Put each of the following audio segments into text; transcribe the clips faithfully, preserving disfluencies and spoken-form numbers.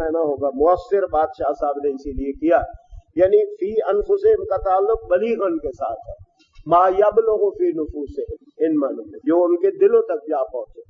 पहना होगा। मुअस्सिर बादशाह साहब ने इसीलिए किया, यानी फी अनफुसिहिम का ताल्लुक बलीगन के साथ है, मा यबलुगु फी नुफूसिहिम, इन मानों में जो उनके दिलों तक जा पहुंचे।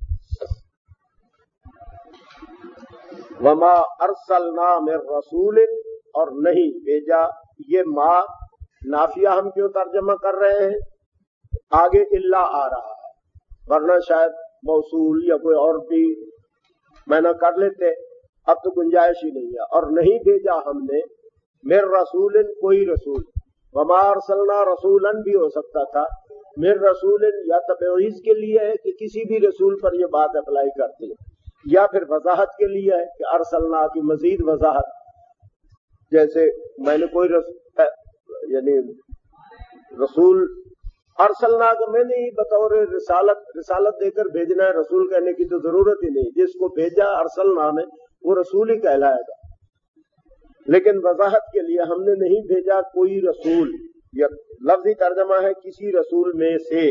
वमा अरसलना मिर रसूलिन, और नहीं भेजा, ये मा नाफिया हम क्यों तर्जमा कर रहे हैं, आगे इल्ला आ रहा है, वरना शायद मौसूल या कोई और भी मैंने कर लेते, अब तो गुंजाइश ही नहीं है। और नहीं भेजा हमने मिर रसूलिन, कोई रसूल, वमा अरसलना रसूलन भी हो सकता था, मिर रसूलिन या तबईज़ के लिए है कि किसी भी रसूल पर यह बात अप्लाई करती है, या फिर वजाहत के लिए है कि अरसलना की मजीद वजाहत, जैसे मैंने कोई रस, यानी रसूल अरसलना का मैंने ही बतौर रिसालत रिसालत देकर भेजना है, रसूल कहने की तो जरूरत ही नहीं, जिसको भेजा अरसलना में वो रसूल ही कहलाएगा। लेकिन वजाहत के लिए हमने नहीं भेजा कोई रसूल, या लफ्जी तर्जमा है किसी रसूल में से,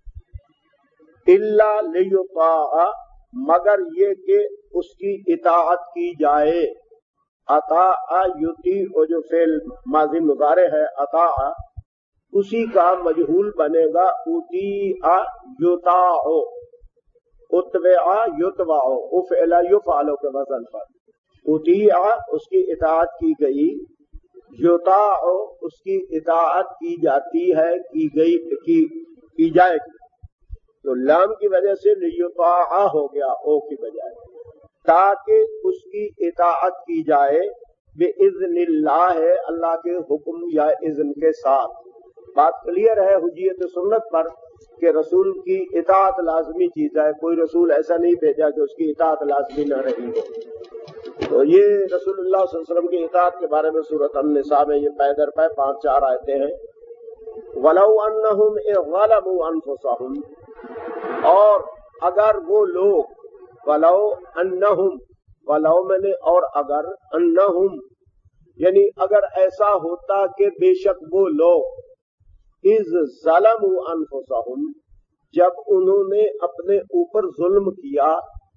इल्ला लियुता, मगर ये कि उसकी इताअत की जाए। अता युती, वो जो फेल माजी मुजारे है अता, उसी का मजहूल बनेगा उती आ युताओ, उत्वे आ युतवाओ, उफ़इला युफ़अलो के वजन पर, उती आ उसकी इताअत की गई, युताओ उसकी इताअत की जाती है, की गई की की जाएगी। तो लाम की वजह से लियुता हो गया ओ की बजाय, ताकि उसकी इताअत की जाए बिइज़्निल्लाह है, अल्लाह के हुक्म या इज़्न के साथ। बात क्लियर है हुज्जियत सुन्नत पर कि रसूल की इताअत लाजमी चीज है, कोई रसूल ऐसा नहीं भेजा कि उसकी इताअत लाजमी न रही हो। तो ये रसूलुल्लाह सल्लल्लाहु अलैहि वसल्लम की इताअत के बारे में सूरत अन-निसा में ये पैदर पे पांच चार आयतें हैं। वलौ अन्नहुम इज़्ज़लमू अनफुसहुम, और अगर वो लोग, वलौ अन्नहुम, वलौ मैंने और अगर, अन्नहुम यानी अगर ऐसा होता कि बेशक वो लोग, इज़ ज़लमू अनफुसहुम, जब उन्होंने अपने ऊपर जुल्म किया,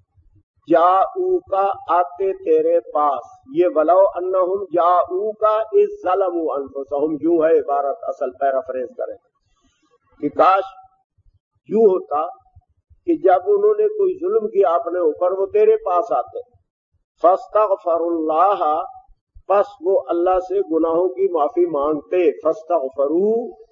जाऊ का आते तेरे पास, ये वलौ अन्नहुम जाऊ का इज़ ज़लमू अनफुसहुम, यूं है इबारत, असल पैराफ्रेज करें कि काश यूं होता कि जब उन्होंने कोई जुल्म किया अपने ऊपर, वो तेरे पास आते, फस्तगफरुल्लाह, बस वो अल्लाह से गुनाहों की माफी मांगते, फस्तगफरू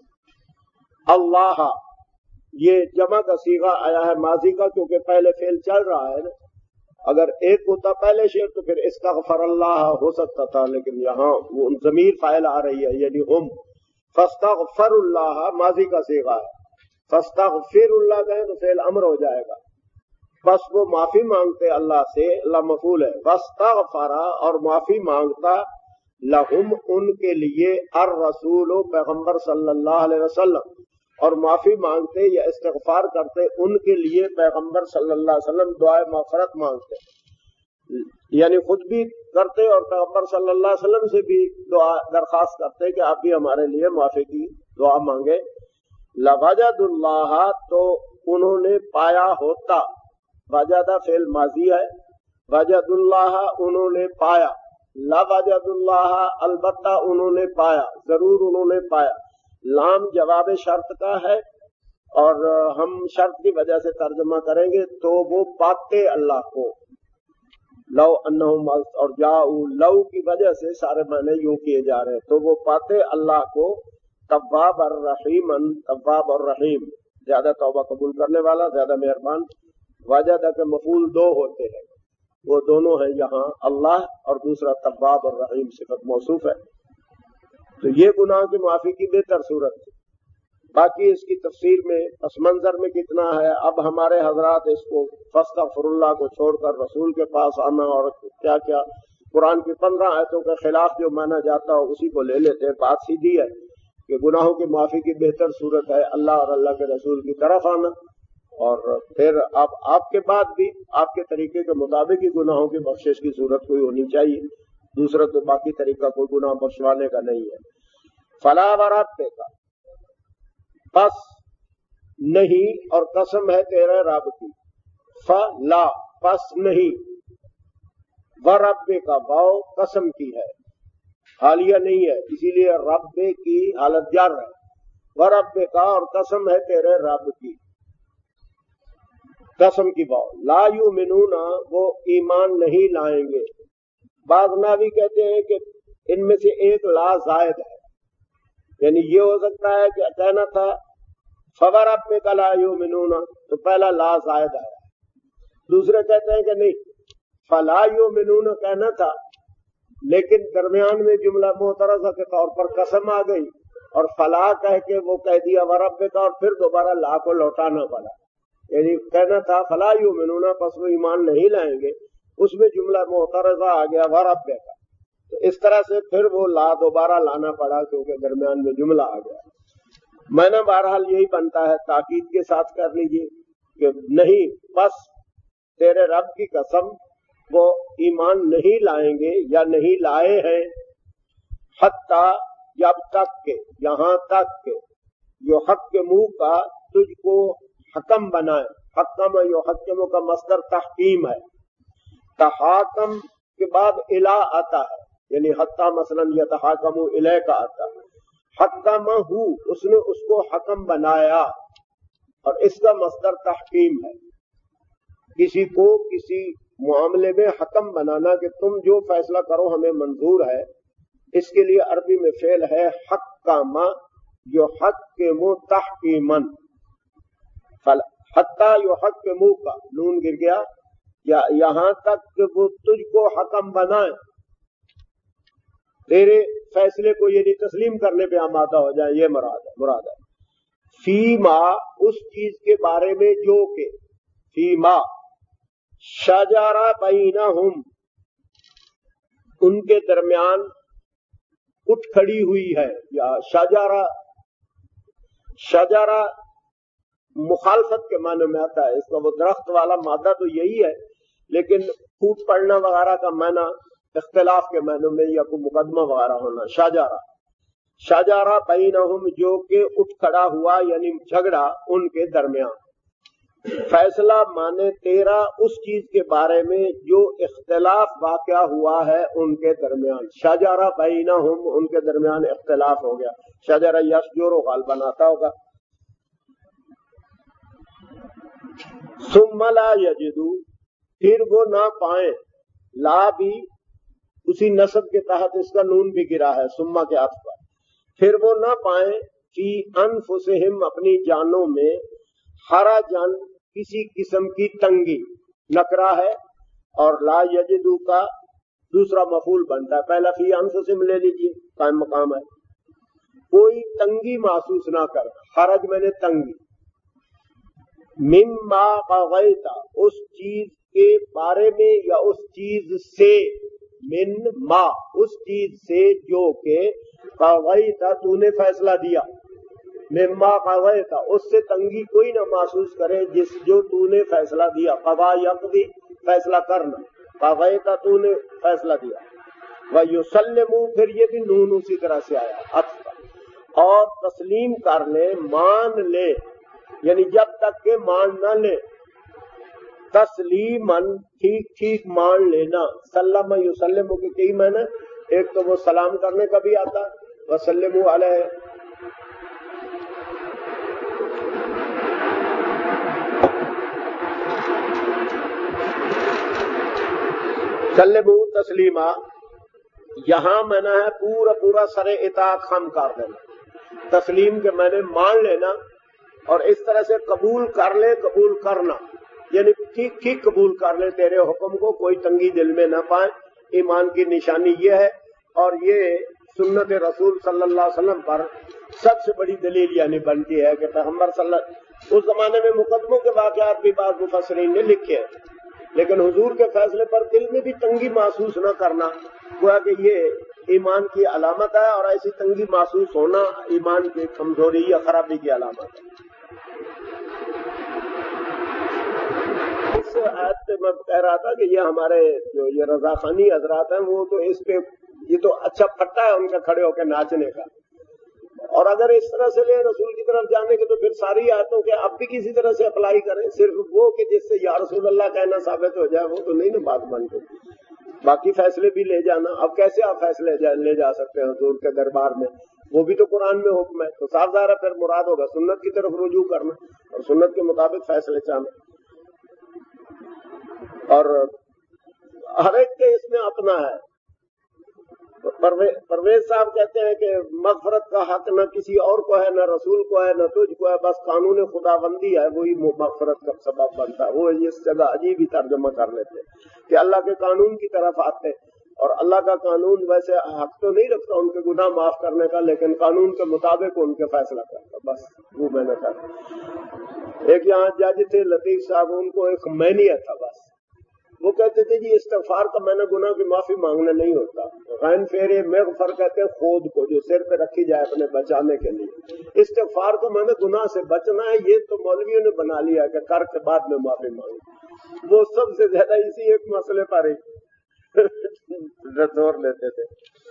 अल्लाह, ये जमा का सीगा आया है माजी का, क्योंकि पहले फेल चल रहा है ना, अगर एक होता पहले शेर तो फिर इस्तगफरल्लाह हो सकता था, लेकिन यहाँ वो ज़मीर फाइल आ रही है, यानी हम, फस्तगफरुल्लाह माजी का सीगा है, फस्तगफिरुल्लाह कहें तो फेल अमर हो जाएगा, बस वो माफी मांगते अल्लाह से, अल्लाह मफूल है, फस्तगफरा और माफी मांगता, लहुम उनके लिए, अर रसूल पैगंबर सल्लल्लाहु अलैहि वसल्लम, और माफी मांगते या इस्तिगफार करते उनके लिए पैगंबर सल्लल्लाहु अलैहि वसल्लम, दुआ मग़फ़िरत मांगते, यानी खुद भी करते और पैगंबर सल्लल्लाहु अलैहि वसल्लम से भी दुआ दरखास्त करते कि आप भी हमारे लिए माफी की दुआ मांगे। लवजदुल्लाह, तो उन्होंने पाया होता, वजदा फेल माजी है, वजदुल्लाह उन्होंने पाया, लवजदुल्लाह अलबत्ता उन्होंने पाया, जरूर उन्होंने पाया, लाम जवाब शर्त का है और हम शर्त की वजह से तर्जमा करेंगे तो वो पाते अल्लाह को, लौ अन्नहुम, और जाऊ लौ की वजह से सारे माने यूं किए जा रहे हैं, तो वो पाते अल्लाह को तव्वाब और रहीमन, तव्वाब और रहीम, ज्यादा तौबा कबूल करने वाला, ज्यादा मेहरबान। वजदा के मफूल दो होते हैं, वो दोनों है यहाँ अल्लाह और दूसरा तव्वाब और रहीम सिफत मौसूफ है। तो ये गुनाह की माफी की बेहतर सूरत है। बाकी इसकी तफसीर में पस मंजर में कितना है, अब हमारे हजरात इसको फस्तगफिरुल्लाह को छोड़कर रसूल के पास आना और क्या क्या कुरान की पंद्रह आयतों के खिलाफ जो माना जाता हो उसी को ले लेते हैं। बात सीधी है कि गुनाहों की माफी की बेहतर सूरत है अल्लाह और अल्लाह के रसूल की तरफ आना, और फिर आप आपके बाद भी आपके तरीके के मुताबिक ही गुनाहों की बख्शिश की सूरत कोई होनी चाहिए, दूसरा तो बाकी तरीका कोई गुनाह बख्शवाने का नहीं है। फला वरब्बिक का, बस नहीं और कसम है तेरे रब की, फला बस नहीं, ورب کا واو قسم کی ہے، حالیہ نہیں ہے، اسی لیے رب کی حالت جر ہے، ورب کا اور قسم ہے تیرے رب کی، قسم کی واو، لا یؤمنون وہ ایمان نہیں لائیں گے۔ بعض ناوی کہتے ہیں کہ ان میں سے ایک لا زائد ہے، یعنی یہ ہو سکتا ہے کہ کہنا تھا فوربک لا یؤمنون تو پہلا لا زائد آیا، دوسرے کہتے ہیں کہ نہیں فلا یؤمنون کہنا تھا لیکن درمیان میں جملہ معترضہ کے طور پر قسم آ گئی اور فلا کہہ کے وہ کہہ دیا وربک اور پھر دوبارہ لا کو لوٹانا پڑا، یعنی کہنا تھا فلا یؤمنون پس وہ ایمان نہیں لائیں گے، اس میں جملہ معترضہ آ گیا وربک، تو اس طرح سے پھر وہ لا دوبارہ لانا پڑا کیونکہ درمیان میں جملہ آ گیا۔ میں نے بہرحال یہی بنتا ہے تاکید کے ساتھ کر لیجیے کہ نہیں بس تیرے رب کی قسم وہ ایمان نہیں لائیں گے یا نہیں لائے ہیں، حتیٰ جب تک کہ یہاں تک کہ جو حق کے منہ کا تجھ کو حکم بنائے، حکم یو حکم کا مصدر تحکیم ہے، تحاکم کے بعد الہ آتا ہے، یعنی حتیٰ مثلا یتحاکم الیہ کا آتا ہے، حکمہ اس نے اس کو حکم بنایا اور اس کا مصدر تحکیم ہے، کسی کو کسی معاملے میں حکم بنانا کہ تم جو فیصلہ کرو ہمیں منظور ہے، اس کے لیے عربی میں فعل ہے حکمہ جو حق کے منہ تحکیمن، حتیٰ جو حق کے منہ کا نون گر گیا یا یہاں تک کہ وہ تجھ کو حکم بنائے، تیرے فیصلے کو یعنی تسلیم کرنے پہ آمادہ ہو جائیں، یہ مراد ہے مراد ہے فیما اس چیز کے بارے میں جو کہ فیما شجرہ بینہم ان کے درمیان اٹھ کھڑی ہوئی ہے، یا شجرہ شجرہ مخالفت کے معنی میں آتا ہے، اس کا وہ درخت والا مادہ تو یہی ہے لیکن پھوٹ پڑنا وغیرہ کا معنی اختلاف کے معنی میں یا کوئی مقدمہ وغیرہ ہونا، شجرہ شجرہ بینہم جو کہ اٹھ کھڑا ہوا یعنی جھگڑا ان کے درمیان، فیصلہ مانے تیرا اس چیز کے بارے میں جو اختلاف واقع ہوا ہے ان کے درمیان، شجرہ بینہم ان کے درمیان اختلاف ہو گیا، شجرہ یشجر و غالباً آتا ہوگا۔ ثم لا یجدو پھر وہ نہ پائیں، لا بھی اسی نصب کے تحت اس کا نون بھی گرا ہے ثم کے عطف پر، پھر وہ نہ پائیں فی انفسہم اپنی جانوں میں حرجن کسی قسم کی تنگی، نکرا ہے اور لا یجدو کا دوسرا مفعول بنتا ہے، پہلا فی انفسہم لے لیجیے قائم مقام ہے، کوئی تنگی محسوس نہ کر، حرج میں نے تنگی، مما قضیت اس چیز کے بارے میں یا اس چیز سے، من ما اس چیز سے جو کہ قضیت تو نے فیصلہ دیا، مما قضیت اس سے تنگی کوئی نہ محسوس کرے جس جو تو نے فیصلہ دیا، قضا یقضی فیصلہ کرنا، قضیت تو نے فیصلہ دیا، وَيُسَلِّمُ پھر یہ بھی نون اسی طرح سے آیا عطف، اور تسلیم کر لے مان لے، یعنی جب تک کہ مان نہ لے، تسلیماً ٹھیک ٹھیک مان لینا، سلم یسلم کے کئی معنی، ایک تو وہ سلام کرنے کا بھی آتا وسلموا علیہ، سلموا تسلیما، یہاں معنی ہے پورا پورا سر اطاعت خم کر دینا، تسلیم کے معنی مان لینا اور اس طرح سے قبول کر لے، قبول کرنا یعنی ٹھیک ٹھیک قبول کر لے تیرے حکم کو، کوئی تنگی دل میں نہ پائے، ایمان کی نشانی یہ ہے، اور یہ سنت رسول صلی اللہ علیہ وسلم پر سب سے بڑی دلیل یعنی بنتی ہے کہ پیغمبر صلی اللہ علیہ وسلم، اس زمانے میں مقدموں کے واقعات بھی بعض مفسرین نے لکھے ہیں لیکن حضور کے فیصلے پر دل میں بھی تنگی محسوس نہ کرنا گویا کہ یہ ایمان کی علامت ہے، اور ایسی تنگی محسوس ہونا ایمان کی کمزوری یا خرابی کی علامت ہے۔ اس آیت سے میں کہہ رہا تھا کہ یہ ہمارے جو یہ رضا خانی حضرات ہیں وہ تو اس پہ یہ تو اچھا پھٹا ہے ان کا کھڑے ہو کے ناچنے کا، اور اگر اس طرح سے لے رسول کی طرف جانے کے تو پھر ساری آیتوں کے اب بھی کسی طرح سے اپلائی کریں، صرف وہ کہ جس سے یا رسول اللہ کہنا ثابت ہو جائے وہ تو نہیں نا بات بن گئی۔ باقی فیصلے بھی لے جانا، اب کیسے آپ فیصلے جا لے جا سکتے ہیں حضور کے دربار میں؟ وہ بھی تو قرآن میں حکم ہے، تو صاف ظاہر ہے پھر مراد ہوگا سنت کی طرف رجوع کرنا اور سنت کے مطابق فیصلے چاہنا۔ اور ہر ایک کے اس میں اپنا ہے۔ پرویز صاحب کہتے ہیں کہ مغفرت کا حق نہ کسی اور کو ہے، نہ رسول کو ہے، نہ تجھ کو ہے، بس قانون خداوندی ہے وہی مغفرت کا سبب بنتا ہے۔ وہ اس جگہ عجیب ہی ترجمہ کر لیتے کہ اللہ کے قانون کی طرف آتے، اور اللہ کا قانون ویسے حق تو نہیں رکھتا ان کے گناہ معاف کرنے کا، لیکن قانون کے مطابق ان کے فیصلہ کرتا، بس وہ میں نے کہا۔ ایک یہاں جج تھے لطیف صاحب، ان کو ایک مینیا تھا، بس وہ کہتے تھے جی استغفار کا میں نے گناہ کی معافی مانگنا نہیں ہوتا، غین فیرے مغفر کہتے ہیں خود کو جو سر پہ رکھی جائے اپنے بچانے کے لیے، استغفار کو میں نے گناہ سے بچنا ہے، یہ تو مولویوں نے بنا لیا کہ کر کے بعد میں معافی مانگوں۔ وہ سب سے زیادہ اسی ایک مسئلے پر ہی زور لیتے تھے۔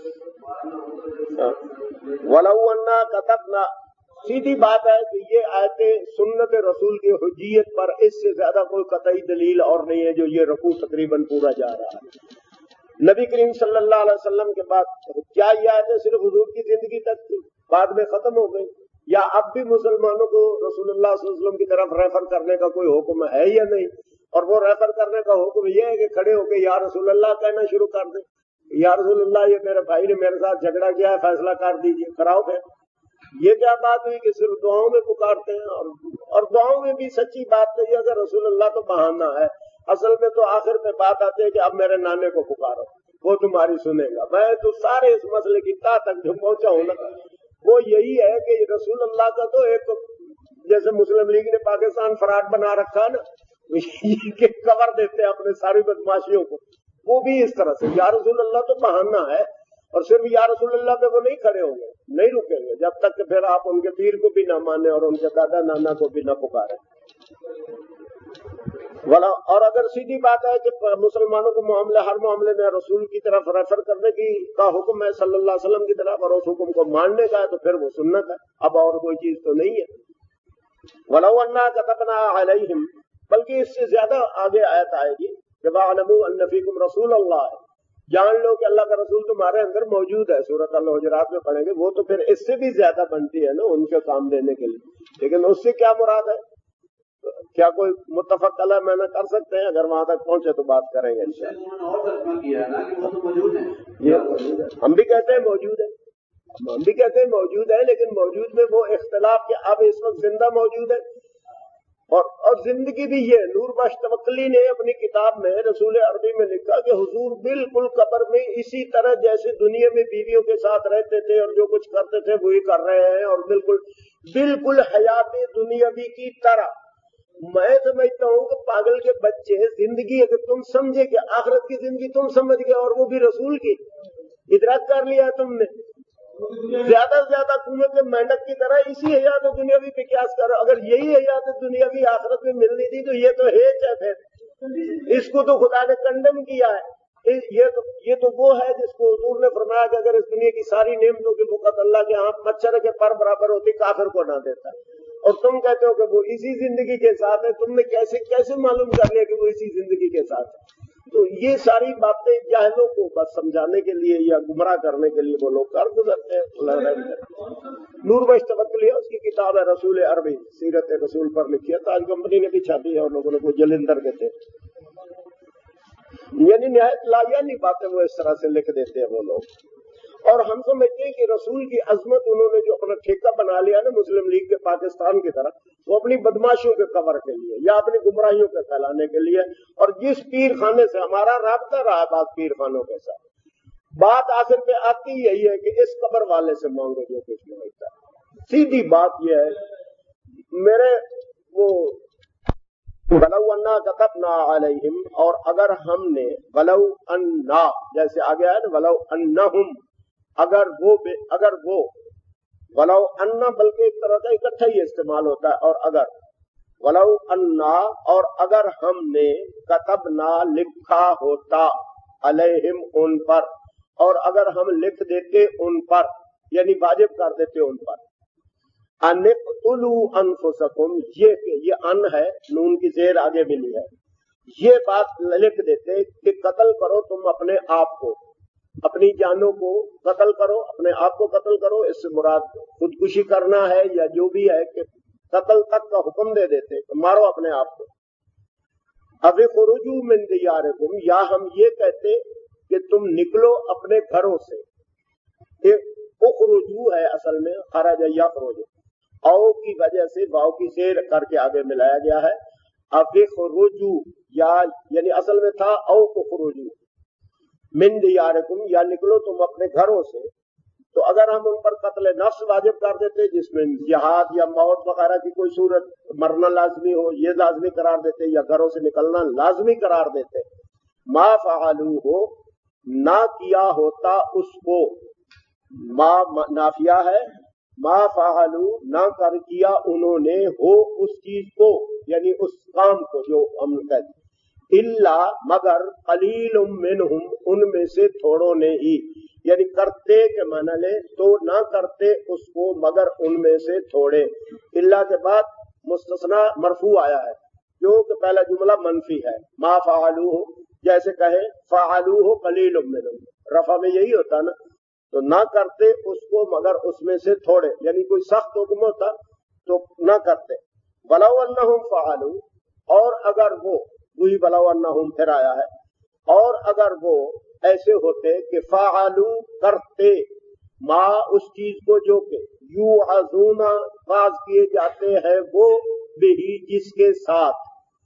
وَلَوْ أَنَّا كَتَبْنَا، سیدھی بات ہے کہ یہ آیتیں سنت رسول کی حجیت پر اس سے زیادہ کوئی قطعی دلیل اور نہیں ہے جو یہ رکوع تقریباً پورا جا رہا ہے۔ نبی کریم صلی اللہ علیہ وسلم کے بعد کیا یہ آیتیں صرف حضور کی زندگی تک تھی، بعد میں ختم ہو گئی، یا اب بھی مسلمانوں کو رسول اللہ صلی اللہ علیہ وسلم کی طرف ریفر کرنے کا کوئی حکم ہے یا نہیں؟ اور وہ ریفر کرنے کا حکم یہ ہے کہ کھڑے ہو کے یا رسول اللہ کہنا شروع کر دیں، یا رسول اللہ یہ میرے بھائی نے میرے ساتھ جھگڑا کیا ہے، فیصلہ کر دیجئے، کراؤ پھر۔ یہ کیا بات ہوئی کہ صرف دعاؤں میں پکارتے ہیں؟ اور اور دعاؤں میں بھی سچی بات نہیں ہے کہ رسول اللہ تو بہانہ ہے، اصل میں تو آخر میں بات آتی ہے کہ اب میرے نانے کو پکارو، وہ تمہاری سنے گا۔ میں تو سارے اس مسئلے کی تا تک جو پہنچا ہوں نا، وہ یہی ہے کہ رسول اللہ کا تو ایک جیسے مسلم لیگ نے پاکستان فراڈ بنا رکھا نا، کہ کور دیتے ہیں اپنے ساری بدماشیوں کو، وہ بھی اس طرح سے یا رسول اللہ تو بہانہ ہے، اور صرف یا رسول اللہ پہ وہ نہیں کھڑے ہوں گے، نہیں رکیں گے جب تک کہ پھر آپ ان کے پیر کو بھی نہ مانیں اور ان کے دادا نانا کو بھی نہ پکاریں۔ اور اگر سیدھی بات ہے کہ مسلمانوں کو معاملے ہر معاملے میں رسول کی طرف ریفر کرنے کی کا حکم ہے صلی اللہ علیہ وسلم کی طرف، اور اس حکم کو ماننے کا ہے، تو پھر وہ سنت ہے، اب اور کوئی چیز تو نہیں ہے۔ وَلَوْ أَنَّا كَتَبْنَا عَلَيْهِمْ، بلکہ اس سے زیادہ آگے آیت آئے گی کہ وَاعْلَمُوا أَنَّ فِيكُمْ رَسُولَ اللَّهِ، جان لو کہ اللہ کا رسول تمہارے اندر موجود ہے، سورۃ الحجرات میں پڑھیں گے، وہ تو پھر اس سے بھی زیادہ بنتی ہے نا ان کے کام دینے کے لیے، لیکن اس سے کیا مراد ہے؟ کیا کوئی متفق علیہ میں نہ کر سکتے ہیں؟ اگر وہاں تک پہنچے تو بات کریں گے انشاءاللہ۔ ہم بھی کہتے ہیں موجود ہے، ہم بھی کہتے ہیں موجود ہے، لیکن موجود میں وہ اختلاف کہ اب اس وقت زندہ موجود ہے، اور اور زندگی بھی یہ نور بخش توکلی نے اپنی کتاب میں رسول عربی میں لکھا کہ حضور بالکل قبر میں اسی طرح جیسے دنیا میں بیویوں کے ساتھ رہتے تھے اور جو کچھ کرتے تھے وہی کر رہے ہیں، اور بالکل بالکل حیات دنیاوی کی طرح۔ میں سمجھتا ہوں کہ پاگل کے بچے زندگی اگر تم سمجھے کہ آخرت کی زندگی تم سمجھ گئے اور وہ بھی رسول کی ادراک کر لیا تم نے، زیادہ سے زیادہ کنویں کے مینڈک کی طرح اسی حیات دنیاوی پہ قیاس کرو۔ اگر یہی حیات دنیاوی آخرت میں ملنی تھی تو یہ تو ہیچ ہے، پھر اس کو تو خدا نے کنڈم کیا ہے۔ یہ تو یہ تو وہ ہے جس کو حضور نے فرمایا کہ اگر اس دنیا کی ساری نعمتوں کی بقت اللہ کے ہاں مچھر کے پر برابر ہوتی کافر کو نہ دیتا، اور تم کہتے ہو کہ وہ اسی زندگی کے ساتھ ہے۔ تم نے کیسے کیسے معلوم کر لیا کہ وہ اسی زندگی کے ساتھ ہے؟ تو یہ ساری باتیں جاہلوں کو بس سمجھانے کے لیے یا گمراہ کرنے کے لیے وہ لوگ کر گزرتے ہیں۔ نور بخش توکلی اس کی کتاب ہے رسول عربی، سیرت رسول پر لکھی ہے، تاج کمپنی نے بھی چھاپی ہے، اور لوگوں نے وہ جلندر کے تھے، یعنی نہایت لا یعنی باتیں وہ اس طرح سے لکھ دیتے ہیں وہ لوگ۔ اور ہم سمجھتے ہیں کہ رسول کی عظمت انہوں نے جو اپنا ٹھیکہ بنا لیا نا مسلم لیگ کے پاکستان کی طرح، وہ اپنی بدماشیوں کے کور کے لیے یا اپنی گمراہیوں کے پھیلانے کے لیے، اور جس پیر خانے سے ہمارا رابطہ رہا بات پیر خانوں کے ساتھ، بات آخر پہ آتی یہی ہے کہ اس قبر والے سے مانگو جو کچھ مانگتا ہے۔ سیدھی بات یہ ہے میرے وہ وَلَوْ أَنَّا كَتَبْنَا عَلَيْهِمْ، اور اگر ہم نے وَلَوْ أَنَّا جیسے آگے آیا نا وَلَوْ أَنَّهُمْ، اگر وہ اگر وہ وَلَوْ أَنَّا بلکہ ایک طرح کا اکٹھا ہی استعمال ہوتا ہے، اور اگر وَلَوْ أَنَّا اور اگر ہم نے كَتَبْنَا لکھا ہوتا عَلَيْهِمْ ان پر، اور اگر ہم لکھ دیتے ان پر یعنی واجب کر دیتے ان پر، اَنِ اقْتُلُوا أَنفُسَكُمْ، یہ کہ یہ ان ہے نون کی زیر آگے ملی ہے، یہ بات لکھ دیتے کہ قتل کرو تم اپنے آپ کو، اپنی جانوں کو قتل کرو، اپنے آپ کو قتل کرو، اس سے مراد خودکشی کرنا ہے یا جو بھی ہے، کہ قتل تک کا حکم دے دیتے کہ مارو اپنے آپ کو۔ اب خروجو من دیارکم، یا ہم یہ کہتے کہ تم نکلو اپنے گھروں سے۔ اخرجو ہے اصل میں، خرج یخرج، او کی وجہ سے واو کی زیر کر کے آگے ملایا گیا ہے۔ اب خروجو یا یعنی اصل میں تھا او اخرجو من دیارکم، یا نکلو تم اپنے گھروں سے۔ تو اگر ہم ان پر قتل نفس واجب کر دیتے جس میں جہاد یا موت وغیرہ کی کوئی صورت مرنا لازمی ہو، یہ لازمی قرار دیتے، یا گھروں سے نکلنا لازمی قرار دیتے۔ ما فعلوہ، نہ کیا ہوتا اس کو، ما نافیہ ہے، ما فعلو، نہ کر کیا انہوں نے، ہو اس چیز کو یعنی اس کام کو جو ہم کہتے، الا مگر قلیل منہم، ان میں سے تھوڑوں نے ہی، یعنی کرتے کے معنی لے تو نہ کرتے اس کو مگر ان میں سے تھوڑے۔ الا کے بعد مستثنا مرفوع آیا ہے جو کہ پہلا جملہ منفی ہے، ما فعلوہ، جیسے کہے فعلوہ قلیل منہم، رفع میں یہی ہوتا نا، تو نہ کرتے اس کو مگر اس میں سے تھوڑے، یعنی کوئی سخت حکم ہوتا تو نہ کرتے۔ ولو انہم فعلوا، اور اگر وہ، وہی ولو انہم پھر آیا ہے، اور اگر وہ ایسے ہوتے کہ فعلوا کرتے، ما اس چیز کو جو کہ یوعظون واعظ کیے جاتے ہیں وہ بہی جس کے ساتھ،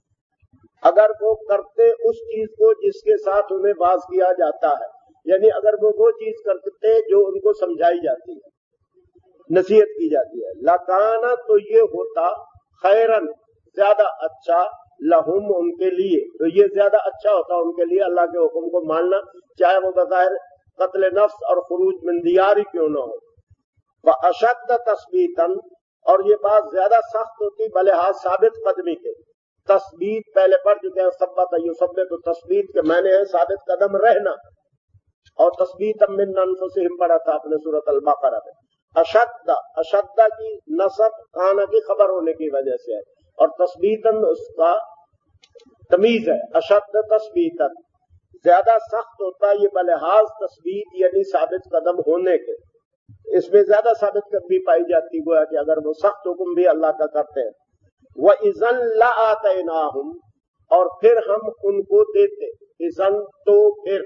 اگر وہ کرتے اس چیز کو جس کے ساتھ انہیں واعظ کیا جاتا ہے، یعنی اگر وہ وہ چیز کرتے جو ان کو سمجھائی جاتی ہے، نصیحت کی جاتی ہے، لکانا، تو یہ ہوتا خیرن، زیادہ اچھا، لہم، ان کے لیے، تو یہ زیادہ اچھا ہوتا ان کے لیے اللہ کے حکم کو ماننا، چاہے وہ بظاہر قتل نفس اور خروج من دیار ہی کیوں نہ ہو۔ واشد تثبیتا، اور یہ بات زیادہ سخت ہوتی بلحاظ ثابت قدمی کے، تثبیت پہلے پڑھ چکے ہیں، ثبت یثبت، تو تثبیت کے معنی ہے ثابت قدم رہنا، اور تثبیتا من انفسہم پڑھا تھا اپنے سورۃ البقرہ میں۔ اشد، اشد کی نصب کانا کی خبر ہونے کی وجہ سے ہے، اور تثبیتاً اس کا تمیز ہے، اشد تثبیتاً، زیادہ سخت ہوتا یہ بلحاظ تثبیت یعنی ثابت قدم ہونے کے، اس میں زیادہ ثابت قدمی پائی جاتی، گویا کہ اگر وہ سخت حکم بھی اللہ کا کرتے ہیں۔ وَإِذًا لَآتَيْنَاهُمْ، اور پھر ہم ان کو دیتے، اذن تو پھر،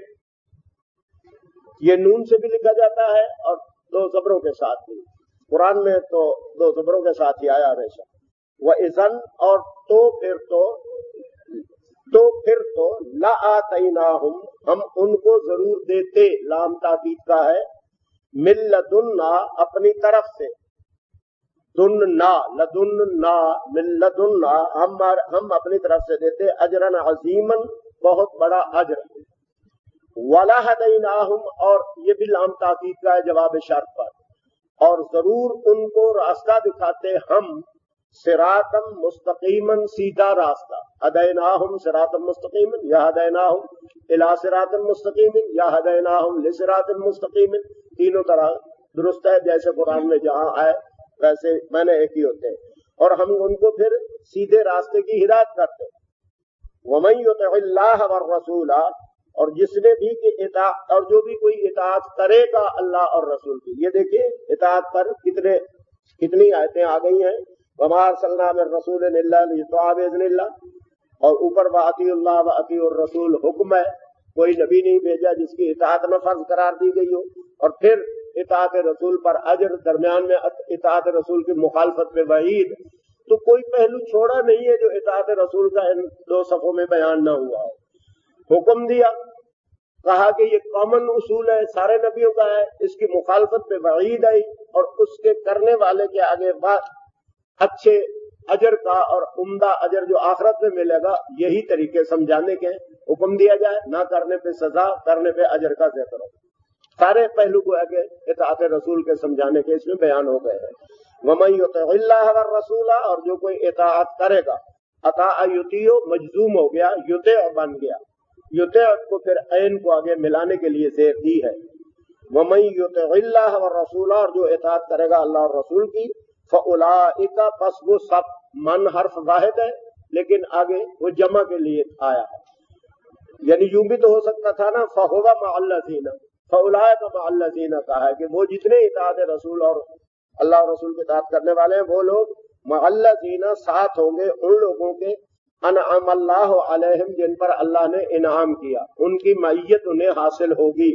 یہ نون سے بھی لکھا جاتا ہے اور دو زبروں کے ساتھ بھی، قرآن میں تو دو زبروں کے ساتھ ہی آیا ہمیشہ۔ وَإِذًا، اور تو پھر تو، تو پھر تو، لَآتَيْنَاهُمْ، ہم ان کو ضرور دیتے، لام تاکید کا ہے، مِن لَدُنَّا، اپنی طرف سے، دننا، لدننا، من لدننا، ہم ہم اپنی طرف سے دیتے، اجرن عظیمن، بہت بڑا اجر۔ وَلَهَدَيْنَاهُمْ، اور یہ بھی لام تاکید کا ہے جواب شرط پر، اور ضرور ان کو راستہ دکھاتے ہم، صراطا مستقیما، سیدھا راستہ، ہدیناہم صراطا مستقیما، یا ہدیناہم الی صراط مستقیم، یا ہدیناہم لصراط مستقیم، تینوں طرح درست ہے، جیسے قرآن میں جہاں آئے ویسے میں نے ایک ہی ہوتے ہیں، اور ہم ان کو پھر سیدھے راستے کی ہدایت کرتے۔ وَمَن يُطِعِ اللَّهَ وَالرَّسُولَ، اور جس نے بھی کہ اطاعت، اور جو بھی کوئی اطاعت کرے گا اللہ اور رسول کی، یہ دیکھیے اطاعت پر کتنے کتنی آیتیں آ گئی ہیں، وَمَا أَرْسَلْنَا مِن رَّسُولٍ إِلَّا لِيُطَاعَ بِإِذْنِ اللَّهِ، اور اوپر وَأَطِیعُوا اللَّهَ وَأَطِیعُوا الرَّسُولَ حکم ہے، کوئی نبی نہیں بھیجا جس کی اطاعت نہ فرض قرار دی گئی ہو، اور پھر اطاعت رسول پر اجر، درمیان میں اطاعت رسول کی مخالفت میں وعید، تو کوئی پہلو چھوڑا نہیں ہے جو اطاعت رسول کا ان دو صفوں میں بیان نہ ہوا ہے۔ حکم دیا، کہا کہ یہ کامن اصول ہے، سارے نبیوں کا ہے، اس کی مخالفت میں وعید آئی، اور اس کے کرنے والے کے آگے بات اچھے اجر کا اور عمدہ اجر جو آخرت میں ملے گا، یہی طریقے سمجھانے کے حکم دیا جائے، نہ کرنے پہ سزا، کرنے پہ اجر کا ذکر ہو، سارے پہلو کو ہے کہ اطاعت رسول کے سمجھانے کے اس میں بیان ہو گئے ہیں۔ وَمَن يُطِعِ اللَّهَ وَالرَّسُولَ، اور جو کوئی اطاعت کرے گا، اطاع یطیع مجزوم ہو گیا، یطیع بن گیا، یطیع کو پھر عین کو آگے ملانے کے لیے زیر دی ہے۔ وَمَن يُطِعِ اللَّهَ وَالرَّسُولَ، اور جو اطاعت کرے گا اللہ اور رسول کی، فَأُولَٰئِکَ، پس وہ سب، من حرف واحد ہے لیکن آگے وہ جمع کے لیے آیا ہے. یعنی یوں بھی تو ہو سکتا تھا نا فہو مع الذین فاولئک مع الذین کہا ہے کہ وہ جتنے اطاعت رسول اور اللہ اور رسول کی اطاعت کرنے والے ہیں وہ لوگ مع الذین ساتھ ہوں گے ان لوگوں کے انعم اللہ علیہم جن پر اللہ نے انعام کیا، ان کی معیت انہیں حاصل ہوگی.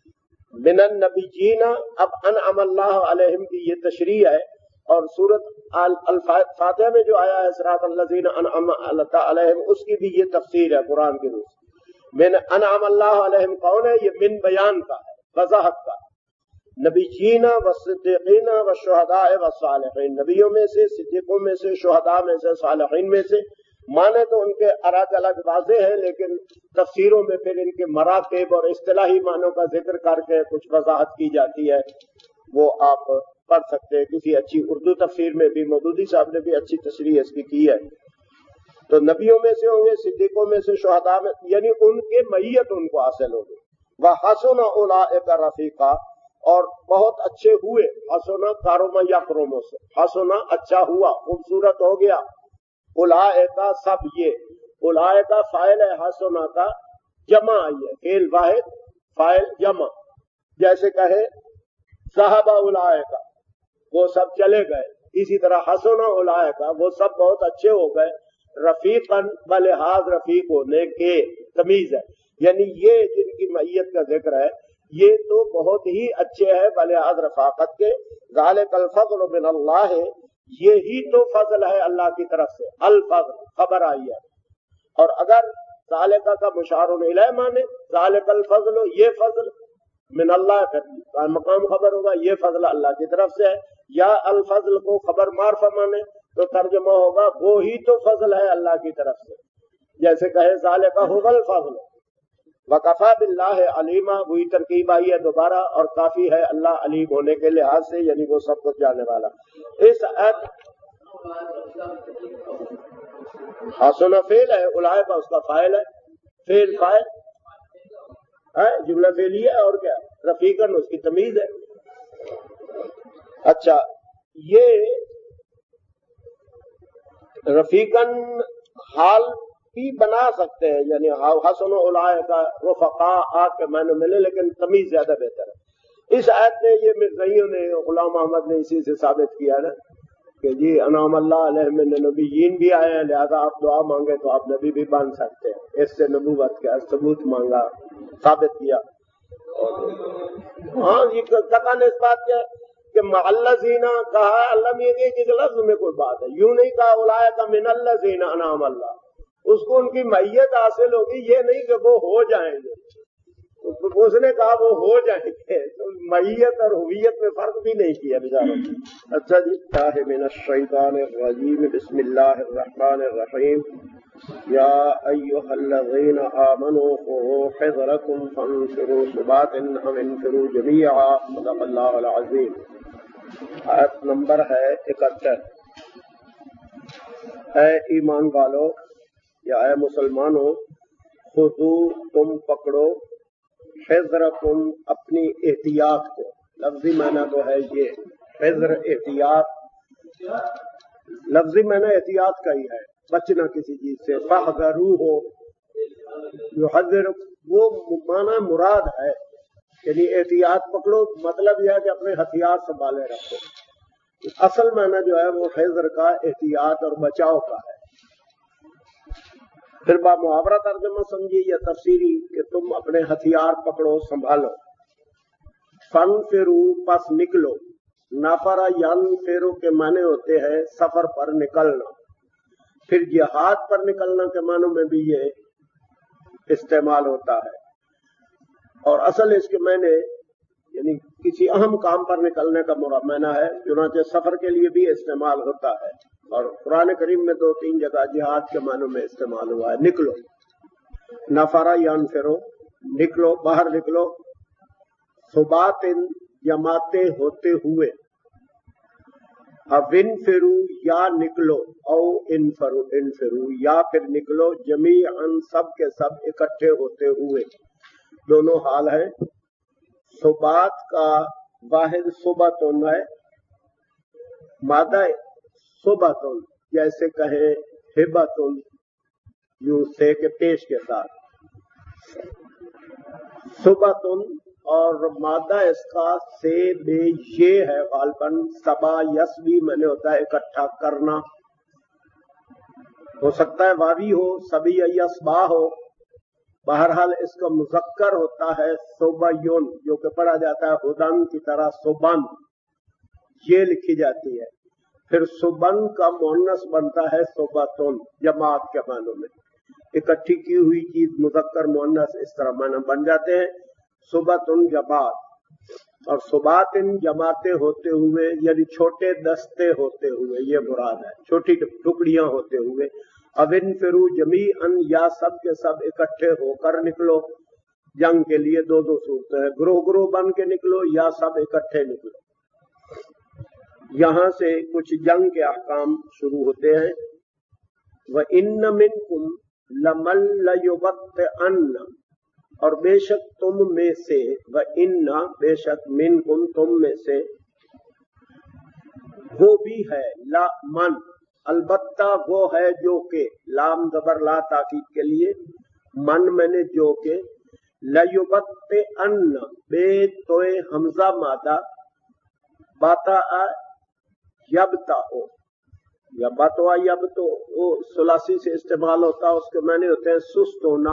من النبیین اب انعم اللہ علیہم کی یہ تشریح ہے اور سورۃ الفاتحہ میں جو آیا ہے صراط الذین انعم اللہ علیہم اس کی بھی یہ تفسیر ہے قرآن کی روح سے. من انعم اللہ علیہم کون ہے؟ یہ من بیان کا ہے، وضاحت کا. نبیین والصدیقین والشہداء والصالحین، نبیوں میں سے، صدیقوں میں سے، شہداء میں سے، صالحین میں سے. معنی تو ان کے الگ الگ واضح ہے لیکن تفسیروں میں پھر ان کے مراتب اور اصطلاحی معنوں کا ذکر کر کے کچھ وضاحت کی جاتی ہے، وہ آپ پڑھ سکتے ہیں. کسی اچھی اردو تفسیر میں بھی مودودی صاحب نے بھی اچھی تشریح اس کی کی ہے. تو نبیوں میں سے ہوں گے، صدیقوں میں سے، شہداء میں، یعنی ان کے معیت ان کو حاصل ہوگی. وَحَسُنَ أُولَٰئِکَ رَفِیقًا، اور بہت اچھے ہوئے. حسنا کاروما یا کروموں سے، حسنا اچھا ہوا، خوبصورت ہو گیا. اولئک سب یہ، اولئک فاعل ہے حسنا کا، جمع آئی ہے، فعل واحد فاعل جمع. جیسے کہے ذهب اولئک وہ سب چلے گئے، اسی طرح حسنا اولئک وہ سب بہت اچھے ہو گئے. رفیقاً بلحاظ رفیق ہونے کے تمیز ہے، یعنی یہ جن کی معیت کا ذکر ہے یہ تو بہت ہی اچھے ہیں بلحاظ رفاقت کے. ذالک الفضل من اللہ، یہی تو فضل ہے اللہ کی طرف سے. الفضل خبر آئی ہے، اور اگر ذالک کا مشار الیہ مانے ذالک الفضل یہ فضل من اللہ کا مقام خبر ہوگا یہ فضل اللہ کی طرف سے ہے. یا الفضل کو خبر معرفہ مانے تو ترجمہ ہوگا وہی تو فضل ہے اللہ کی طرف سے. جیسے کہے ذالک هو الفضل وکفی باللہ علیما، وہی ترکیب آئی ہے دوبارہ، اور کافی ہے اللہ علیم ہونے کے لحاظ سے، یعنی وہ سب کچھ جاننے والا. اس آیت حسن فعل ہے، اولئک اس کا فاعل ہے، فعل فاعل ہے، جملہ فعلیہ ہے، اور کیا رفیقاً اس کی تمیز ہے. اچھا، یہ رفیقاً حال بھی بنا سکتے ہیں، یعنی حسن اولئک رفقاء کے معنی ملے، لیکن تمیز زیادہ بہتر ہے. اس آیت نے یہ مرزائیوں نے، غلام احمد نے اسی سے ثابت کیا نا کہ جی انعام اللہ علیہ من نبیین بھی آئے ہیں، لہذا آپ دعا مانگے تو آپ نبی بھی بن سکتے ہیں. اس سے نبوت کا ثبوت مانگا، ثابت کیا. ہاں یہ قطعاً اس بات کے کہ مع الذین کہا اللہ میں ایک ایک لفظ میں کوئی بات ہے، یوں نہیں کہا اولئک من الذین انعم اللہ، اس کو ان کی معیت حاصل ہوگی، یہ نہیں کہ وہ ہو جائیں گے. اس نے کہا وہ ہو جائیں گے، تو معیت اور ہویت میں فرق بھی نہیں کیا بیچاروں. اچھا جی، اللہ من الشیطان الرجیم، بسم اللہ الرحمن الرحیم. یا ایھا الذین آمنوا خذوا حذرکم فانفروا ثبات او انفروا جمیعا. صدق اللہ العظیم. آیت نمبر ہے اکہتر. اے ایمان والو یا اے مسلمانوں، خذو تم پکڑو، حذرکم اپنی احتیاط کو. لفظی معنی تو ہے یہ حذر احتیاط، لفظی معنی احتیاط کا ہی ہے، بچنا کسی چیز سے. فاحذروہ یحذر وہ معنی مراد ہے، یعنی احتیاط پکڑو، مطلب یہ ہے کہ اپنے ہتھیار سنبھالے رکھو. اصل معنی جو ہے وہ حذر کا احتیاط اور بچاؤ کا ہے. پھر با محاورہ ترجمہ سمجھیے یا تفسیری کہ تم اپنے ہتھیار پکڑو، سنبھالو. فانفروا پس نکلو. نفر ینفر کے معنی ہوتے ہیں سفر پر نکلنا. پھر جہاد پر نکلنا کے معنوں میں بھی یہ استعمال ہوتا ہے، اور اصل اس کے معنی یعنی کسی اہم کام پر نکلنے کا معنی ہے، چنانچہ سفر کے لیے بھی استعمال ہوتا ہے. اور قرآن کریم میں دو تین جگہ جہاد کے معنوں میں استعمال ہوا ہے. نکلو، نفر ینفرو نکلو، باہر نکلو. ثبات جماتے ہوتے ہوئے. اب انفرو یا نکلو، او انفرو انفرو یا پھر نکلو جمیعاً سب کے سب اکٹھے ہوتے ہوئے. دونوں حال ہیں. ثبات کا واحد صبتن ہے، مادہ صبتن، جیسے کہیں ہبتن یوں سے کے پیش کے ساتھ. صبتن اور مادہ اس کا سے بے یہ ہے غالباً سبا یسبی میں نے ہوتا ہے اکٹھا کرنا، ہو سکتا ہے واوی ہو، سبی یسبا ہو، بہرحال اس کا مذکر ہوتا ہے صبیون جو کہ پڑھا جاتا ہے ہدن کی طرح صبن، یہ لکھی جاتی ہے. پھر صبن کا مؤنث بنتا ہے صبتن جماعت کے معنوں میں، اکٹھی کی ہوئی چیز مذکر مؤنث اس طرح معنی بن جاتے ہیں. صبتن جماعت اور صباتن جماعتیں ہوتے ہوئے یعنی چھوٹے دستے ہوتے ہوئے یہ مراد ہے، چھوٹی ٹکڑیاں ہوتے ہوئے. اب انفرو جمیعاً یا سب کے سب اکٹھے ہو کر نکلو جنگ کے لیے. دو دو صورتیں ہیں، گروہ گروہ بن کے نکلو یا سب اکٹھے نکلو. یہاں سے کچھ جنگ کے احکام شروع ہوتے ہیں. وَإِنَّ مِنْكُمْ لَمَن لَيُبَطِّئَنَّ اور بے شک تم میں سے، وَإِنَّ بے شک مِنْكُمْ تم میں سے، وہ بھی ہے لا من البتہ وہ ہے جو کہ لام زبر لا تاکید کے لیے، من میں نے جو کہ، لَيُبَطِّئَنَّ بے توئے حمزہ مادہ باتا یبتا ہو یا باتوا یبتو وہ ثلاثی سے استعمال ہوتا ہے، اس کے معنی ہوتے ہیں سست ہونا،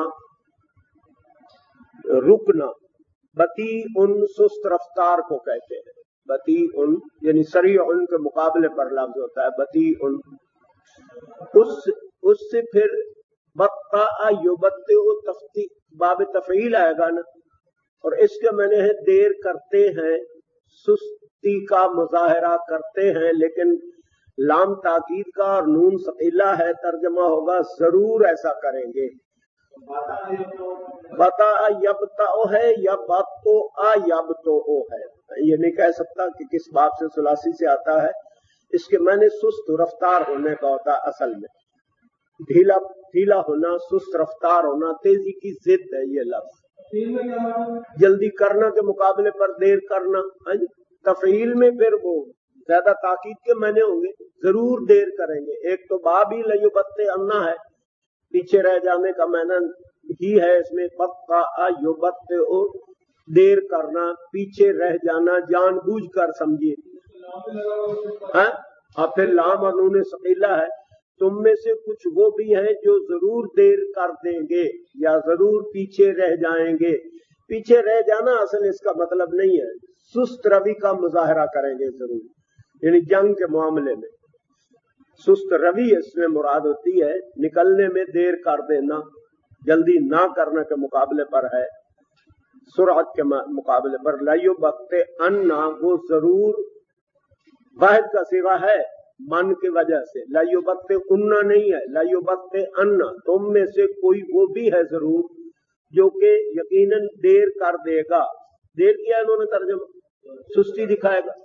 رکنا. بطی ان سست رفتار کو کہتے ہیں، بطی ان یعنی سریع ان کے مقابلے پر لفظ ہوتا ہے بطی ان. اس اس سے پھر بطا یبطئ باب تفعیل آئے گا نا، اور اس کے معنی ہے دیر کرتے ہیں، سستی کا مظاہرہ کرتے ہیں. لیکن لام تاکید کا اور نون ثقیلہ ہے، ترجمہ ہوگا ضرور ایسا کریں گے. بتا یبتا ہے یا باتو آ یبتو ہے، یہ نہیں کہہ سکتا کہ کس باب سے ثلاثی سے آتا ہے. اس کے معنی سست رفتار ہونے کا ہوتا ہے اصل میں، ڈھیلا ڈھیلا ہونا، سست رفتار ہونا، تیزی کی ضد ہے یہ لفظ. جلدی کرنا کے مقابلے پر دیر کرنا. تفعیل میں پھر وہ زیادہ تاکید کے معنی ہوں گے، ضرور دیر کریں گے. ایک تو باب ہی لیبطئن ہے، پیچھے رہ جانے کا معنی ہی ہے اس میں، بطا یبطئ دیر کرنا، پیچھے رہ جانا، جان بوجھ کر سمجھیے. ہاں پھر لام اور نون ثقیلہ ہے. تم میں سے کچھ وہ بھی ہیں جو ضرور دیر کر دیں گے یا ضرور پیچھے رہ جائیں گے. پیچھے رہ جانا اصل اس کا مطلب نہیں ہے، سست روی کا مظاہرہ کریں گے ضرور، یعنی جنگ کے معاملے میں سست روی اس میں مراد ہوتی ہے، نکلنے میں دیر کر دینا، جلدی نہ کرنے کے مقابلے پر ہے، سرعت کے مقابلے پر. لیبطئن وہ ضرور واحد کا صیغہ ہے من کی وجہ سے، لیبطئن نہیں ہے، لیبطئن تم میں سے کوئی وہ بھی ہے ضرور جو کہ یقیناً دیر کر دے گا. دیر کیا انہوں نے ترجمہ، سستی دکھائے گا،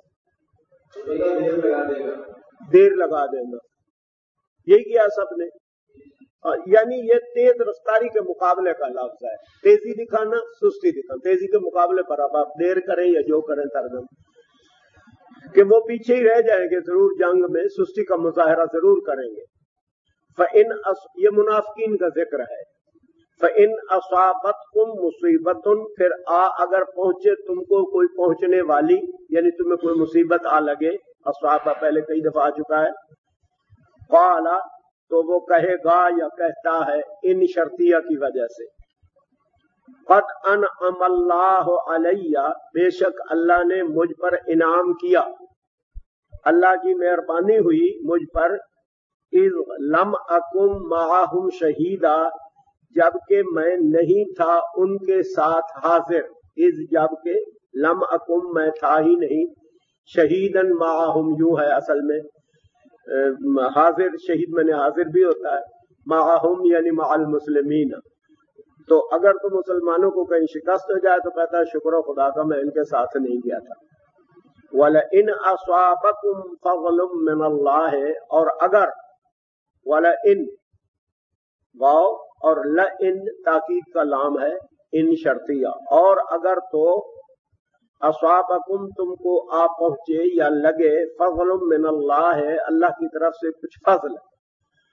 دیر لگا دینا، یہی کیا سب نے. یعنی یہ تیز رفتاری کے مقابلے کا لفظ ہے، تیزی دکھانا، سستی دکھانا، تیزی کے مقابلے پر اب آپ دیر کریں یا جو کریں ترجمہ، کہ وہ پیچھے ہی رہ جائیں گے ضرور، جنگ میں سستی کا مظاہرہ ضرور کریں گے. فَإِنْ أَص... یہ منافقین کا ذکر ہے. فَإِنْ أَصَابَتْكُمْ مُصِيبَةٌ پھر آ اگر پہنچے تم کو کوئی پہنچنے والی، یعنی تمہیں کوئی مصیبت آ لگے، اصحابہ پہلے کئی دفعہ آ چکا ہے. قَالَ تو وہ کہے گا یا کہتا ہے ان شرطیہ کی وجہ سے، قد انعم اللہ علیہ بے شک اللہ نے مجھ پر انعام کیا، اللہ کی مہربانی ہوئی مجھ پر، اذ لم اکم معہم شہیدا جبکہ میں نہیں تھا ان کے ساتھ حاضر، اذ جبکہ لم اکم میں تھا ہی نہیں، شہیدن معہم یوں ہے اصل میں، حاضر شہید میں نے حاضر بھی ہوتا ہے، معہم یعنی مع المسلمین. تو اگر تو مسلمانوں کو کہیں شکست ہو جائے تو کہتا ہے شکر و خدا کا میں ان کے ساتھ نہیں گیا تھا. وَلَئِنْ أَصَابَكُمْ فَضْلٌ مِّنَ اللَّهِ اور اگر وَلَئِنْ واو اور لَئِنْ تاکید کا لام ہے، ان شرطیہ، اور اگر تو اصابکم تم کو آ پہنچے یا لگے، فضل من اللہ ہے اللہ کی طرف سے کچھ فضل،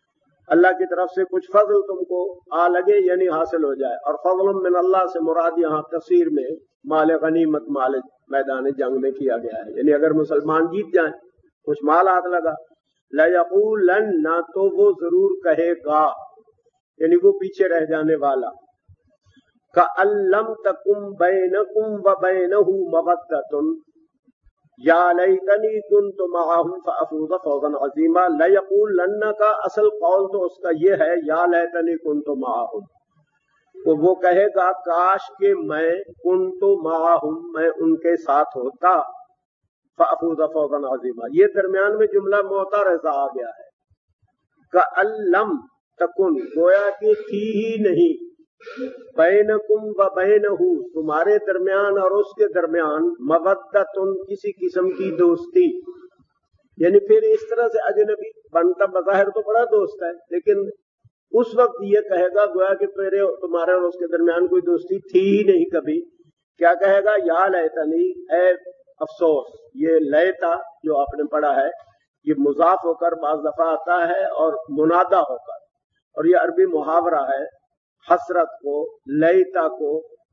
اللہ کی طرف سے کچھ فضل تم کو آ لگے یعنی حاصل ہو جائے. اور فضل من اللہ سے مراد یہاں تفسیر میں مال غنیمت مال میدان جنگ میں کیا گیا ہے، یعنی اگر مسلمان جیت جائیں کچھ مال ہاتھ لگا. لَيَقُولَنَّ نہ تو وہ ضرور کہے گا، یعنی وہ پیچھے رہ جانے والا. كَأَن لَّمْ تَكُن بَيْنَكُمْ وَبَيْنَهُ مَوَدَّةٌ یا لیتنی کنت معہم فافوز فوزا عظیما. لیقولن کا اصل قول تو اس کا یہ ہے یا لیتنی کنت معہم، تو وہ کہے گا کاش کہ میں کنت معہم میں ان کے ساتھ ہوتا، فافوز فوزا عظیما. یہ درمیان میں جملہ معترضہ آ گیا ہے. کأن لم تکن گویا کہ تھی ہی نہیں، بینکم و بینہ تمہارے درمیان اور اس کے درمیان مودتن کسی قسم کی دوستی. یعنی پھر اس طرح سے اجنبی بنتا بظاہر تو بڑا دوست ہے، لیکن اس وقت یہ کہے گا گویا کہ پھر تمہارے اور اس کے درمیان کوئی دوستی تھی ہی نہیں کبھی. کیا کہے گا؟ یا لیتنی اے افسوس. یہ لیتا جو آپ نے پڑھا ہے یہ مضاف ہو کر بعض دفعہ آتا ہے اور منادا ہو کر، اور یہ عربی محاورہ ہے. حسرت کو لیتا کو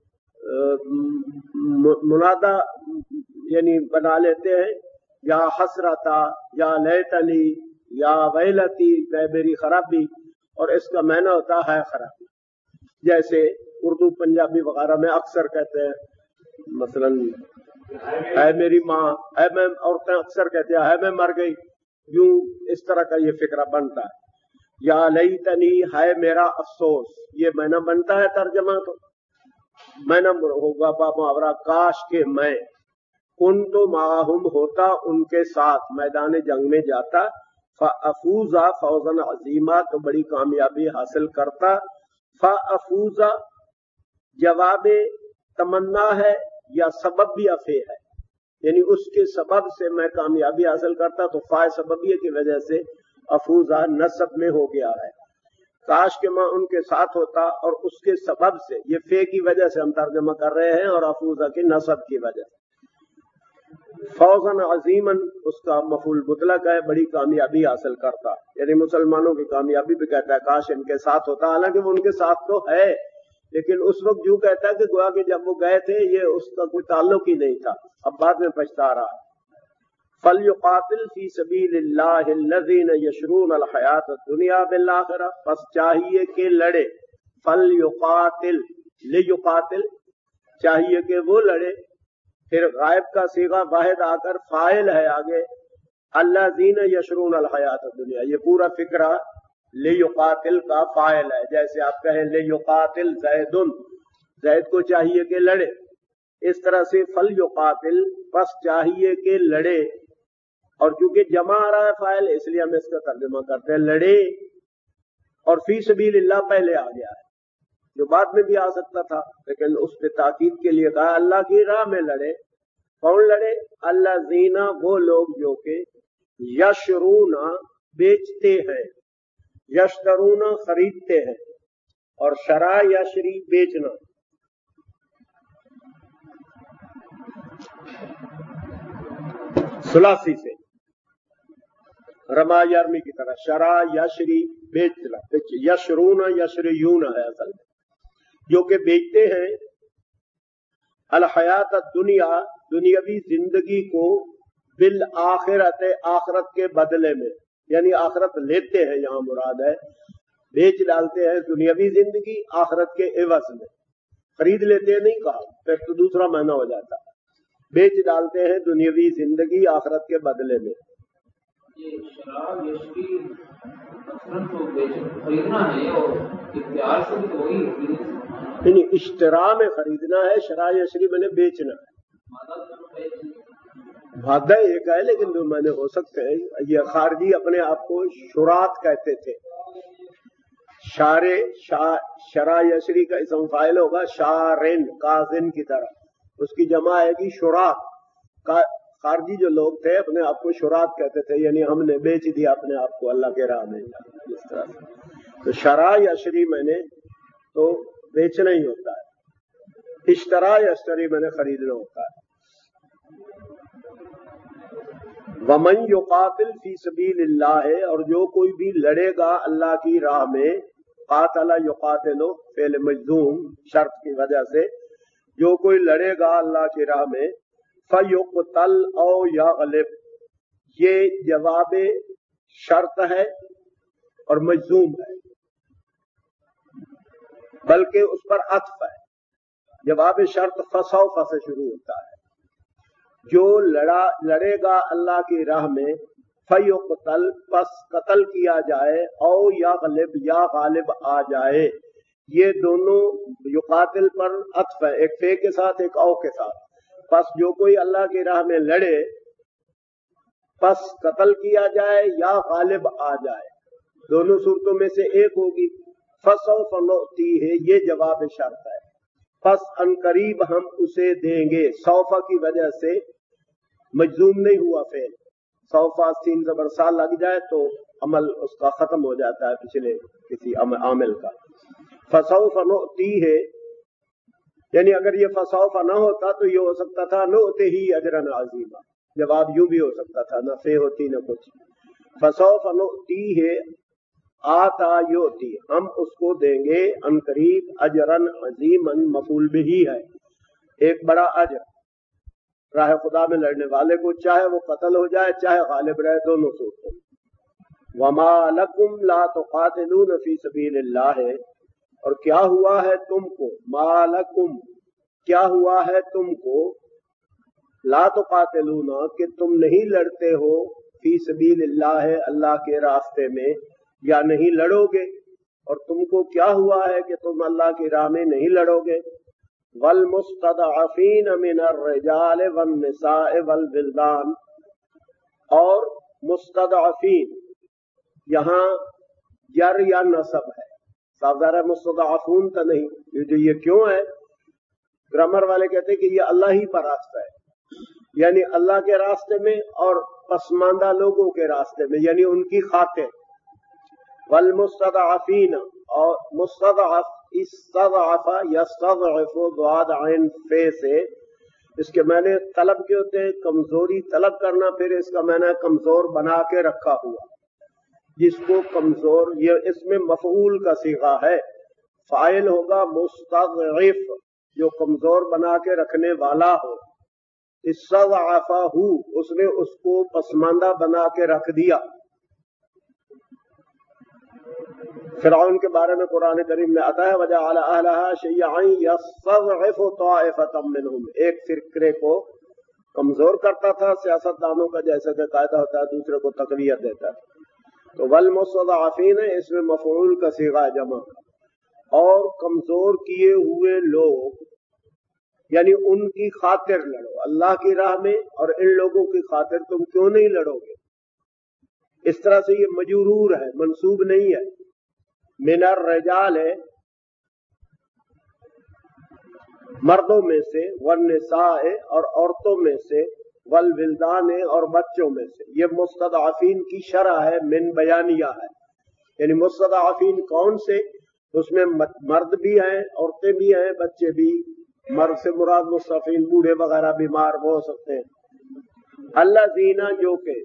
منادا یعنی بنا لیتے ہیں، یا حسرتا یا لیتنی یا ویلتی اے میری خرابی، اور اس کا معنی ہوتا ہے خرابی. جیسے اردو پنجابی وغیرہ میں اکثر کہتے ہیں مثلا اے میری ماں، اے میں عورتیں اکثر کہتے ہیں اے میں مر گئی، یوں اس طرح کا یہ فکرہ بنتا ہے. یا لیتنی ہے میرا افسوس، یہ معنی بنتا ہے ترجمہ. تو معنی ہوگا محاورہ کاش کہ میں کنت معہم ہوتا ان کے ساتھ، میدان جنگ میں جاتا، فافوزا فوزا عظیما تو بڑی کامیابی حاصل کرتا. فافوزا جواب تمنا ہے یا سبب بھی افے ہے، یعنی اس کے سبب سے میں کامیابی حاصل کرتا، تو فا سببیہ کی وجہ سے افوزا نصب میں ہو گیا ہے. کاش کہ میں ان کے ساتھ ہوتا، اور اس کے سبب سے یہ فے کی وجہ سے ہم ترجمہ کر رہے ہیں اور افوزا کی نصب کی وجہ سے. فوزن عظیمن اس کا مفعول مطلق ہے، بڑی کامیابی حاصل کرتا، یعنی مسلمانوں کی کامیابی بھی کہتا ہے کاش ان کے ساتھ ہوتا. حالانکہ وہ ان کے ساتھ تو ہے، لیکن اس وقت یوں کہتا ہے کہ گویا کہ جب وہ گئے تھے یہ اس کا کوئی تعلق ہی نہیں تھا، اب بعد میں پچھتا رہا. فَلْيُقَاتِلْ فِي سَبِيلِ اللَّهِ الَّذِينَ يَشْرُونَ الْحَيَاةَ الدُّنْيَا بِالْآخِرَةِ، پس چاہیے کہ لڑے. فَلْيُقَاتِلْ لِيُقَاتِلْ چاہیے کہ وہ لڑے، پھر غائب کا صیغہ واحد آ کر فاعل ہے آگے، الَّذِينَ يَشْرُونَ الْحَيَاةَ الدُّنْيَا. یہ پورا فکرہ لِيُقَاتِلْ کا فاعل ہے. جیسے آپ کہیں لِيُقَاتِلْ زَيْدٌ، زید کو چاہیے کہ لڑے، اس طرح سے فَلْيُقَاتِلْ پس چاہیے کہ لڑے. اور چونکہ جمع آ رہا ہے فاعل اس لیے ہم اس کا ترجمہ کرتے ہیں لڑے، اور فی سبیل اللہ پہلے آ گیا ہے جو بعد میں بھی آ سکتا تھا، لیکن اس پہ تاکید کے لیے کہا اللہ کی راہ میں لڑے. کون لڑے؟ الذین وہ لوگ جو کہ یشرون بیچتے ہیں، یشترون خریدتے ہیں، اور شرا یشری بیچنا. ثلاثی سے رما یارمی کی طرح شرا یشری بیچنا، یشرون یشریون ہے اصل میں، جو کہ بیچتے ہیں الحیات الدنیا دنیاوی زندگی کو بالآخرت آخرت کے بدلے میں، یعنی آخرت لیتے ہیں یہاں مراد ہے، بیچ ڈالتے ہیں دنیاوی زندگی آخرت کے عوض میں. خرید لیتے ہیں نہیں کہا، پھر تو دوسرا معنی ہو جاتا، بیچ ڈالتے ہیں دنیاوی زندگی آخرت کے بدلے میں. یہ شراب یشری اصلاً تو خریدنا ہے اور اختیار سے بھی وہی یعنی اشترا میں خریدنا ہے، شرا یشری میں نے بیچنا ہے. مادہ ایک ہے لیکن دو معنی ہو سکتے ہیں. یہ خارجی اپنے آپ کو شرات کہتے تھے. شارے شرا یشری کا اسم فاعل ہوگا شارن کازن کی طرح، اس کی جمع آئے گی شرات. خارجی جو لوگ تھے اپنے آپ کو شرات کہتے تھے، یعنی ہم نے بیچ دیا اپنے آپ کو اللہ کے راہ میں. اس طرح تو شرا یشری میں نے تو بیچنا ہی ہوتا ہے، اشترا یشتری میں نے خریدنا ہوتا ہے. ومن یقاتل فی سبیل اللہ، اور جو کوئی بھی لڑے گا اللہ کی راہ میں، قاتل یقاتل فعل مجزوم شرط کی وجہ سے، جو کوئی لڑے گا اللہ کی راہ میں، فیقتل او یغلب، یہ جواب شرط ہے اور مجزوم ہے، بلکہ اس پر عطف ہے۔ جواب شرط فسوف سے شروع ہوتا ہے۔ جو لڑا لڑے گا اللہ کی راہ میں، فیقتل، پس قتل کیا جائے، او یغلب، یا غالب آ جائے، یہ دونوں یقاتل پر عطف ہے، ایک فے کے ساتھ ایک او کے ساتھ۔ پس جو کوئی اللہ کی راہ میں لڑے، پس قتل کیا جائے یا غالب آ جائے، دونوں صورتوں میں سے ایک ہوگی۔ فسوف نؤتیہ، یہ جواب شرط ہے، پس ان قریب ہم اسے دیں گے۔ سوفا کی وجہ سے مجزوم نہیں ہوا فعل، سوفا سین زبر سا لگ جائے تو عمل اس کا ختم ہو جاتا ہے پچھلے کسی عامل کا۔ فسوف نؤتیہ، یعنی اگر یہ فسوف نہ ہوتا تو یہ ہو سکتا تھا نؤتیہ اجرا عظیما، جواب یوں بھی ہو سکتا تھا، نہ فے ہوتی نہ کچھ۔ فسوف نؤتیہ آتا یؤتی، ہم اس کو دیں گے ان قریب، اجرن عظیما مفعول بہ ہے، ایک بڑا اجر راہ خدا میں لڑنے والے کو، چاہے وہ قتل ہو جائے چاہے غالب رہے، دونوں صورتوں۔ وما لکم لا تقاتلون فی سبیل اللہ، اور کیا ہوا ہے تم کو، ما لکم، کیا ہوا ہے تم کو، لا تقاتلون، کہ تم نہیں لڑتے ہو، فی سبیل اللہ، اللہ کے راستے میں، یا نہیں لڑو گے، اور تم کو کیا ہوا ہے کہ تم اللہ کی راہ میں نہیں لڑو گے۔ والمستضعفین من الرجال والنساء والولدان، اور مستضعفین یہاں جر یا نصب ہے، صاف ظاہر ہے مستضعفون کا نہیں، یہ جو یہ کیوں ہے، گرامر والے کہتے ہیں کہ یہ اللہ ہی پر راستہ ہے، یعنی اللہ کے راستے میں اور پسماندہ لوگوں کے راستے میں، یعنی ان کی خاطر۔ والمستضعفین، اور مستضعف، استضعف یستضعف، ضاد عین فے سے، اس کے معنی طلب کے ہوتے ہیں، کمزوری طلب کرنا، پھر اس کا معنی کمزور بنا کے رکھا ہوا، جس کو کمزور، یہ اس میں مفعول کا صیغہ ہے، فاعل ہوگا مستضعف، جو کمزور بنا کے رکھنے والا ہو۔ استضعفہ، اس نے اس کو پسماندہ بنا کے رکھ دیا۔ فرعون کے بارے میں قرآن کریم میں آتا ہے وَجَعَلَ أَهْلَهَا شِيَّعًا يَسْتَضْعِفُ طَائِفَةً مِّنْهُمْ، ایک فرقے کو کمزور کرتا تھا، سیاست دانوں کا جیسے کہ قاعدہ ہوتا ہے، دوسرے کو تقویت دیتا ہے۔ تو والمستضعفین، اس میں مفعول کا صیغہ جمع، اور کمزور کیے ہوئے لوگ، یعنی ان کی خاطر لڑو اللہ کی راہ میں، اور ان لوگوں کی خاطر تم کیوں نہیں لڑو گے؟ اس طرح سے یہ مجرور ہے، منصوب نہیں ہے۔ من الرجال ہے مردوں میں سے، والنساء اور عورتوں میں سے، والولدان اور بچوں میں سے، یہ مستضعفین کی شرح ہے، من بیانیہ ہے، یعنی مستضعفین کون سے، اس میں مرد بھی ہیں، عورتیں بھی ہیں، بچے بھی، مرد سے مراد مستضعفین بوڑھے وغیرہ بیمار وہ ہو سکتے ہیں۔ اللہ زینا، جو کہ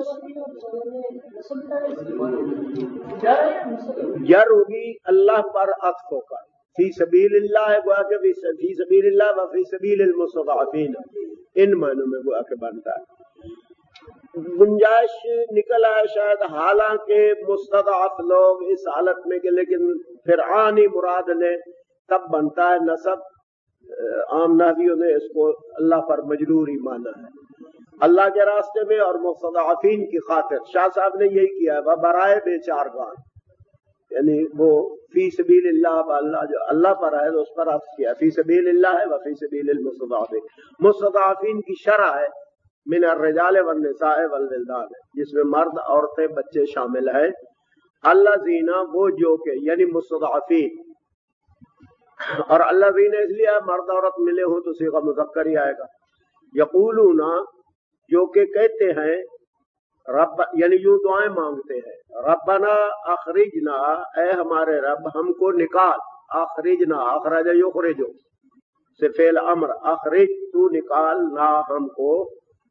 جر ہوگی اللہ پر عطف ہو کر، فی سبیل اللہ ہے، گویا کہ فی سبیل اللہ و فی سبیل المستضعفین، ان معنوں میں گویا کہ بنتا ہے۔ گنجائش نکل آئے شاید، حالانکہ مستضعف لوگ اس حالت میں کہ لیکن فرعون ہی مراد لیں، تب بنتا ہے نصب۔ عام نحویوں نے اس کو اللہ پر مجرور ہی مانا ہے، اللہ کے راستے میں اور مستضعفین کی خاطر۔ شاہ صاحب نے یہی کیا ہے، وہ برائے بے چارگان، یعنی وہ فی سبیل اللہ، اللہ جو اللہ پر ہے تو اس پر عطف کیا، فی سبیل اللہ ہے و فی سبیل المستضعفین۔ مستضعفین کی شرح ہے من الرجال والنساء والولدان، جس میں مرد، عورتیں، بچے شامل ہیں۔ اللہ زینا، وہ جو کہ، یعنی مستضعفین، اور اللہ زینا اس لیے مرد عورت ملے ہوں تو صیغہ مذکر ہی آئے گا۔ یقولون، جو کہ کہتے ہیں، رب، یعنی یوں دعائیں مانگتے ہیں، ربنا اخرجنا، اے ہمارے رب ہم کو نکال، اخرجنا، اخرج یخرجو سے فعل امر، اخرج تو نکال، نا ہم کو،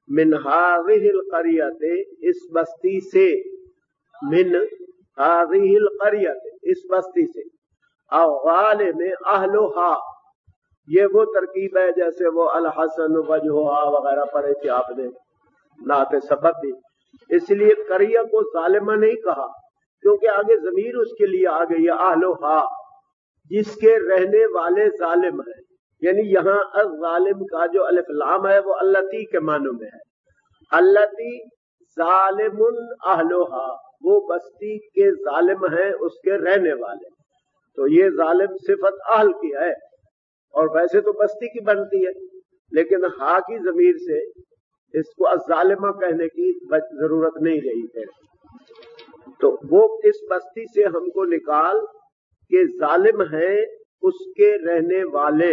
من هذه القرية اس بستی سے، من هذه القرية اس بستی سے، او غالب اہلها، یہ وہ ترکیب ہے جیسے وہ الحسن وجہها وغیرہ پڑھے تھے آپ نے نعت سبب بھی، اس لیے قریہ کو ظالمہ نہیں کہا کیونکہ آگے ضمیر اس کے لیے آ گئی ہے اہلها، جس کے رہنے والے ظالم ہیں، یعنی یہاں الظالم کا جو الف لام ہے وہ اللتی کے معنوں میں ہے، اللتی ظالم اہلها، وہ بستی کے ظالم ہیں اس کے رہنے والے، تو یہ ظالم صفت اہل کی ہے اور ویسے تو بستی کی بنتی ہے، لیکن ہا کی ضمیر سے اس کو الظالمہ کہنے کی ضرورت نہیں رہی ہے، تو وہ اس بستی سے ہم کو نکال کہ ظالم ہیں اس کے رہنے والے،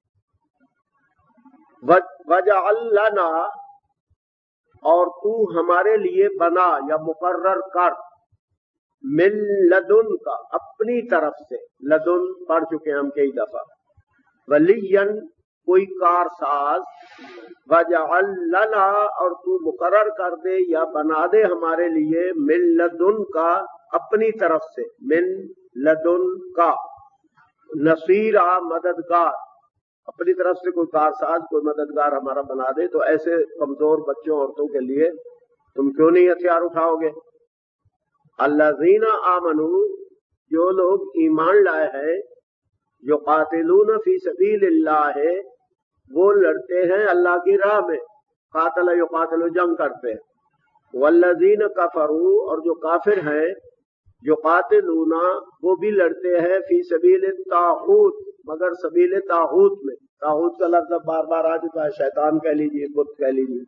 وَجَعَلْ لَنَا، اور تو ہمارے لیے بنا یا مقرر کر، من لدن کا اپنی طرف سے، لدن پڑھ چکے ہم کئی دفعہ، ولیًا کوئی کارساز، وَجَعَلْ لَنَا، اور تو مقرر کر دے یا بنا دے ہمارے لیے، من لدن کا اپنی طرف سے، من لدن کا نصیرا مددگار، اپنی طرف سے کوئی کارساز کوئی مددگار ہمارا بنا دے، تو ایسے کمزور بچوں عورتوں کے لیے تم کیوں نہیں ہتھیار اٹھاؤ گے؟ الذین آمنوا، جو لوگ ایمان لائے ہیں، یقاتلون فی سبیل اللہ، وہ لڑتے ہیں اللہ کی راہ میں، قاتل یقاتل جنگ کرتے ہیں، والذین کفروا، اور جو کافر ہیں، یقاتلون وہ بھی لڑتے ہیں، فی سبیل الطاغوت، مگر سبیل طاغوت میں، طاغوت کا لفظ بار بار آ چکا ہے، شیطان کہہ لیجیے بت کہہ لیجیے،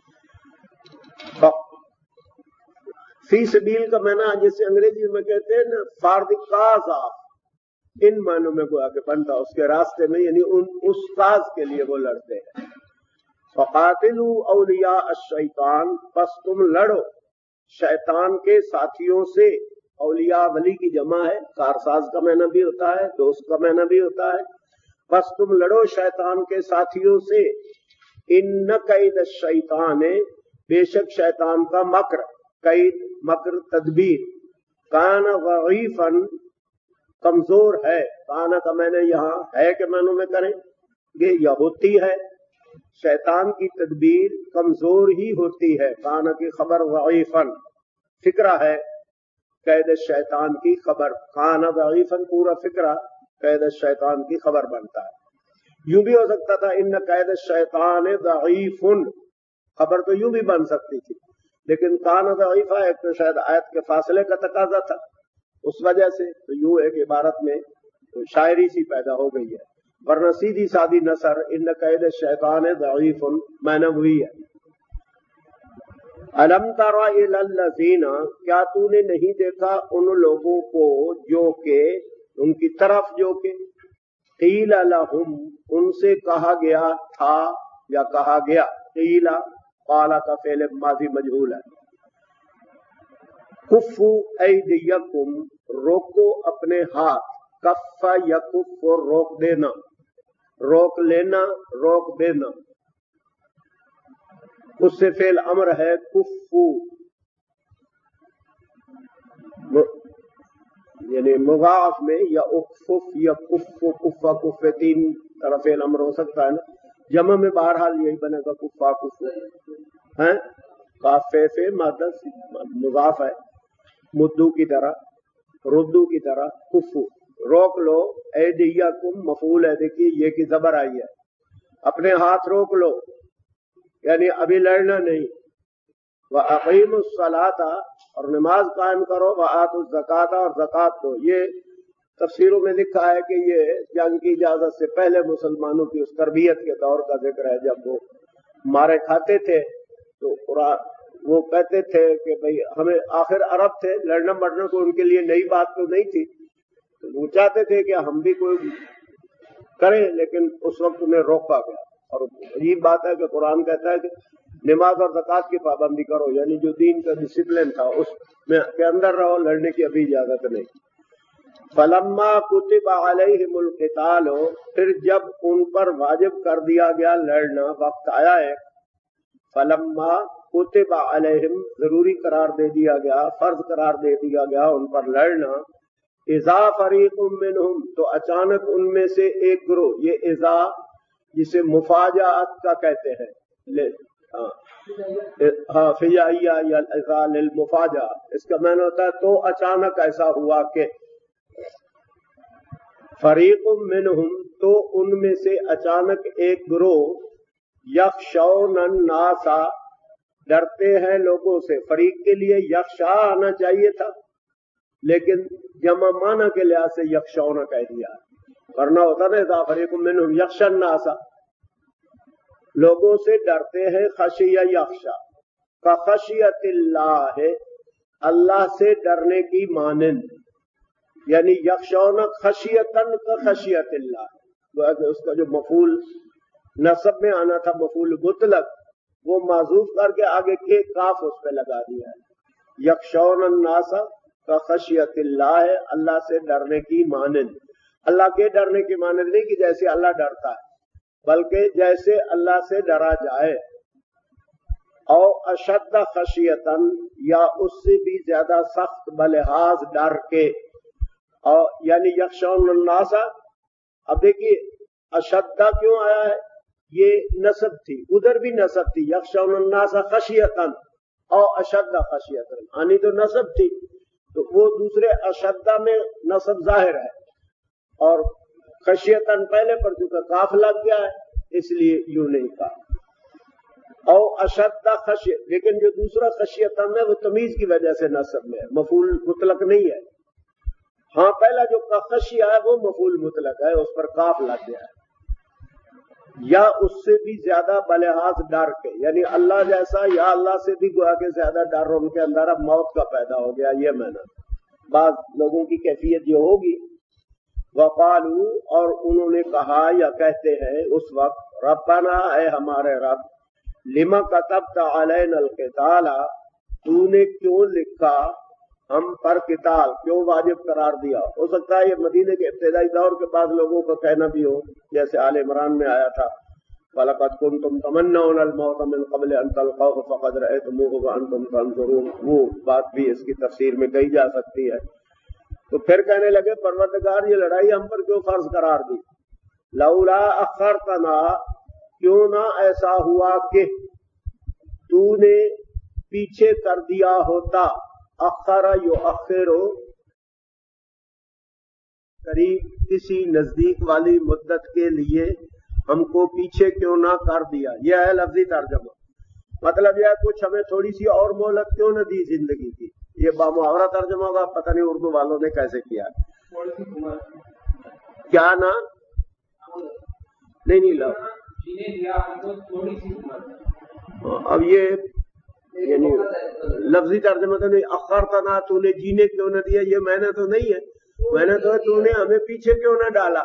فی سبیل کا معنی جسے انگریزی میں کہتے ہیں نا فار دی کاز آف، ان معنوں میں گویا کہ بنتا اس کے راستے میں، یعنی ان اس کاز کے لیے وہ لڑتے ہیں، فقاتلوا اولیاء الشیطان، پس تم لڑو شیطان کے ساتھیوں سے، اولیاء ولی کی جمع ہے، کارساز کا معنی بھی ہوتا ہے، دوست کا معنی بھی ہوتا ہے، بس تم لڑو شیطان کے ساتھیوں سے، ان کید الشیطان، بے شک شیطان کا مکر، قید مکر تدبیر، کان ضعیفا کمزور ہے، کانا کا معنی یہاں ہے کہ معنوں میں کریں گے یا ہوتی ہے، شیطان کی تدبیر کمزور ہی ہوتی ہے، کانا کی خبر ضعیفا فکرہ ہے، قید شیطان کی خبر، کانا ضعیفا پورا فکرہ قید شیطان کی خبر بنتا ہے، یوں بھی ہو سکتا تھا ان قید الشیطان ضعیف، خبر تو یوں بھی بن سکتی تھی، لیکن کان ضعیفہ ایک تو شاید آیت کے فاصلے کا تقاضا تھا، اس وجہ سے تو یوں ایک عبارت میں شاعری سی پیدا ہو گئی ہے، ورنہ سیدھی سادی نثر ان قید الشیطان ضعیف معنی ہوئی ہے۔ الم تر الی الذین، کیا تو نے نہیں دیکھا ان لوگوں کو جو کہ، ان کی طرف جو کہ، قیل لہم، ان سے کہا گیا تھا یا کہا گیا، قیل قال کا فعل ماضی مجہول ہے، کفو ایدیکم، روکو اپنے ہاتھ، کف یکف روک دینا، روک لینا، روک دینا، اس سے فعل امر ہے کفو، یعنی مضاعف میں یا اکفف یا کف کفا کف تین طرح فعل امر ہو سکتا ہے نا، جمع میں بہرحال یہی بنے گا کفا کف ہے، کافے سے مادہ مضاف ہے، مدو کی طرح ردو کی طرح، کفو روک لو، ایدیکم مفعول ہے، دیکھیے یہ کی زبر آئی ہے، اپنے ہاتھ روک لو، یعنی ابھی لڑنا نہیں، وَأَقِيمُوا الصَّلَاةَ، اور نماز قائم کرو، وَآتُوا الزَّكَاةَ، اور زکات دو۔ یہ تفسیروں میں لکھا ہے کہ یہ جنگ کی اجازت سے پہلے مسلمانوں کی اس تربیت کے دور کا ذکر ہے، جب وہ مارے کھاتے تھے تو قرآن وہ کہتے تھے کہ بھئی ہمیں، آخر عرب تھے، لڑنا مرنا کو ان کے لیے نئی بات تو نہیں تھی، تو وہ چاہتے تھے کہ ہم بھی کوئی کریں، لیکن اس وقت انہیں روکا گیا، اور یہ بات ہے کہ قرآن کہتا ہے کہ نماز اور زکات کی پابندی کرو، یعنی جو دین کا ڈسپلن تھا اس میں کے اندر رہو، لڑنے کی ابھی اجازت نہیں۔ فلما کتب علیہم القتال، پھر جب ان پر واجب کر دیا گیا لڑنا، وقت آیا ہے، فلما کتب علیہم ضروری قرار دے دیا گیا، فرض قرار دے دیا گیا ان پر لڑنا، اذا فریق منہم تو اچانک ان میں سے ایک گروہ، یہ اذا جسے مفاجات کا کہتے ہیں، ہاں فجائیہ یا اذا للمفاجہ، اس کا معنی ہوتا ہے تو اچانک ایسا ہوا کہ فریق منہم تو ان میں سے اچانک ایک گروہ، یخشون الناس ڈرتے ہیں لوگوں سے، فریق کے لیے یخشا آنا چاہیے تھا لیکن جمع معنی کے لحاظ سے یخشون کہہ دیا، ورنہ ہوتا نا اذا فریق منہم یخشى الناس، لوگوں سے ڈرتے ہیں، خشیہ یخشا کا خشیت اللہ ہے، اللہ سے ڈرنے کی مانند، یعنی یخشون خشیتن کا خشیت اللہ، اس کا جو مفعول نصب میں آنا تھا مفعول مطلق وہ معذوف کر کے آگے کے کاف اس پہ لگا دیا ہے، یخشون الناس کا خشیت اللہ ہے، اللہ سے ڈرنے کی مانند، اللہ کے ڈرنے کی مانند نہیں کہ جیسے اللہ ڈرتا ہے بلکہ جیسے اللہ سے ڈرا جائے، او اشد خشیتن یا اس سے بھی زیادہ سخت بلحاظ ڈر کے، اور یعنی یخشون الناس، اب دیکھیے اشدہ کیوں آیا ہے، یہ نصب تھی، ادھر بھی نصب تھی، یخشون الناس خشیتن او اشد خشیتن، آنی تو نصب تھی تو وہ دوسرے اشدہ میں نصب ظاہر ہے، اور خشیتن پہلے پر چونکہ کاف لگ گیا ہے اس لیے یوں نہیں کہا، او اشد خشیت، لیکن جو دوسرا خشیتن ہے وہ تمیز کی وجہ سے نصب میں ہے، مفعول مطلق نہیں ہے، ہاں پہلا جو خشیہ ہے وہ مفعول مطلق ہے، اس پر کاف لگ گیا ہے، یا اس سے بھی زیادہ بلحاظ ڈر کے، یعنی اللہ جیسا یا اللہ سے بھی گویا کہ زیادہ ڈر ان کے اندر اب موت کا پیدا ہو گیا، یہ میں نے بعض لوگوں کی کیفیت جو ہوگی، وقالو اور انہوں نے کہا یا کہتے ہیں اس وقت، ربنا اے ہمارے رب، لما کتبت علینا القتال، تو نے کیوں لکھا ہم پر قتال، کیوں واجب قرار دیا، ہو سکتا ہے یہ مدینے کے ابتدائی دور کے بعد لوگوں کا کہنا بھی ہو، جیسے آل عمران میں آیا تھا وَلَقَدْ كُنْتُمْ تَمَنَّوْنَ الْمَوْتَ مِنْ قَبْلِ أَنْ تَلْقَوْهُ فَقَدْ رَأَيْتُمُوهُ وَأَنْتُمْ تَنْظُرُونَ، وہ بات بھی اس کی تفسیر میں کہی جا سکتی ہے۔ تو پھر کہنے لگے پروردگار یہ لڑائی ہم پر کیوں فرض قرار دی، لولا اخرتنا، کیوں نہ ایسا ہوا کہ تو نے پیچھے کر دیا ہوتا، اخر یؤخر قریب کسی نزدیک والی مدت کے لیے ہم کو پیچھے کیوں نہ کر دیا، یہ ہے لفظی ترجمہ، مطلب یہ کچھ ہمیں تھوڑی سی اور مہلت کیوں نہ دی زندگی کی، یہ بامحاورہ ترجمہ ہوگا، پتہ نہیں اردو والوں نے کیسے کیا، کیا نا نہیں نہیں لو اب یہ یعنی لفظی ترجمہ تو نہیں، اخرتنا تو نے جینے کیوں نہ دیا، یہ میں نے تو نہیں ہے، میں نے تو تو نے ہمیں پیچھے کیوں نہ ڈالا،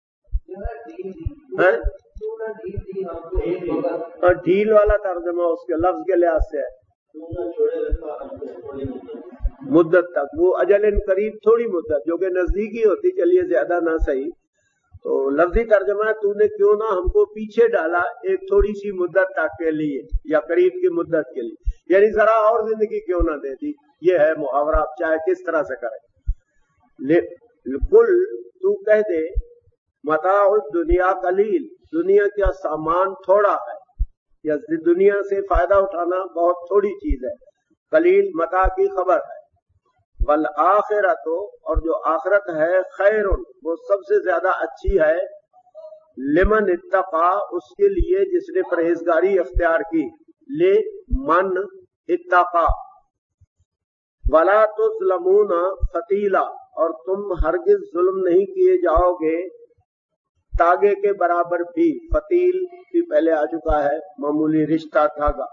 اور ڈھیل والا ترجمہ اس کے لفظ کے لحاظ سے ہے، مدت تک، وہ اجل قریب تھوڑی مدت جو کہ نزدیکی ہوتی، چلیے زیادہ نہ صحیح، تو لفظی ترجمہ ہے تو نے کیوں نہ ہم کو پیچھے ڈالا ایک تھوڑی سی مدت تک کے لیے یا قریب کی مدت کے لیے، یعنی ذرا اور زندگی کیوں نہ دے دی، یہ ہے محاورہ، آپ چاہے کس طرح سے کریں، کل تو کہہ دے متاع الدنیا قلیل، دنیا کا سامان تھوڑا ہے، یا دنیا سے فائدہ اٹھانا بہت تھوڑی چیز ہے، قلیل متاع کی خبر ہے، والآخرت اور جو آخرت ہے خیر وہ سب سے زیادہ اچھی ہے، لمن اتقا اس کے لیے جس نے پرہیزگاری اختیار کی، لے من اتقا، ولا تظلمون فتیلا اور تم ہرگز ظلم نہیں کیے جاؤ گے تاگے کے برابر بھی، فتیل بھی پہلے آ چکا ہے، معمولی رشتہ دھاگا،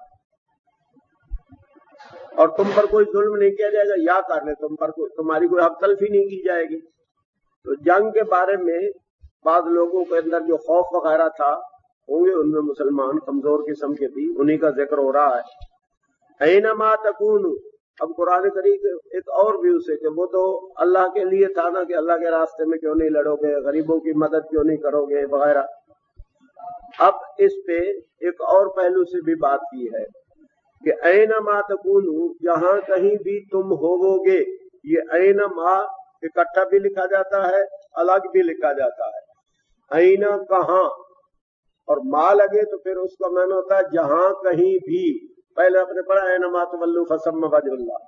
اور تم پر کوئی ظلم نہیں کیا جائے گا، یا کر لے تم پر کوئی تمہاری کوئی حق تلفی نہیں کی جائے گی۔ تو جنگ کے بارے میں بعض لوگوں کے اندر جو خوف وغیرہ تھا، ہوں گے ان میں مسلمان کمزور قسم کے بھی، انہی کا ذکر ہو رہا ہے، اینما تکونوا، اب قرآن کریم ایک اور بھی اسے کہ وہ تو اللہ کے لیے تھا نا کہ اللہ کے راستے میں کیوں نہیں لڑو گے، غریبوں کی مدد کیوں نہیں کرو گے وغیرہ، اب اس پہ ایک اور پہلو سے بھی بات کی ہے کہ اینما تکونو، جہاں کہیں بھی تم ہوو گے. یہ اینما اکٹھا بھی لکھا جاتا ہے، الگ بھی لکھا جاتا ہے. اینا کہاں، اور ما لگے تو پھر اس کا معنی ہوتا ہے جہاں کہیں بھی. پہلے آپ نے پڑھا اینما تولوا فثم وجہ اللہ.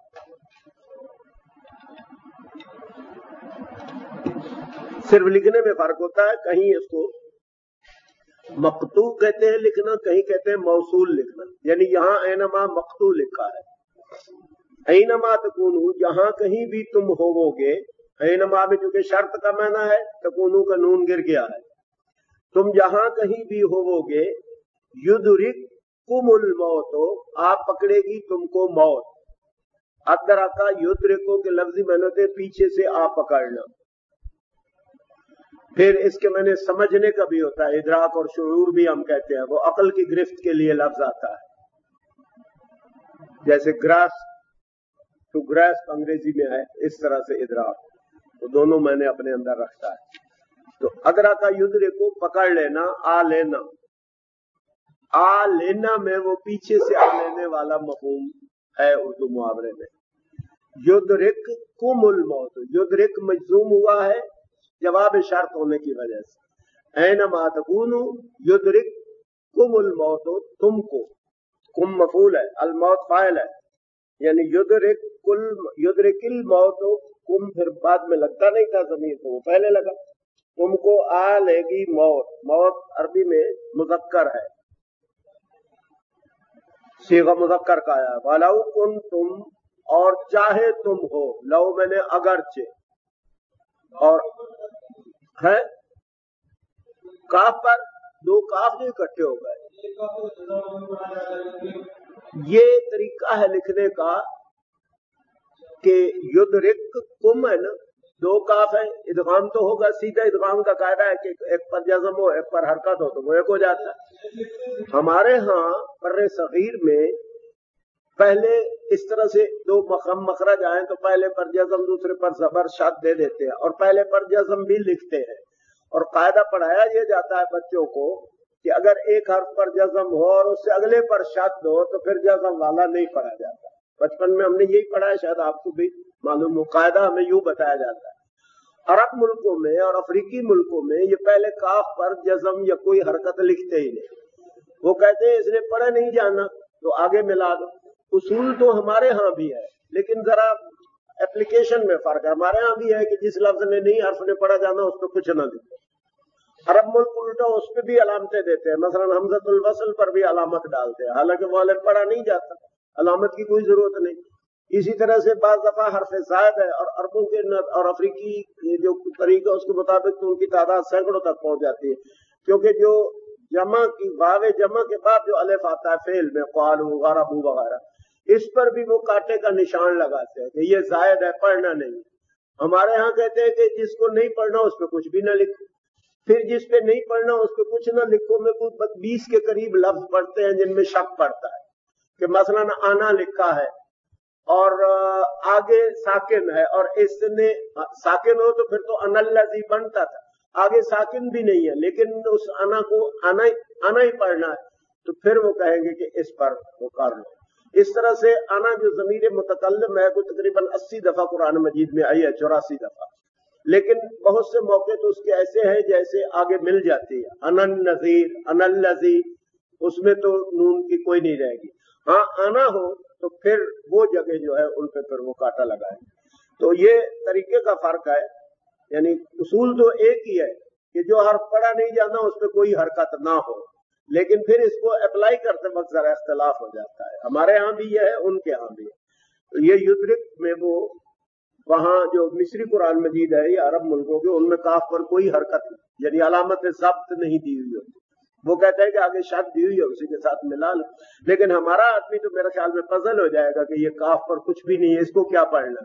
صرف لکھنے میں فرق ہوتا ہے، کہیں اس کو مقطوع کہتے ہیں لکھنا، کہیں کہتے ہیں موصول لکھنا. یعنی یہاں اینما مقطوع لکھا ہے. اینما تکونو، جہاں کہیں بھی تم ہوو گے. اینما میں چونکہ شرط کا معنی ہے، تکونو کا نون گر گیا ہے. تم جہاں کہیں بھی ہوو گے، یدرککم الموت، آپ پکڑے گی تم کو موت. ادرکا یدرکو کے لفظی معنی ہوتے پیچھے سے آپ پکڑنا. پھر اس کے معنی سمجھنے کا بھی ہوتا ہے، ادراک اور شعور بھی ہم کہتے ہیں. وہ عقل کی گرفت کے لیے لفظ آتا ہے. جیسے گراس ٹو گراس انگریزی میں ہے، اس طرح سے ادراک، تو دونوں میں نے اپنے اندر رکھتا ہے. تو ادراکا یدرکو پکڑ لینا، آ لینا. آ لینا میں وہ پیچھے سے آ لینے والا مفہوم ہے اردو محاورے میں. یدرککم الموت، یدرک مجزوم ہوا ہے جواب شرط ہونے کی وجہ سے. اینما تکونو یدرککم الموت، تم کو، کم مفعول ہے، الموت فاعل ہے. یعنی یدرک کل یدرک الموت، کم پھر بعد میں لگتا نہیں تھا ضمیر کو، وہ پہلے لگا. تم کو آ لے گی موت. موت عربی میں مذکر ہے، صیغہ مذکر کا آیا. وَلَوْ كُنْتُمْ، اور چاہے تم ہو. لو میں نے اگرچہ، اور ہے کاف پر دو کاف جو اکٹھے ہو گئے. یہ طریقہ ہے لکھنے کا کہ یدرککم ہے نا، دو کاف ہے، ادغام تو ہوگا. سیدھا ادغام کا قاعدہ ہے کہ ایک پر جزم ہو ایک پر حرکت ہو تو وہ ایک ہو جاتا ہے. ہمارے ہاں پر صغیر میں پہلے اس طرح سے دو مخم مخرج آئیں تو پہلے پر جزم دوسرے پر زبر شد دے دیتے ہیں، اور پہلے پر جزم بھی لکھتے ہیں. اور قاعدہ پڑھایا یہ جاتا ہے بچوں کو کہ اگر ایک حرف پر جزم ہو اور اس سے اگلے پر شد ہو تو پھر جزم والا نہیں پڑھا جاتا. بچپن میں ہم نے یہی پڑھا ہے، شاید آپ کو بھی معلوم ہو. قاعدہ ہمیں یوں بتایا جاتا ہے. عرب ملکوں میں اور افریقی ملکوں میں یہ پہلے کاف پر جزم یا کوئی حرکت لکھتے ہی نہیں. وہ کہتے ہیں اس نے پڑھا نہیں جانا تو آگے ملا دو. اصول تو ہمارے ہاں بھی ہے لیکن ذرا اپلیکیشن میں فرق ہے. ہمارے ہاں بھی ہے کہ جس لفظ نے نہیں حرف نے پڑھا جانا اس پہ کچھ نہ لکھو. عرب ملک الٹا اس پہ بھی علامتیں دیتے ہیں. مثلا حمزۃ الوصل پر بھی علامت ڈالتے ہیں، حالانکہ وہ الف پڑھا نہیں جاتا، علامت کی کوئی ضرورت نہیں. اسی طرح سے بعض دفعہ حرف زائد ہے اور عربوں کے اور افریقی جو طریقہ اس کے مطابق تو ان کی تعداد سینکڑوں تک پہنچ جاتی ہے، کیونکہ جو جمع کی واو جمع کے بعد جو الف آتا ہے فعل میں، قالوا غربوا وغیرہ، اس پر بھی وہ کاٹے کا نشان لگاتے ہیں کہ یہ زائد ہے، پڑھنا نہیں. ہمارے ہاں کہتے ہیں کہ جس کو نہیں پڑھنا اس پہ کچھ بھی نہ لکھو. پھر جس پہ نہیں پڑھنا اس پہ کچھ نہ لکھو میں کوئی بیس کے قریب لفظ پڑھتے ہیں جن میں شک پڑتا ہے کہ مثلا آنا لکھا ہے اور آگے ساکن ہے، اور اس نے ساکن ہو تو پھر تو انا الذی بنتا تھا. آگے ساکن بھی نہیں ہے لیکن اس انا کو آنا آنا ہی پڑھنا ہے، تو پھر وہ کہیں گے کہ اس پر وہ کر لو. اس طرح سے آنا جو ضمیر متکلم ہے وہ تقریباً اسی دفعہ قرآن مجید میں آئی ہے، چوراسی دفعہ، لیکن بہت سے موقع تو اس کے ایسے ہیں جیسے آگے مل جاتی ہے. انا النذیر، انا الذی، اس میں تو نون کی کوئی نہیں رہے گی. ہاں آنا ہو تو پھر وہ جگہ جو ہے ان پہ پھر وہ کاٹا لگائے. تو یہ طریقے کا فرق ہے. یعنی اصول تو ایک ہی ہے کہ جو حرف پڑھا نہیں جانا اس پہ کوئی حرکت نہ ہو، لیکن پھر اس کو اپلائی کرتے وقت ذرا اختلاف ہو جاتا ہے. ہمارے ہاں بھی یہ ہے، ان کے ہاں بھی ہے. تو یہ یدرک میں وہ وہاں جو مصری قرآن مجید ہے یا عرب ملکوں کے، ان میں کاف پر کوئی حرکت نہیں، یعنی علامت ضبط نہیں دی ہوئی ہوتی. وہ کہتے ہیں کہ آگے شد دی ہوئی ہے اسی کے ساتھ ملا لو. لیکن ہمارا آدمی تو میرے خیال میں پزل ہو جائے گا کہ یہ کاف پر کچھ بھی نہیں ہے، اس کو کیا پڑھنا.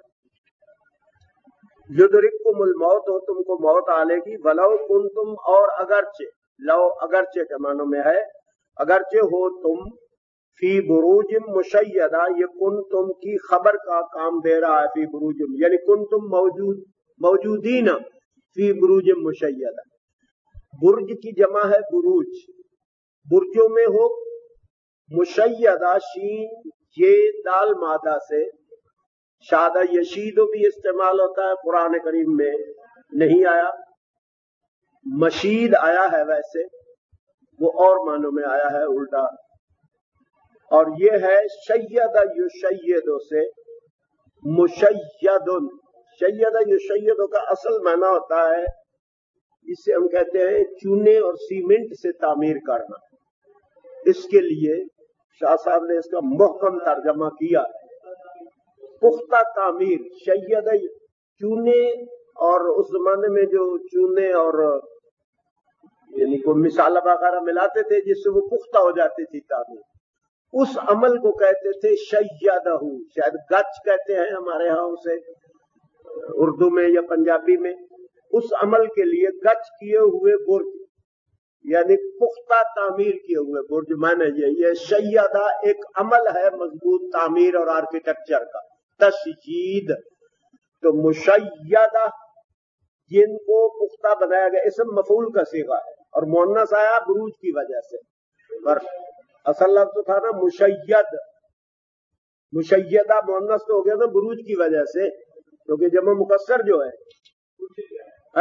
یدرککم الموت، ہو تم کو موت آ لے گی. ولو کنتم، اور اگرچہ، لو اگرچہ کے معنوں میں ہے اگرچہ ہو تم، فی بروج مشیدہ، یہ کنتم کی خبر کا کام دے رہا ہے. فی بروج یعنی کنتم موجود موجودین فی بروج مشیدہ. برج کی جمع ہے بروج، برجوں میں ہو، مشیدہ شین یہ دال مادہ سے، شادہ یشید بھی استعمال ہوتا ہے، قرآن کریم میں نہیں آیا، مشید آیا ہے ویسے، وہ اور معنوں میں آیا ہے الٹا، اور یہ ہے شیدہ یشیدو سے مشید، شیدہ یشیدو کا اصل معنی ہوتا ہے، اس سے ہم کہتے ہیں چونے اور سیمنٹ سے تعمیر کرنا۔ اس کے لیے شاہ صاحب نے اس کا محکم ترجمہ کیا، پختہ تعمیر، شیدہ چونے، اور اس زمانے میں جو چونے اور یعنی کوئی مسالہ وغیرہ ملاتے تھے جس سے وہ پختہ ہو جاتی تھی تعمیر، اس عمل کو کہتے تھے شیدہ، شاید گچ کہتے ہیں ہمارے ہاں اسے اردو میں یا پنجابی میں، اس عمل کے لیے گچ کیے ہوئے برج، یعنی پختہ تعمیر کیے ہوئے برج مانے یہ یہ شیدہ ایک عمل ہے مضبوط تعمیر اور آرکیٹیکچر کا، تشیید۔ تو مشیدہ جن کو پختہ بنایا گیا، اسم مفعول کا صیغہ ہے، اور مؤنث آیا بروج کی وجہ سے، پر اصل لفظ تو تھا نا مشید، مشیدہ مؤنث تو ہو گیا نا بروج کی وجہ سے، کیونکہ جمع مکسر جو ہے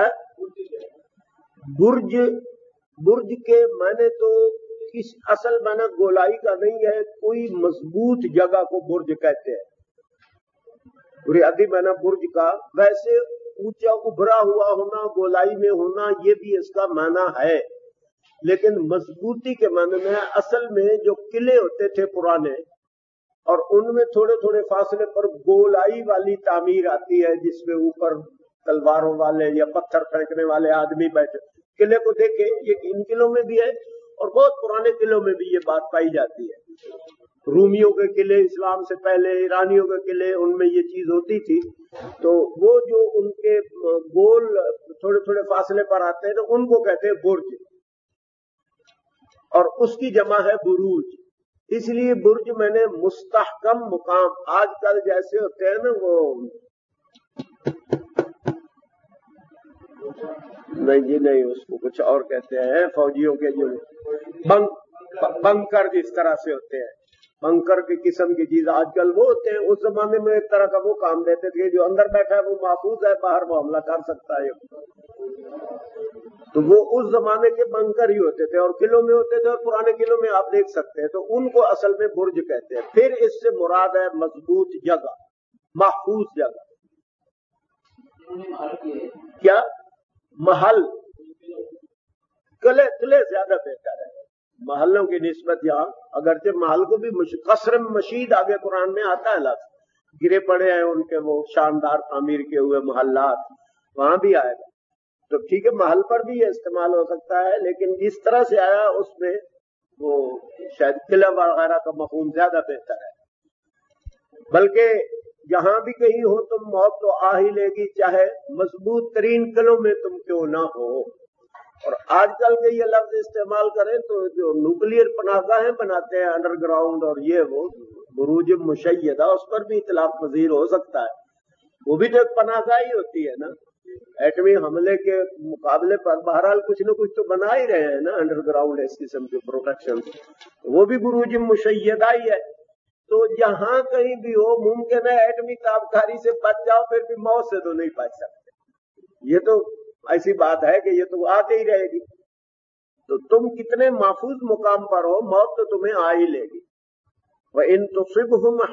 برج، برج کے معنی تو کس اصل معنی گولائی کا نہیں ہے، کوئی مضبوط جگہ کو برج کہتے ہیں، بنیادی معنی برج کا، ویسے اونچا ابھرا ہوا ہونا، گولائی میں ہونا، یہ بھی اس کا معنی ہے، لیکن مضبوطی کے معنی میں اصل میں جو قلعے ہوتے تھے پرانے، اور ان میں تھوڑے تھوڑے فاصلے پر گولائی والی تعمیر آتی ہے جس میں اوپر تلواروں والے یا پتھر پھینکنے والے آدمی بیٹھے، قلعے کو دیکھیں، یہ ان قلعوں میں بھی ہے اور بہت پرانے قلعوں میں بھی یہ بات پائی جاتی ہے، رومیوں کے قلعے اسلام سے پہلے، ایرانیوں کے قلعے، ان میں یہ چیز ہوتی تھی، تو وہ جو ان کے گول تھوڑے تھوڑے فاصلے پر آتے ہیں تو ان کو کہتے ہیں برج، اور اس کی جمع ہے بروج، اس لیے برج میں نے مستحکم مقام، آج کل جیسے ہوتے ہیں نا وہ نہیں جی نہیں، اس کو کچھ اور کہتے ہیں، فوجیوں کے جو بنکر جس طرح سے ہوتے ہیں، بنکر کی قسم کی چیز آج کل وہ ہوتے ہیں، اس زمانے میں ایک طرح کا وہ کام دیتے تھے، جو اندر بیٹھا ہے وہ محفوظ ہے، باہر وہ حملہ کر سکتا ہے، تو وہ اس زمانے کے بنکر ہی ہوتے تھے، اور قلعوں میں ہوتے تھے، اور پرانے قلعوں میں آپ دیکھ سکتے ہیں، تو ان کو اصل میں برج کہتے ہیں۔ پھر اس سے مراد ہے مضبوط جگہ، محفوظ جگہ، کیا محل، قلعے قلعے زیادہ بہتر ہے محلوں کی نسبت، یہاں اگرچہ محل کو بھی قصر مشید آگے قرآن میں آتا ہے لفظ، گرے پڑے ہیں ان کے وہ شاندار تعمیر کے ہوئے محلات، وہاں بھی آئے گا، تو ٹھیک ہے محل پر بھی یہ استعمال ہو سکتا ہے، لیکن جس طرح سے آیا اس میں وہ شاید قلعہ وغیرہ کا مفہوم زیادہ بہتر ہے۔ بلکہ جہاں بھی کہیں ہو تم موت تو آ ہی لے گی، چاہے مضبوط ترین قلعوں میں تم کیوں نہ ہو۔ اور آج کل کے یہ لفظ استعمال کریں تو جو نیوکلیر پناہ گاہیں بناتے ہیں انڈر گراؤنڈ اور یہ وہ بروج مشیدہ، اس پر بھی اطلاق پذیر ہو سکتا ہے، وہ بھی تو ایک پناہ گاہ ہی ہوتی ہے نا، ایٹمی حملے کے مقابلے پر بہرحال کچھ نہ کچھ تو بنا ہی رہے ہیں نا انڈر گراؤنڈ اس قسم کے پروٹیکشن، وہ بھی بروج مشیدہ ہی ہے۔ تو جہاں کہیں بھی ہو ممکن ہے ایٹمی تابکاری سے بچ جاؤ، پھر بھی موت سے تو نہیں بچ سکتے، یہ تو ایسی بات ہے کہ یہ تو آتے ہی رہے گی، تو تم کتنے محفوظ مقام پر ہو موت تو تمہیں آ ہی لے گی۔ وَإِن تُصِبْهُمْ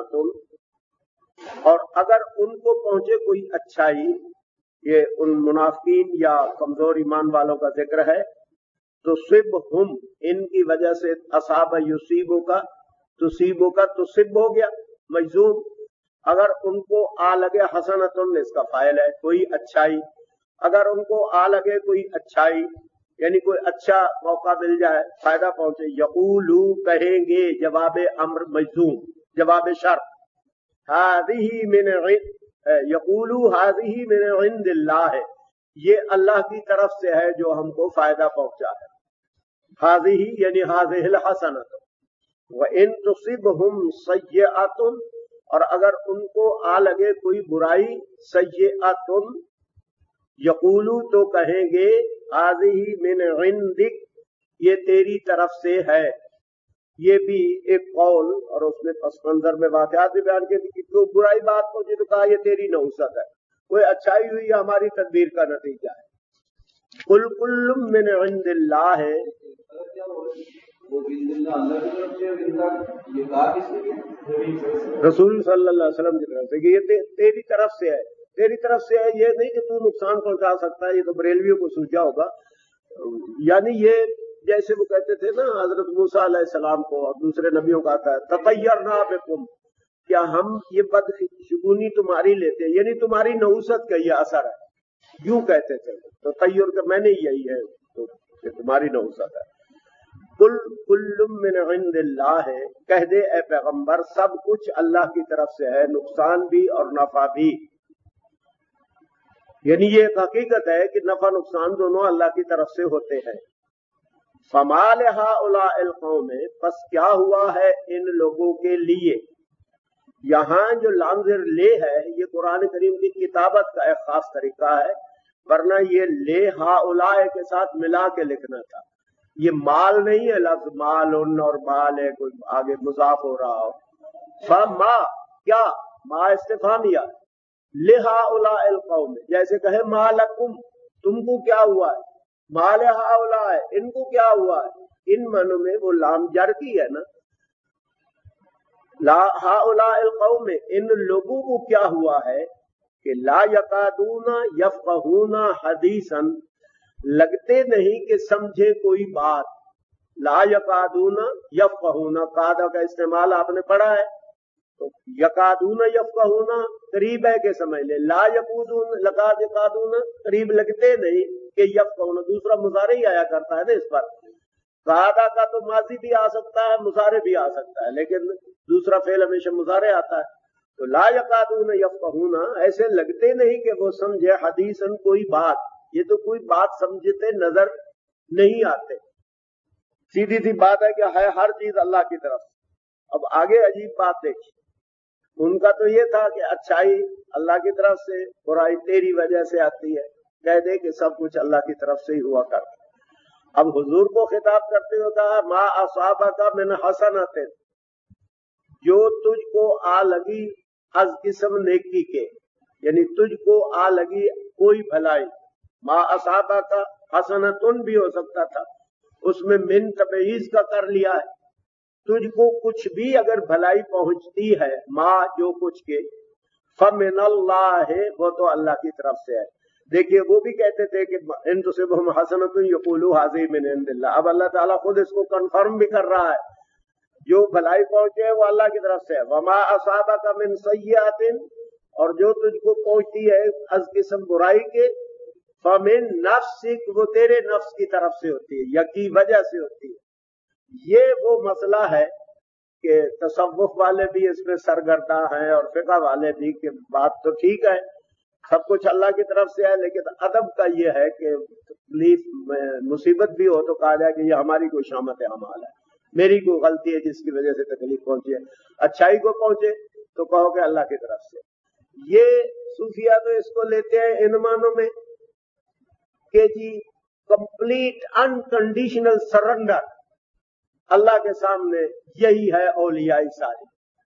حَسَنَةٌ، اور اگر ان کو پہنچے کوئی اچھائی، یہ ان منافقین یا کمزور ایمان والوں کا ذکر ہے، تُصِبْهُمْ ان کی وجہ سے، اصاب یصیبو کا تصیبو کا تصب ہو گیا مجزوم، اگر ان کو آ لگے حسنۃ اس کا فاعل ہے کوئی اچھائی، اگر ان کو آ لگے کوئی اچھائی یعنی کوئی اچھا موقع مل جائے، فائدہ پہنچے، یقولو کہیں گے، جواب امر مجزوم، جواب شرط، ہذہ من عند، یقولو ہذہ من عند اللہ، یہ اللہ کی طرف سے ہے جو ہم کو فائدہ پہنچا ہے، ہذہ یعنی ہذہ الحسنۃ، وَإِن تُصِبْهُمْ سَيِّئَةٌ، اور اگر ان کو آ لگے کوئی برائی، سیئۃ، یقولو تو کہیں گے، ہذہ من عندک، یہ تیری طرف سے ہے. یہ بھی ایک قول اور اس میں پس منظر میں واقعات بھی بیان کیے کہ جو برائی بات پہنچی تو کہا یہ تیری نحوست ہے، کوئی اچھائی ہوئی یہ ہماری تدبیر کا نتیجہ ہے. قل کل من عند اللہ ہے، رسول صلی اللہ علیہ وسلم کی طرف سے کہ یہ تیری طرف سے ہے. تیری طرف سے ہے یہ نہیں کہ تو نقصان پہنچا سکتا ہے، یہ تو بریلویوں کو سوچا ہوگا. یعنی یہ جیسے وہ کہتے تھے نا حضرت موسیٰ علیہ السلام کو اور دوسرے نبیوں کا آتا ہے تطیرنا بکم، کیا ہم یہ بدشگونی تمہاری لیتے ہیں، یعنی تمہاری نحوست کا یہ اثر ہے. یوں کہتے تھے تطیر کا میں نے یہی ہے تو کہ تمہاری نحوست ہے. کل کل من عند اللہ ہے، کہہ دے اے پیغمبر سب کچھ اللہ کی طرف سے ہے، نقصان بھی اور نفع بھی. یعنی یہ ایک حقیقت ہے کہ نفع نقصان دونوں اللہ کی طرف سے ہوتے ہیں. فما لہؤلاء القوم، پس کیا ہوا ہے ان لوگوں کے لیے. یہاں جو لامزر لے ہے یہ قرآن کریم کی کتابت کا ایک خاص طریقہ ہے، ورنہ یہ لے ہؤلاء کے ساتھ ملا کے لکھنا تھا. یہ مال نہیں ہے، لفظ مال ان اور مال ہے کوئی آگے مضاف ہو رہا ہو. فما کیا، ما استفہامیہ، لہؤلاء القوم، جیسے کہے ما لکم تم کو کیا ہوا ہے، ما لہؤلاء ان کو کیا ہوا ہے. ان منوں میں وہ لام جر کی ہے نا، لا ہؤلاء القوم ان لوگوں کو کیا ہوا ہے کہ لا یکادون یفقہون حدیثا، لگتے نہیں کہ سمجھے کوئی بات. لا یکادون یفقہون، قادہ کا استعمال آپ نے پڑھا ہے تو یکادون یفقہون قریب ہے کہ سمجھ لے. لا یکودون لقاد یکادون قریب لگتے نہیں کہ یفقہون، دوسرا مضارع ہی آیا کرتا ہے نا اس پر. قادہ کا تو ماضی بھی آ سکتا ہے مضارع بھی آ سکتا ہے، لیکن دوسرا فعل ہمیشہ مضارع آتا ہے. تو لا یکادون یفقہون ایسے لگتے نہیں کہ وہ سمجھے حدیثاً کوئی بات. یہ تو کوئی بات سمجھتے نظر نہیں آتے. سیدھی سی بات ہے کہ ہے ہر چیز اللہ کی طرف. اب آگے عجیب بات دیکھیں، ان کا تو یہ تھا کہ اچھائی اللہ کی طرف سے، برائی تیری وجہ سے آتی ہے. کہہ دے کہ سب کچھ اللہ کی طرف سے ہی ہوا کرتا. اب حضور کو خطاب کرتے ہوئے کہا ما اصابک من حسنۃ، جو تجھ کو آ لگی از قسم نیکی کے، یعنی تجھ کو آ لگی کوئی بھلائی. ما اصابک حسنۃ بھی ہو سکتا تھا، اس میں من تبعیض کا کر لیا ہے. تجھ کو کچھ بھی اگر بھلائی پہنچتی ہے، ما جو کچھ کے، فمن اللہ، وہ تو اللہ کی طرف سے ہے. دیکھیے وہ بھی کہتے تھے کہ ان تصبہم حسنۃ یقولوا ھذہ من عند اللہ. اب اللہ تعالیٰ خود اس کو کنفرم بھی کر رہا ہے، جو بھلائی پہنچے وہ اللہ کی طرف سے ہے. وما اصابک من سیئۃ، اور جو تجھ کو پہنچتی ہے از قسم برائی کے، فمن نفسک، وہ تیرے نفس کی طرف سے ہوتی ہے یا کی وجہ سے ہوتی ہے. یہ وہ مسئلہ ہے کہ تصوف والے بھی اس میں سرگرداں ہیں اور فقہ والے بھی کہ بات تو ٹھیک ہے سب کچھ اللہ کی طرف سے ہے، لیکن ادب کا یہ ہے کہ تکلیف مصیبت بھی ہو تو کہا جائے کہ یہ ہماری کوئی شامت اعمال ہے، میری کوئی غلطی ہے جس کی وجہ سے تکلیف پہنچی ہے. اچھائی کو پہنچے تو کہو کہ اللہ کی طرف سے. یہ صوفیہ تو اس کو لیتے ہیں ان معنوں میں کہ جی کمپلیٹ انکنڈیشنل سرنڈر اللہ کے سامنے، یہی ہے اولیاء ساری.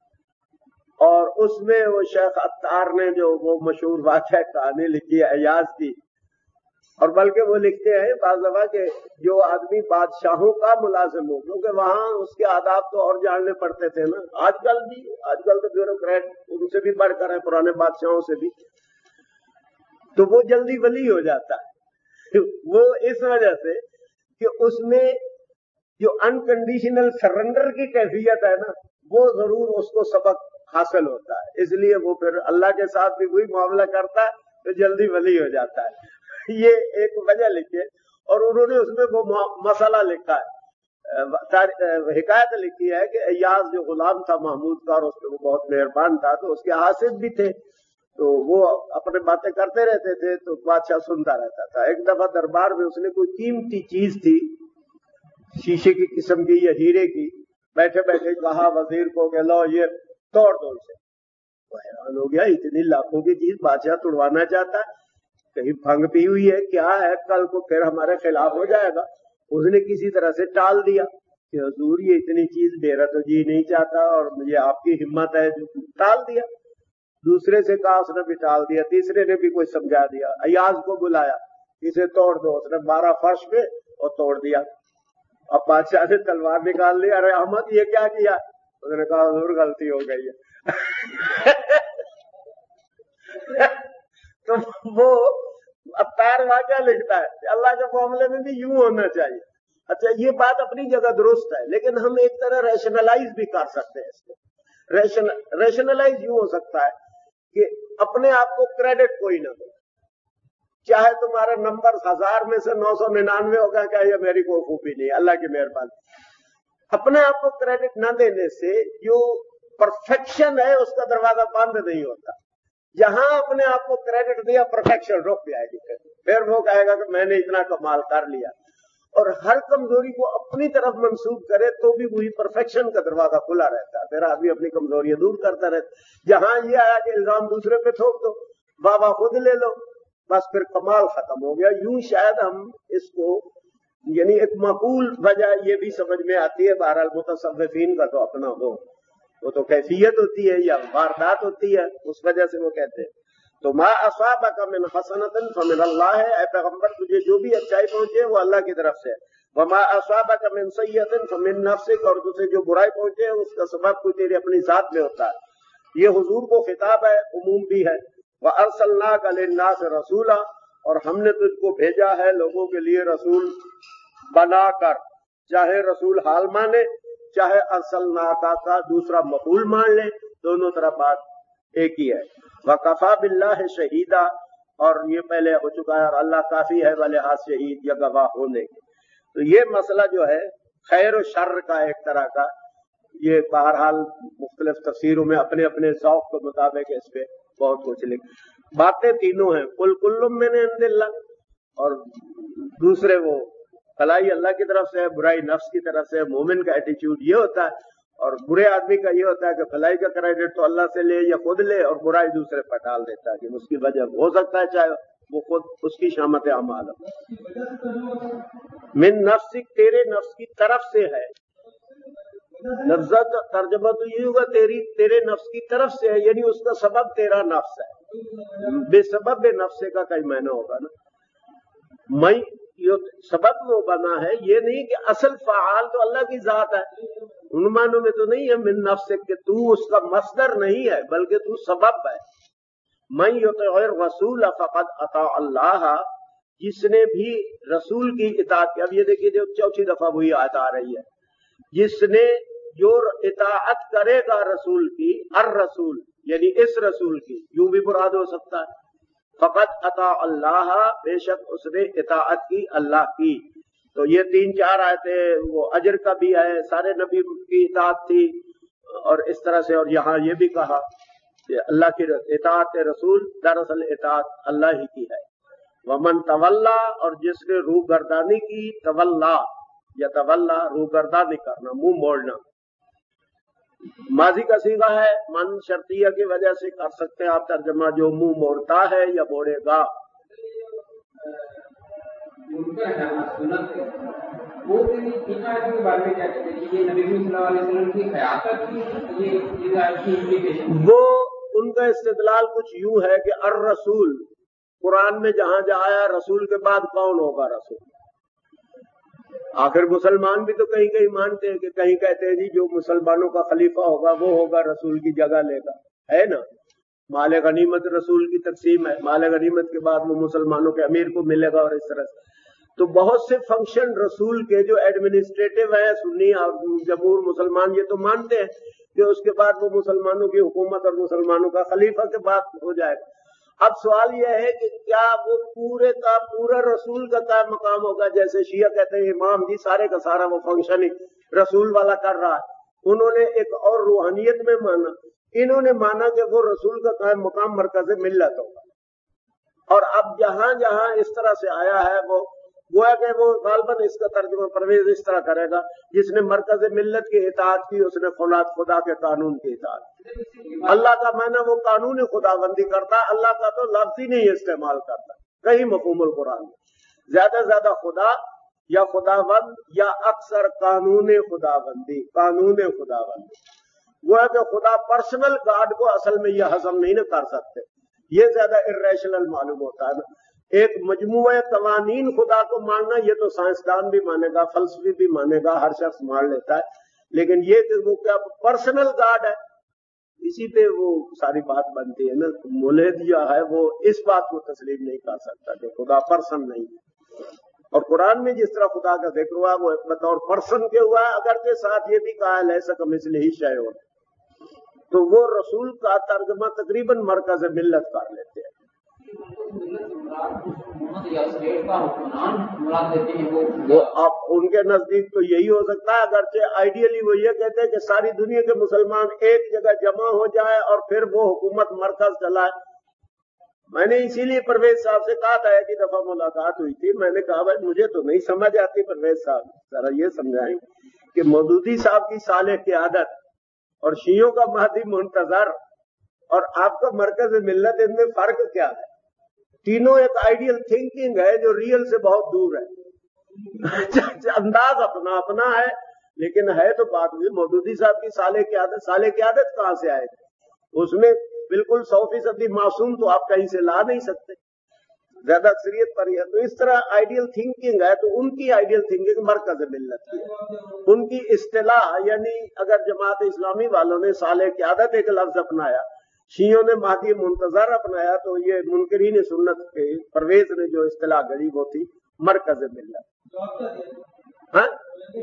اور اس میں وہ شیخ عطار نے جو وہ مشہور واقعہ کہانی لکھی ہے ایاز کی، اور بلکہ وہ لکھتے ہیں بعض دفعہ کہ جو آدمی بادشاہوں کا ملازم ہو، کیونکہ وہاں اس کے آداب تو اور جاننے پڑتے تھے نا. آج کل بھی آج کل تو بیوروکریٹ ان سے بھی بڑھ کر ہیں، پرانے بادشاہوں سے بھی، تو وہ جلدی ولی ہو جاتا ہے. وہ اس وجہ سے کہ اس میں جو انکنڈیشنل سرنڈر کی کیفیت ہے نا، وہ ضرور اس کو سبق حاصل ہوتا ہے. اس لیے وہ پھر اللہ کے ساتھ بھی وہی معاملہ کرتا ہے تو جلدی ولی ہو جاتا ہے. یہ ایک وجہ لکھی ہے. اور انہوں نے اس میں وہ مسئلہ لکھا ہے، حکایت لکھی ہے کہ ایاز جو غلام تھا محمود کا، اور اس پہ وہ بہت مہربان تھا تو اس کے حاسد بھی تھے، تو وہ اپنے باتیں کرتے رہتے تھے تو بادشاہ سنتا رہتا تھا. ایک دفعہ دربار میں اس نے کوئی قیمتی چیز تھی شیشے کی قسم کی یا ہیرے کی، بیٹھے بیٹھے کہا وزیر کو کہ لو یہ توڑ دو اسے. وہ حیران ہو گیا، اتنی لاکھوں کی چیز بادشاہ توڑوانا چاہتا ہے، کہیں بھنگ پی ہوئی ہے کیا ہے، کل کو پھر ہمارے خلاف ہو جائے گا. اس نے کسی طرح سے ٹال دیا کہ حضور یہ اتنی چیز میرا تو جی نہیں چاہتا اور مجھے آپ کی ہمت ہے، ٹال دیا۔ دوسرے سے کہا، اس نے بھی ٹال دیا۔ تیسرے نے بھی کوئی سمجھا دیا، ایاز کو بلایا، اسے توڑ دو، اس نے مارا فرش پہ اور توڑ دیا۔ اب بادشاہ نے تلوار نکال لی، ارے احمد یہ کیا کیا؟ اس نے کہا حضور غلطی ہو گئی ہے۔ تو وہ عطار واقعہ لکھتا ہے کہ اللہ کے معاملے میں بھی یوں ہونا چاہیے۔ اچھا یہ بات اپنی جگہ درست ہے، لیکن ہم ایک طرح ریشنلائز بھی کر سکتے ہیں اس کو۔ ریشن ریشنلائز یوں ہو سکتا ہے کہ اپنے آپ کو کریڈٹ کوئی نہ دو، چاہے تمہارا نمبر ہزار میں سے نو سو ننانوے ہوگا، کہ یہ میری کوئی خوبی نہیں، اللہ کی مہربانی۔ اپنے آپ کو کریڈٹ نہ دینے سے جو پرفیکشن ہے اس کا دروازہ بند نہیں ہوتا۔ جہاں اپنے آپ کو کریڈٹ دیا پرفیکشن رک جائے گی، پھر وہ کہے گا کہ میں نے اتنا کمال کر لیا۔ اور ہر کمزوری کو اپنی طرف منسوب کرے تو بھی وہی پرفیکشن کا دروازہ کھلا رہتا ہے، پھر آدمی اپنی کمزوریاں دور کرتا رہتا۔ جہاں یہ آیا کہ الزام دوسرے پہ تھوپ دو، بابا خود لے لو، بس پھر کمال ختم ہو گیا۔ یوں شاید ہم اس کو، یعنی ایک معقول وجہ یہ بھی سمجھ میں آتی ہے، بہرحال متصوفین کا تو اپنا ہو، وہ تو کیفیت ہوتی ہے یا واردات ہوتی ہے، اس وجہ سے وہ کہتے ہیں۔ تو ما اصابک من حسنۃ فمن اللہ ہے، اے پیغمبر تجھے جو بھی اچھائی پہنچے وہ اللہ کی طرف سے ہے۔ وما اصابک من سیئۃ فمن نفسک، اور تجھے جو برائی پہنچے اس کا سبب کوئی تیری اپنی ذات میں ہوتا ہے۔ یہ حضور کو خطاب ہے، عموم بھی ہے۔ وارسلناک للناس رسولا، اور ہم نے تجھ کو بھیجا ہے لوگوں کے لیے رسول بنا کر، چاہے رسول حال مانے چاہے ارسلناک کا دوسرا مفعول مان لے، دونوں طرح بات ایک ہی ہے۔ وَكَفَى بِاللَّهِ شَهِيدًا، اور یہ پہلے ہو چکا ہے، اور اللہ کافی ہے بلحاظ شہید یا گواہ ہونے کے۔ تو یہ مسئلہ جو ہے خیر و شر کا ایک طرح کا، یہ بہرحال مختلف تفسیروں میں اپنے اپنے ذوق کے مطابق اس پہ بہت کچھ لکھ۔ باتیں تینوں ہیں، قُلْ كُلٌّ مِّنْ عِندِ اللَّهِ، اور دوسرے وہ بھلائی اللہ کی طرف سے ہے، برائی نفس کی طرف سے ہے۔ مومن کا ایٹیچیوڈ یہ ہوتا ہے، اور برے آدمی کا یہ ہوتا ہے کہ بھلائی کا کریڈٹ تو اللہ سے لے یا خود لے، اور برائی دوسرے پر ڈال دیتا ہے کہ اس کی وجہ ہو سکتا ہے چاہے وہ خود اس کی شامت اعمال ہو۔ من نفسک، تیرے نفس کی طرف سے ہے۔ لفظ کا ترجمہ تو یہ ہوگا تیری تیرے نفس کی طرف سے ہے، یعنی اس کا سبب تیرا نفس ہے۔ بے سبب بے نفس کا کئی معنی ہوگا نا۔ میں یہ سبب وہ بنا ہے، یہ نہیں کہ اصل فعال تو اللہ کی ذات ہے، ان معنوں میں تو نہیں ہے من نفسک کہ تو اس کا مصدر نہیں ہے، بلکہ تو سبب ہے۔ من یطع الرسول فقد اطاع اللہ، جس نے بھی رسول کی اطاعت کی۔ اب یہ دیکھیے جو چوتھی دفعہ وہی آیت آ رہی ہے، جس نے جو اطاعت کرے گا رسول کی، الرسول یعنی اس رسول کی، یوں بھی مراد ہو سکتا ہے، فقد اطاع اللہ، بے شک اس نے اطاعت کی اللہ کی۔ تو یہ تین چار آیتیں وہ اجر کا بھی ہے، سارے نبی کی اطاعت تھی، اور اس طرح سے، اور یہاں یہ بھی کہا کہ اللہ کی اطاعت رسول دراصل اطاعت اللہ ہی کی ہے۔ ومن تولا، اور جس نے روح گردانی کی، تولا یا تولا روح گردانی کرنا، منہ موڑنا، ماضی کا صیغہ ہے، من شرطیہ کی وجہ سے کر سکتے ہیں آپ ترجمہ، جو منہ موڑتا ہے یا موڑے گا۔ وہ ان کا استدلال کچھ یوں ہے کہ الرسول، قرآن میں جہاں جہاں آیا رسول کے بعد کون ہوگا رسول؟ آخر مسلمان بھی تو کہیں کہیں مانتے ہیں کہ کہیں کہتے ہیں جی جو مسلمانوں کا خلیفہ ہوگا وہ ہوگا، رسول کی جگہ لے گا، ہے نا۔ مال غنیمت رسول کی تقسیم ہے، مال غنیمت کے بعد وہ مسلمانوں کے امیر کو ملے گا، اور اس طرح سے تو بہت سے فنکشن رسول کے جو ایڈمنسٹریٹو ہیں، سنی اور جمہور مسلمان یہ تو مانتے ہیں کہ اس کے بعد وہ مسلمانوں کی حکومت اور مسلمانوں کا خلیفہ کے بعد ہو جائے گا۔ اب سوال یہ ہے کہ کیا وہ پورے کا پورا رسول کا کیا مقام ہوگا؟ جیسے شیعہ کہتے ہیں امام جی سارے کا سارا وہ فنکشن رسول والا کر رہا ہے، انہوں نے ایک اور روحانیت میں مانا، انہوں نے مانا کہ وہ رسول کا قائم مقام مرکز ملت ہوگا۔ اور اب جہاں جہاں اس طرح سے آیا ہے وہ گویا کہ وہ غالباً اس کا ترجمہ پرویز اس طرح کرے گا، جس نے مرکز ملت کی اطاعت کی اس نے خلاد خدا کے قانون کی اطاعت۔ اللہ کا معنی وہ قانون خدا بندی کرتا، اللہ کا تو لفظ ہی نہیں استعمال کرتا کہیں مفہوم القرآن میں۔ زیادہ سے زیادہ خدا یا خداوند یا اکثر قانون خداوندی قانون خداوندی وہ ہے کہ خدا پرسنل گاڈ کو اصل میں یہ ہضم نہیں نہ کر سکتے، یہ زیادہ ارریشنل معلوم ہوتا ہے نا۔ ایک مجموعہ قوانین خدا کو ماننا یہ تو سائنسدان بھی مانے گا، فلسفی بھی مانے گا، ہر شخص مان لیتا ہے، لیکن یہ کہ وہ کیا پرسنل گاڈ ہے، اسی پہ وہ ساری بات بنتی ہے نا۔ ملحد جو ہے وہ اس بات کو تسلیم نہیں کر سکتا کہ خدا پرسن نہیں ہے، اور قرآن میں جس طرح خدا کا ذکر ہوا وہ بطور پرسن کے ہوا ہے، اگرچہ ساتھ یہ بھی کہا ہے لیسا کمثلہ شیء، تو وہ رسول کا ترجمہ تقریباً مرکز ملت کر لیتے ہیں۔ وہ اب ان کے نزدیک تو یہی ہو سکتا ہے، اگرچہ آئیڈیلی وہ یہ کہتے ہیں کہ ساری دنیا کے مسلمان ایک جگہ جمع ہو جائے اور پھر وہ حکومت مرکز چلائے۔ میں نے اسی لیے پرویز صاحب سے کہا تھا ایک ہی دفعہ ملاقات ہوئی تھی، میں نے کہا بھائی مجھے تو نہیں سمجھ آتی پرویز صاحب، ذرا یہ سمجھائیں کہ مودودی صاحب کی صالح قیادت اور شیعوں کا مہدی منتظر اور آپ کا مرکز ملت، ان میں فرق کیا ہے؟ تینوں ایک آئیڈیل تھنکنگ ہے جو ریئل سے بہت دور ہے، انداز اپنا اپنا ہے، لیکن ہے تو بات ہوئی مودودی صاحب کی صالح قیادت۔ صالح قیادت کہاں سے آئے گی؟ اس میں بالکل سو فیصدی معصوم تو آپ کہیں سے لا نہیں سکتے، زیادہ اکثریت پر ہی ہے۔ تو اس طرح آئیڈیل تھنکنگ ہے، تو ان کی آئیڈیل تھنکنگ مرکز ملت کی ہے، ان کی اصطلاح، یعنی اگر جماعت اسلامی والوں نے صالح قیادت ایک لفظ اپنایا، شیعوں نے مہدی منتظر اپنایا، تو یہ منکرین سنت کے پرویز نے جو اصطلاح گڑی وہ تھی مرکز ملت۔ ہاں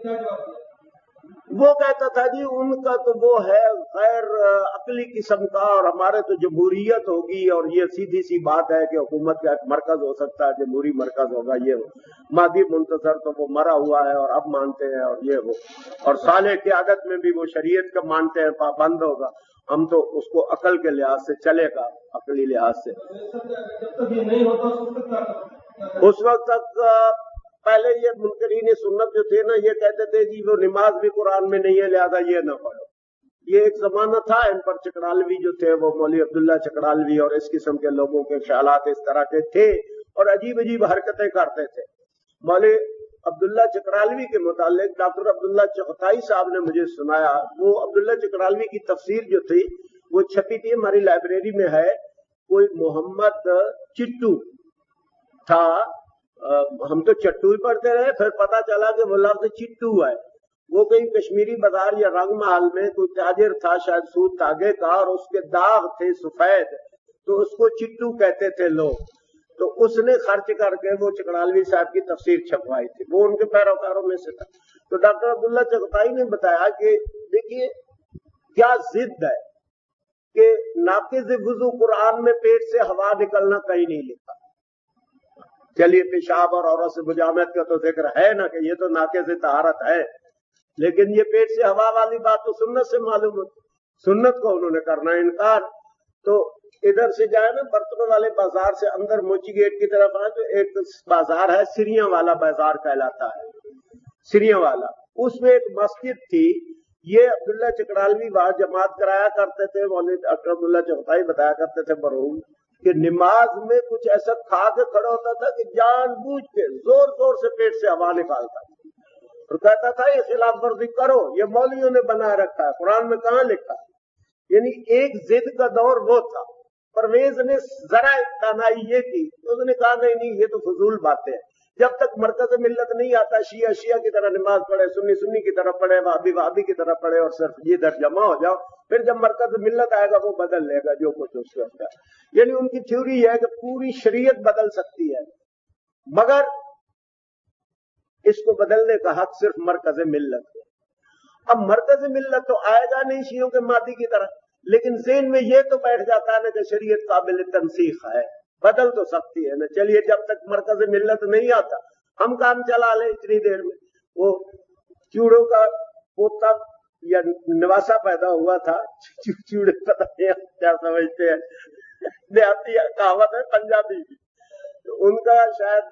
وہ کہتا تھا جی ان کا تو وہ ہے غیر عقلی قسم کا، اور ہمارے تو جمہوریت ہوگی، اور یہ سیدھی سی بات ہے کہ حکومت کا ایک مرکز ہو سکتا ہے، جمہوری مرکز ہوگا، یہ مہدی منتظر تو وہ مرا ہوا ہے اور اب مانتے ہیں، اور یہ وہ اور صالح قیادت میں بھی وہ شریعت کا مانتے ہیں، پابند ہوگا، ہم تو اس کو عقل کے لحاظ سے چلے گا، عقلی لحاظ سے۔ اس وقت تک پہلے یہ منکرین سنت جو تھے نا، یہ کہتے تھے جی وہ نماز بھی قرآن میں نہیں ہے لہذا یہ نہ پڑھو۔ یہ ایک زمانہ تھا، ان پر چکڑالوی جو تھے وہ مولوی عبداللہ چکڑالوی اور اس قسم کے لوگوں کے خیالات اس طرح کے تھے اور عجیب عجیب حرکتیں کرتے تھے۔ مولوی عبداللہ چکڑالوی کے متعلق ڈاکٹر عبداللہ چغتائی صاحب نے مجھے سنایا، وہ عبداللہ چکڑالوی کی تفسیر جو تھی وہ چھپی تھی ہماری لائبریری میں ہے، کوئی محمد چٹو تھا، ہم تو چٹو ہی پڑھتے رہے، پھر پتا چلا کہ وہ لفظ چٹو ہے، وہ کہیں کشمیری بازار یا رنگ محل میں کوئی تاجر تھا شاید سود تاگے کا، اور اس کے داغ تھے سفید، تو اس کو چٹو کہتے تھے لوگ، تو اس نے خرچ کر کے وہ چکڑالوی صاحب کی تفسیر چھپوائی تھی، وہ ان کے پیروکاروں میں سے تھا۔ تو ڈاکٹر عبداللہ چغتائی نے بتایا کہ دیکھیے کیا ضد ہے کہ ناقض وضو قرآن میں پیٹ سے ہوا نکلنا کہیں نہیں لکھا۔ چلیے پیشاب اور عورت سے بجامت کا تو ذکر ہے نا کہ یہ تو ناقض طہارت ہے، لیکن یہ پیٹ سے ہوا والی بات تو سنت سے معلوم ہوتی، سنت کو انہوں نے کرنا انکار۔ تو ادھر سے جائے نا برتنوں والے بازار سے اندر موچی گیٹ کی طرف آئے تو ایک بازار ہے، سریاں والا بازار کہلاتا ہے، سریاں والا، اس میں ایک مسجد تھی، یہ عبداللہ چکڑالوی وہاں جماعت کرایا کرتے تھے، مولوی ڈاکٹر عبداللہ چغتائی بتایا کرتے تھے مرحوم کہ نماز میں کچھ ایسا کھا کے کھڑا ہوتا تھا کہ جان بوجھ کے زور زور سے پیٹ سے ہوا نکالتا تھا، اور کہتا تھا یہ خلاف ورزی کرو، یہ مولویوں نے بنا رکھا ہے، قرآن میں کہاں لکھا ہے؟ یعنی ایک ضد کا دور وہ تھا۔ پرویز نے ذرا دانائی یہ کی، اس نے کہا نہیں نہیں یہ تو فضول باتیں ہیں، جب تک مرکز ملت نہیں آتا شیعہ شیعہ کی طرح نماز پڑھے، سنی سنی کی طرح پڑھے، وہابی وہابی کی طرح پڑھے، اور صرف یہ در جمع ہو جاؤ، پھر جب مرکز ملت آئے گا وہ بدل لے گا جو کچھ اس وقت ہے۔ یعنی ان کی تھیوری ہے کہ پوری شریعت بدل سکتی ہے، مگر اس کو بدلنے کا حق صرف مرکز ملت ہے۔ اب مرکز ملت تو آئے گا نہیں شیعوں کے مادی کی طرح، لیکن ذہن میں یہ تو بیٹھ جاتا ہے نا کہ شریعت قابل تنسیخ ہے، بدل تو سکتی ہے نا۔ چلیے جب تک مرکز ملت نہیں آتا ہم کام چلا لیں اتنی دیر میں۔ وہ چوڑوں کا پوتا یا نواسا پیدا ہوا تھا، چوڑے پتہ نہیں کیا سمجھتے ہیں، دیہاتی کہاوت ہے پنجابی کی، تو ان کا شاید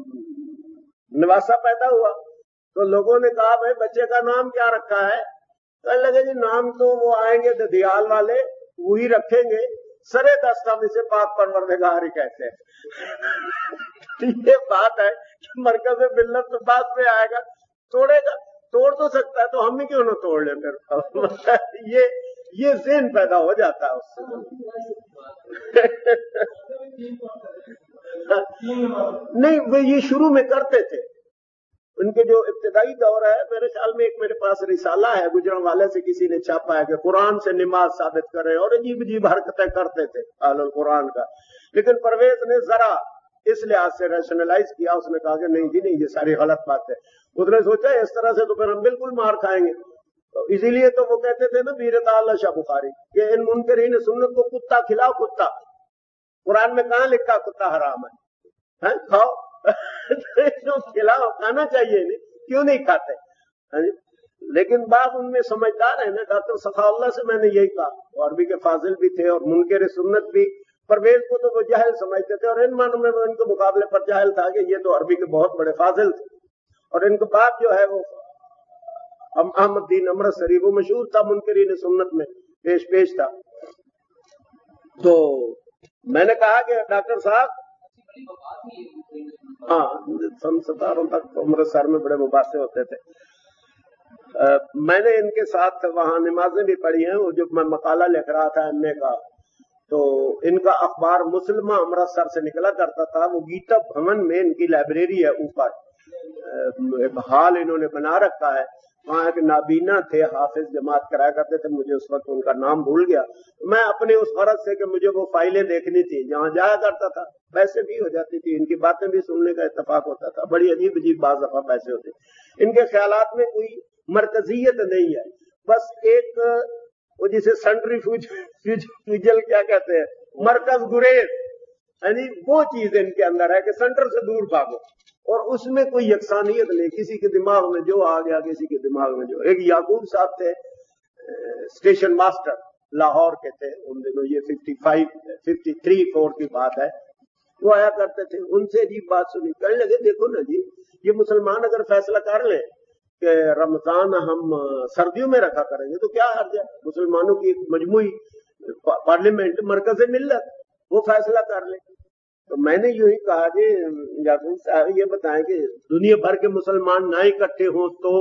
نواسا پیدا ہوا تو لوگوں نے کہا بھائی بچے کا نام کیا رکھا ہے؟ کہنے لگے جی نام تو وہ آئیں گے ددیال والے وہی رکھیں گے، سرے دست ہم اسے پاک پروردگار ہی کہتے ہیں۔ یہ بات ہے مرکز ملت تو بعد میں آئے گا، توڑے گا، توڑ تو سکتا ہے تو ہم ہی کیوں نہ توڑ لیں پھر یہ یہ ذہن پیدا ہو جاتا ہے اس سے نہیں وہ یہ شروع میں کرتے تھے، ان کے جو ابتدائی دور ہے، میرے خیال میں ایک میرے پاس رسالہ ہے گجران والے سے کسی نے چھاپا ہے کہ قرآن سے نماز ثابت کریں، اور عجیب عجیب حرکتیں کرتے تھے اہل القرآن کا، لیکن پرویز نے ذرا اس لحاظ سے ریشنلائز کیا، اس نے کہا کہ نہیں جی نہیں یہ ساری غلط بات ہے، اس نے سوچا اس طرح سے تو پھر ہم بالکل مار کھائیں گے، تو اسی لیے تو وہ کہتے تھے نا بیر تعالی شاہ بخاری کہ ان منکرین سنت کو کتا کھلاؤ، کتا قرآن میں کہاں لکھا کتا حرام ہے، کھاؤ کھلاؤ، کھانا چاہیے نہیں، کیوں نہیں کھاتے؟ لیکن بعض ان میں سمجھدار ہیں نا، ڈاکٹر سخا اللہ سے میں نے یہی کہا، عربی کے فاضل بھی تھے اور منکر سنت بھی، پرویز کو تو وہ جاہل سمجھتے تھے، اور ان معنوں میں وہ ان کے مقابلے پر جاہل تھا کہ یہ تو عربی کے بہت بڑے فاضل تھے، اور ان کا باپ جو ہے وہ احمد دین امرتسری، وہ مشہور تھا منکرین سنت میں پیش پیش تھا۔ تو میں نے کہا کہ ڈاکٹر صاحب ہاں سن ستاروں تک امرتسر میں بڑے مباحثے ہوتے تھے، میں نے ان کے ساتھ وہاں نمازیں بھی پڑھی ہیں، وہ جب میں مقالہ لکھ رہا تھا ایم اے کا، تو ان کا اخبار مسلمہ امرتسر سے نکلا کرتا تھا، وہ گیتا بھون میں ان کی لائبریری ہے، اوپر ایک ہال انہوں نے بنا رکھا ہے، وہاں ایک نابینا تھے حافظ جماعت کرایا کرتے تھے، مجھے اس وقت ان کا نام بھول گیا، میں اپنے اس غرض سے کہ مجھے وہ فائلیں دیکھنی تھی، جہاں جایا کرتا تھا پیسے بھی ہو جاتی تھی، ان کی باتیں بھی سننے کا اتفاق ہوتا تھا، بڑی عجیب عجیب بعض دفعہ پیسے ہوتے، ان کے خیالات میں کوئی مرکزیت نہیں ہے، بس ایک وہ جسے سینٹری فیوجل کیا کہتے ہیں، مرکز گریز، یعنی وہ چیز ان کے اندر ہے کہ سینٹر سے دور بھاگو، اور اس میں کوئی یکسانیت نہیں، کسی کے دماغ میں جو آ گیا کسی کے دماغ میں جو۔ ایک یعقوب صاحب تھے اسٹیشن ماسٹر لاہور کے تھے ان دنوں، یہ fifty five fifty three four کی بات ہے، وہ آیا کرتے تھے، ان سے عجیب بات سنی، کہنے لگے دیکھو نا جی یہ مسلمان اگر فیصلہ کر لیں کہ رمضان ہم سردیوں میں رکھا کریں گے تو کیا حرج ہے، مسلمانوں کی ایک مجموعی پارلیمنٹ مرکز ملت وہ فیصلہ کر لیں۔ تو میں نے یوں ہی کہا کہ یعقوب صاحب یہ بتائیں کہ دنیا بھر کے مسلمان نہ اکٹھے ہوں تو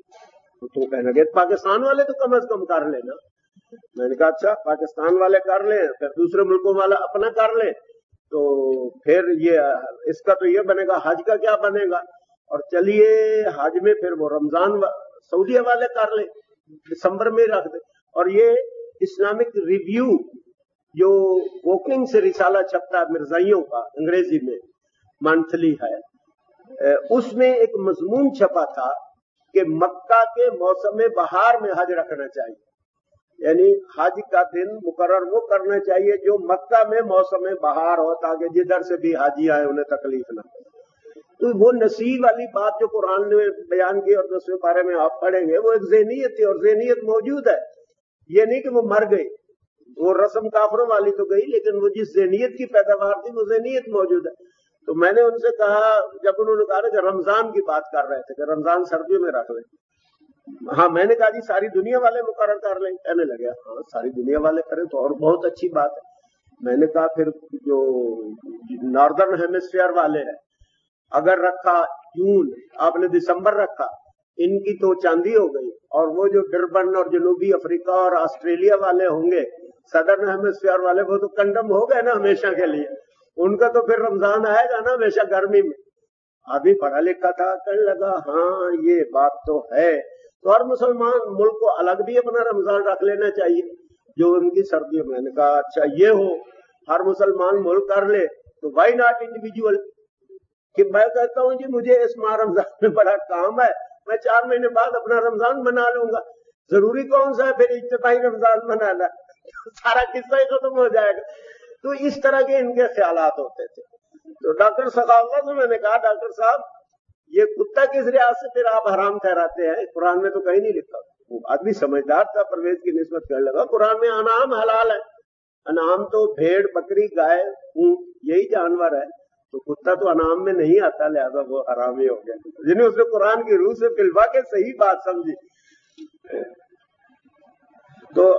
تو کہنے لگے پاکستان والے تو کم از کم کر لیں نا۔ میں نے کہا اچھا پاکستان والے کر لیں، پھر دوسرے ملکوں والا اپنا کر لیں، تو پھر یہ اس کا تو یہ بنے گا، حج کا کیا بنے گا؟ اور چلیے حج میں پھر وہ رمضان سعودیہ والے کر لیں، دسمبر میں رکھ دیں، اور یہ اسلامک ریویو جو ووکنگ سے رسالہ چھپتا ہے مرزائیوں کا انگریزی میں منتھلی ہے، اس میں ایک مضمون چھپا تھا کہ مکہ کے موسم بہار میں حج رکھنا چاہیے، یعنی حج کا دن مقرر وہ کرنا چاہیے جو مکہ میں موسم بہار ہو تاکہ جدھر سے بھی حاجی آئے انہیں تکلیف نہ ہو۔ تو وہ نصیب والی بات جو قرآن نے بیان کی اور دسویں پارے میں آپ پڑھیں گے، وہ ایک ذہنیت تھی، اور ذہنیت موجود ہے، یہ نہیں کہ وہ مر گئی، وہ رسم کافروں والی تو گئی، لیکن وہ جس ذہنیت کی پیداوار تھی وہ ذہنیت موجود ہے۔ تو میں نے ان سے کہا، جب انہوں نے کہا کہ رمضان کی بات کر رہے تھے کہ رمضان سردیوں میں رکھ لیں، ہاں میں نے کہا جی ساری دنیا والے مقرر کر لیں، کہنے لگے ہاں ساری دنیا والے کریں تو اور بہت اچھی بات ہے۔ میں نے کہا پھر جو ناردرن ہیمسفیئر والے ہیں اگر رکھا جون، آپ نے دسمبر رکھا، ان کی تو چاندی ہو گئی، اور وہ جو ڈربن اور جنوبی افریقہ اور آسٹریلیا والے ہوں گے سدرن ہیمسفیئر والے، وہ تو کنڈم ہو گئے نا ہمیشہ کے لیے، ان کا تو پھر رمضان آئے گا نا ہمیشہ گرمی میں۔ ابھی پڑھا لکھا تھا، کہنے لگا ہاں یہ بات تو ہے، تو ہر مسلمان ملک کو الگ بھی اپنا رمضان رکھ لینا چاہیے جو ان کی سردیوں میں۔ نے کہا اچھا یہ ہو ہر مسلمان ملک کر لے تو وائی ناٹ انڈیویجول، کہ میں کہتا ہوں جی مجھے اس ماہ رمضان میں بڑا کام ہے، میں چار مہینے بعد اپنا رمضان بنا لوں گا، ضروری کون سا ہے پھر اجتماعی رمضان بنانا، سارا قصہ ہی ختم ہو جائے گا۔ تو اس طرح کے ان کے خیالات ہوتے تھے۔ تو ڈاکٹر سخاوت سے میں نے کہا ڈاکٹر صاحب یہ کتا کس ریاض سے پھر آپ حرام ٹھہراتے ہیں، قرآن میں تو کہیں نہیں لکھا۔ وہ آدمی سمجھدار تھا، پرویز کی نسبت کرنے لگا قرآن میں انعام حلال ہے، انعام تو بھیڑ بکری گائے اونٹ یہی جانور ہے، تو کتا تو انعام میں نہیں آتا، لہذا وہ حرام ہی ہو گیا، جنہیں اس نے قرآن کی روح سے فلوا کے صحیح بات سمجھی۔ تو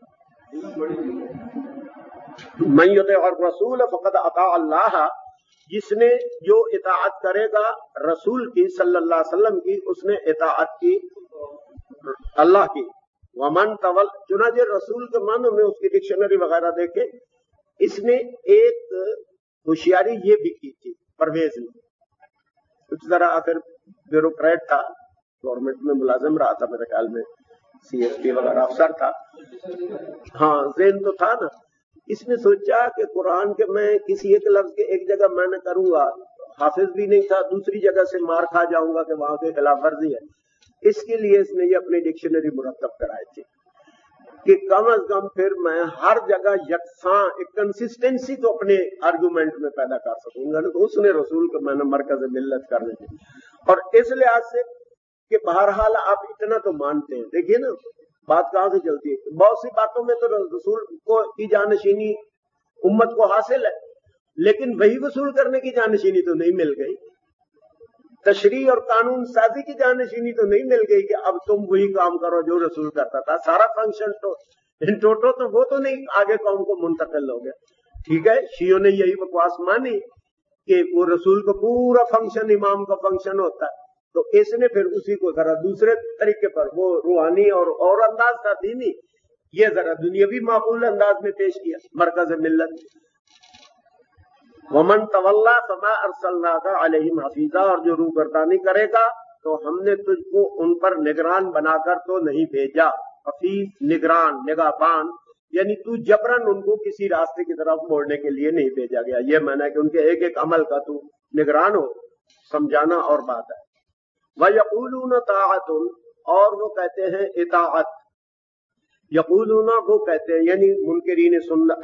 من یطع الرسول فقد اطاع اللہ، جس نے جو اطاعت کرے گا رسول کی صلی اللہ علیہ وسلم کی، اس نے اطاعت کی اللہ کی۔ ومن طول، چنانچہ رسول کے معنوں میں اس کی ڈکشنری وغیرہ دیکھے، اس نے ایک ہوشیاری یہ بھی کی تھی پرویز نے، کچھ ذرا آخر بیوروکریٹ تھا، گورنمنٹ میں ملازم رہا تھا میرے خیال میں، سی ایس پی وغیرہ افسر تھا، ہاں ذہن تو تھا نا۔ اس نے سوچا کہ قرآن کے میں کسی ایک لفظ کے ایک جگہ میں نے کروں گا، حافظ بھی نہیں تھا، دوسری جگہ سے مار کھا جاؤں گا کہ وہاں کے خلاف ورزی ہے، اس کے لیے اس نے یہ اپنی ڈکشنری مرتب کرائی تھی کہ کم از کم پھر میں ہر جگہ یکساں ایک کنسسٹنسی تو اپنے آرگومنٹ میں پیدا کر سکوں گا۔ تو اس نے رسول کو میں نے مرکز ملت کرنے کی، اور اس لحاظ سے کہ بہرحال آپ اتنا تو مانتے ہیں، دیکھیے نا بات کہاں سے چلتی ہے، بہت سی باتوں میں تو رسول کو کی جانشینی امت کو حاصل ہے، لیکن وہی وصول کرنے کی جانشینی تو نہیں مل گئی، تشریع اور قانون سازی کی جانشینی تو نہیں مل گئی کہ اب تم وہی کام کرو جو رسول کرتا تھا، سارا فنکشن تو ان ٹوٹو تو وہ تو نہیں آگے قوم کو منتقل ہو گیا۔ ٹھیک ہے، شیعوں نے یہی بکواس مانی کہ وہ رسول کو پورا فنکشن امام کا فنکشن ہوتا ہے، تو اس نے پھر اسی کو ذرا دوسرے طریقے پر، وہ روحانی اور اور انداز تھا دینی، یہ ذرا دنیاوی معقول انداز میں پیش کیا مرکز ملت۔ ومن تولا فما ارسلناک علیہم حفیظا، اور جو روگردانی کرے گا تو ہم نے تجھ کو ان پر نگران بنا کر تو نہیں بھیجا۔ حفیظ نگران، نگہبان، یعنی تو جبرن ان کو کسی راستے کی طرف موڑنے کے لیے نہیں بھیجا گیا، یہ معنی ہے کہ ان کے ایک ایک عمل کا تو نگران ہو، سمجھانا اور بات ہے۔ وَيَقُولُونَ طَاعَةٌ، اور وہ کہتے ہیں اطاعت، یقولون وہ کہتے ہیں یعنی منکرین سنت،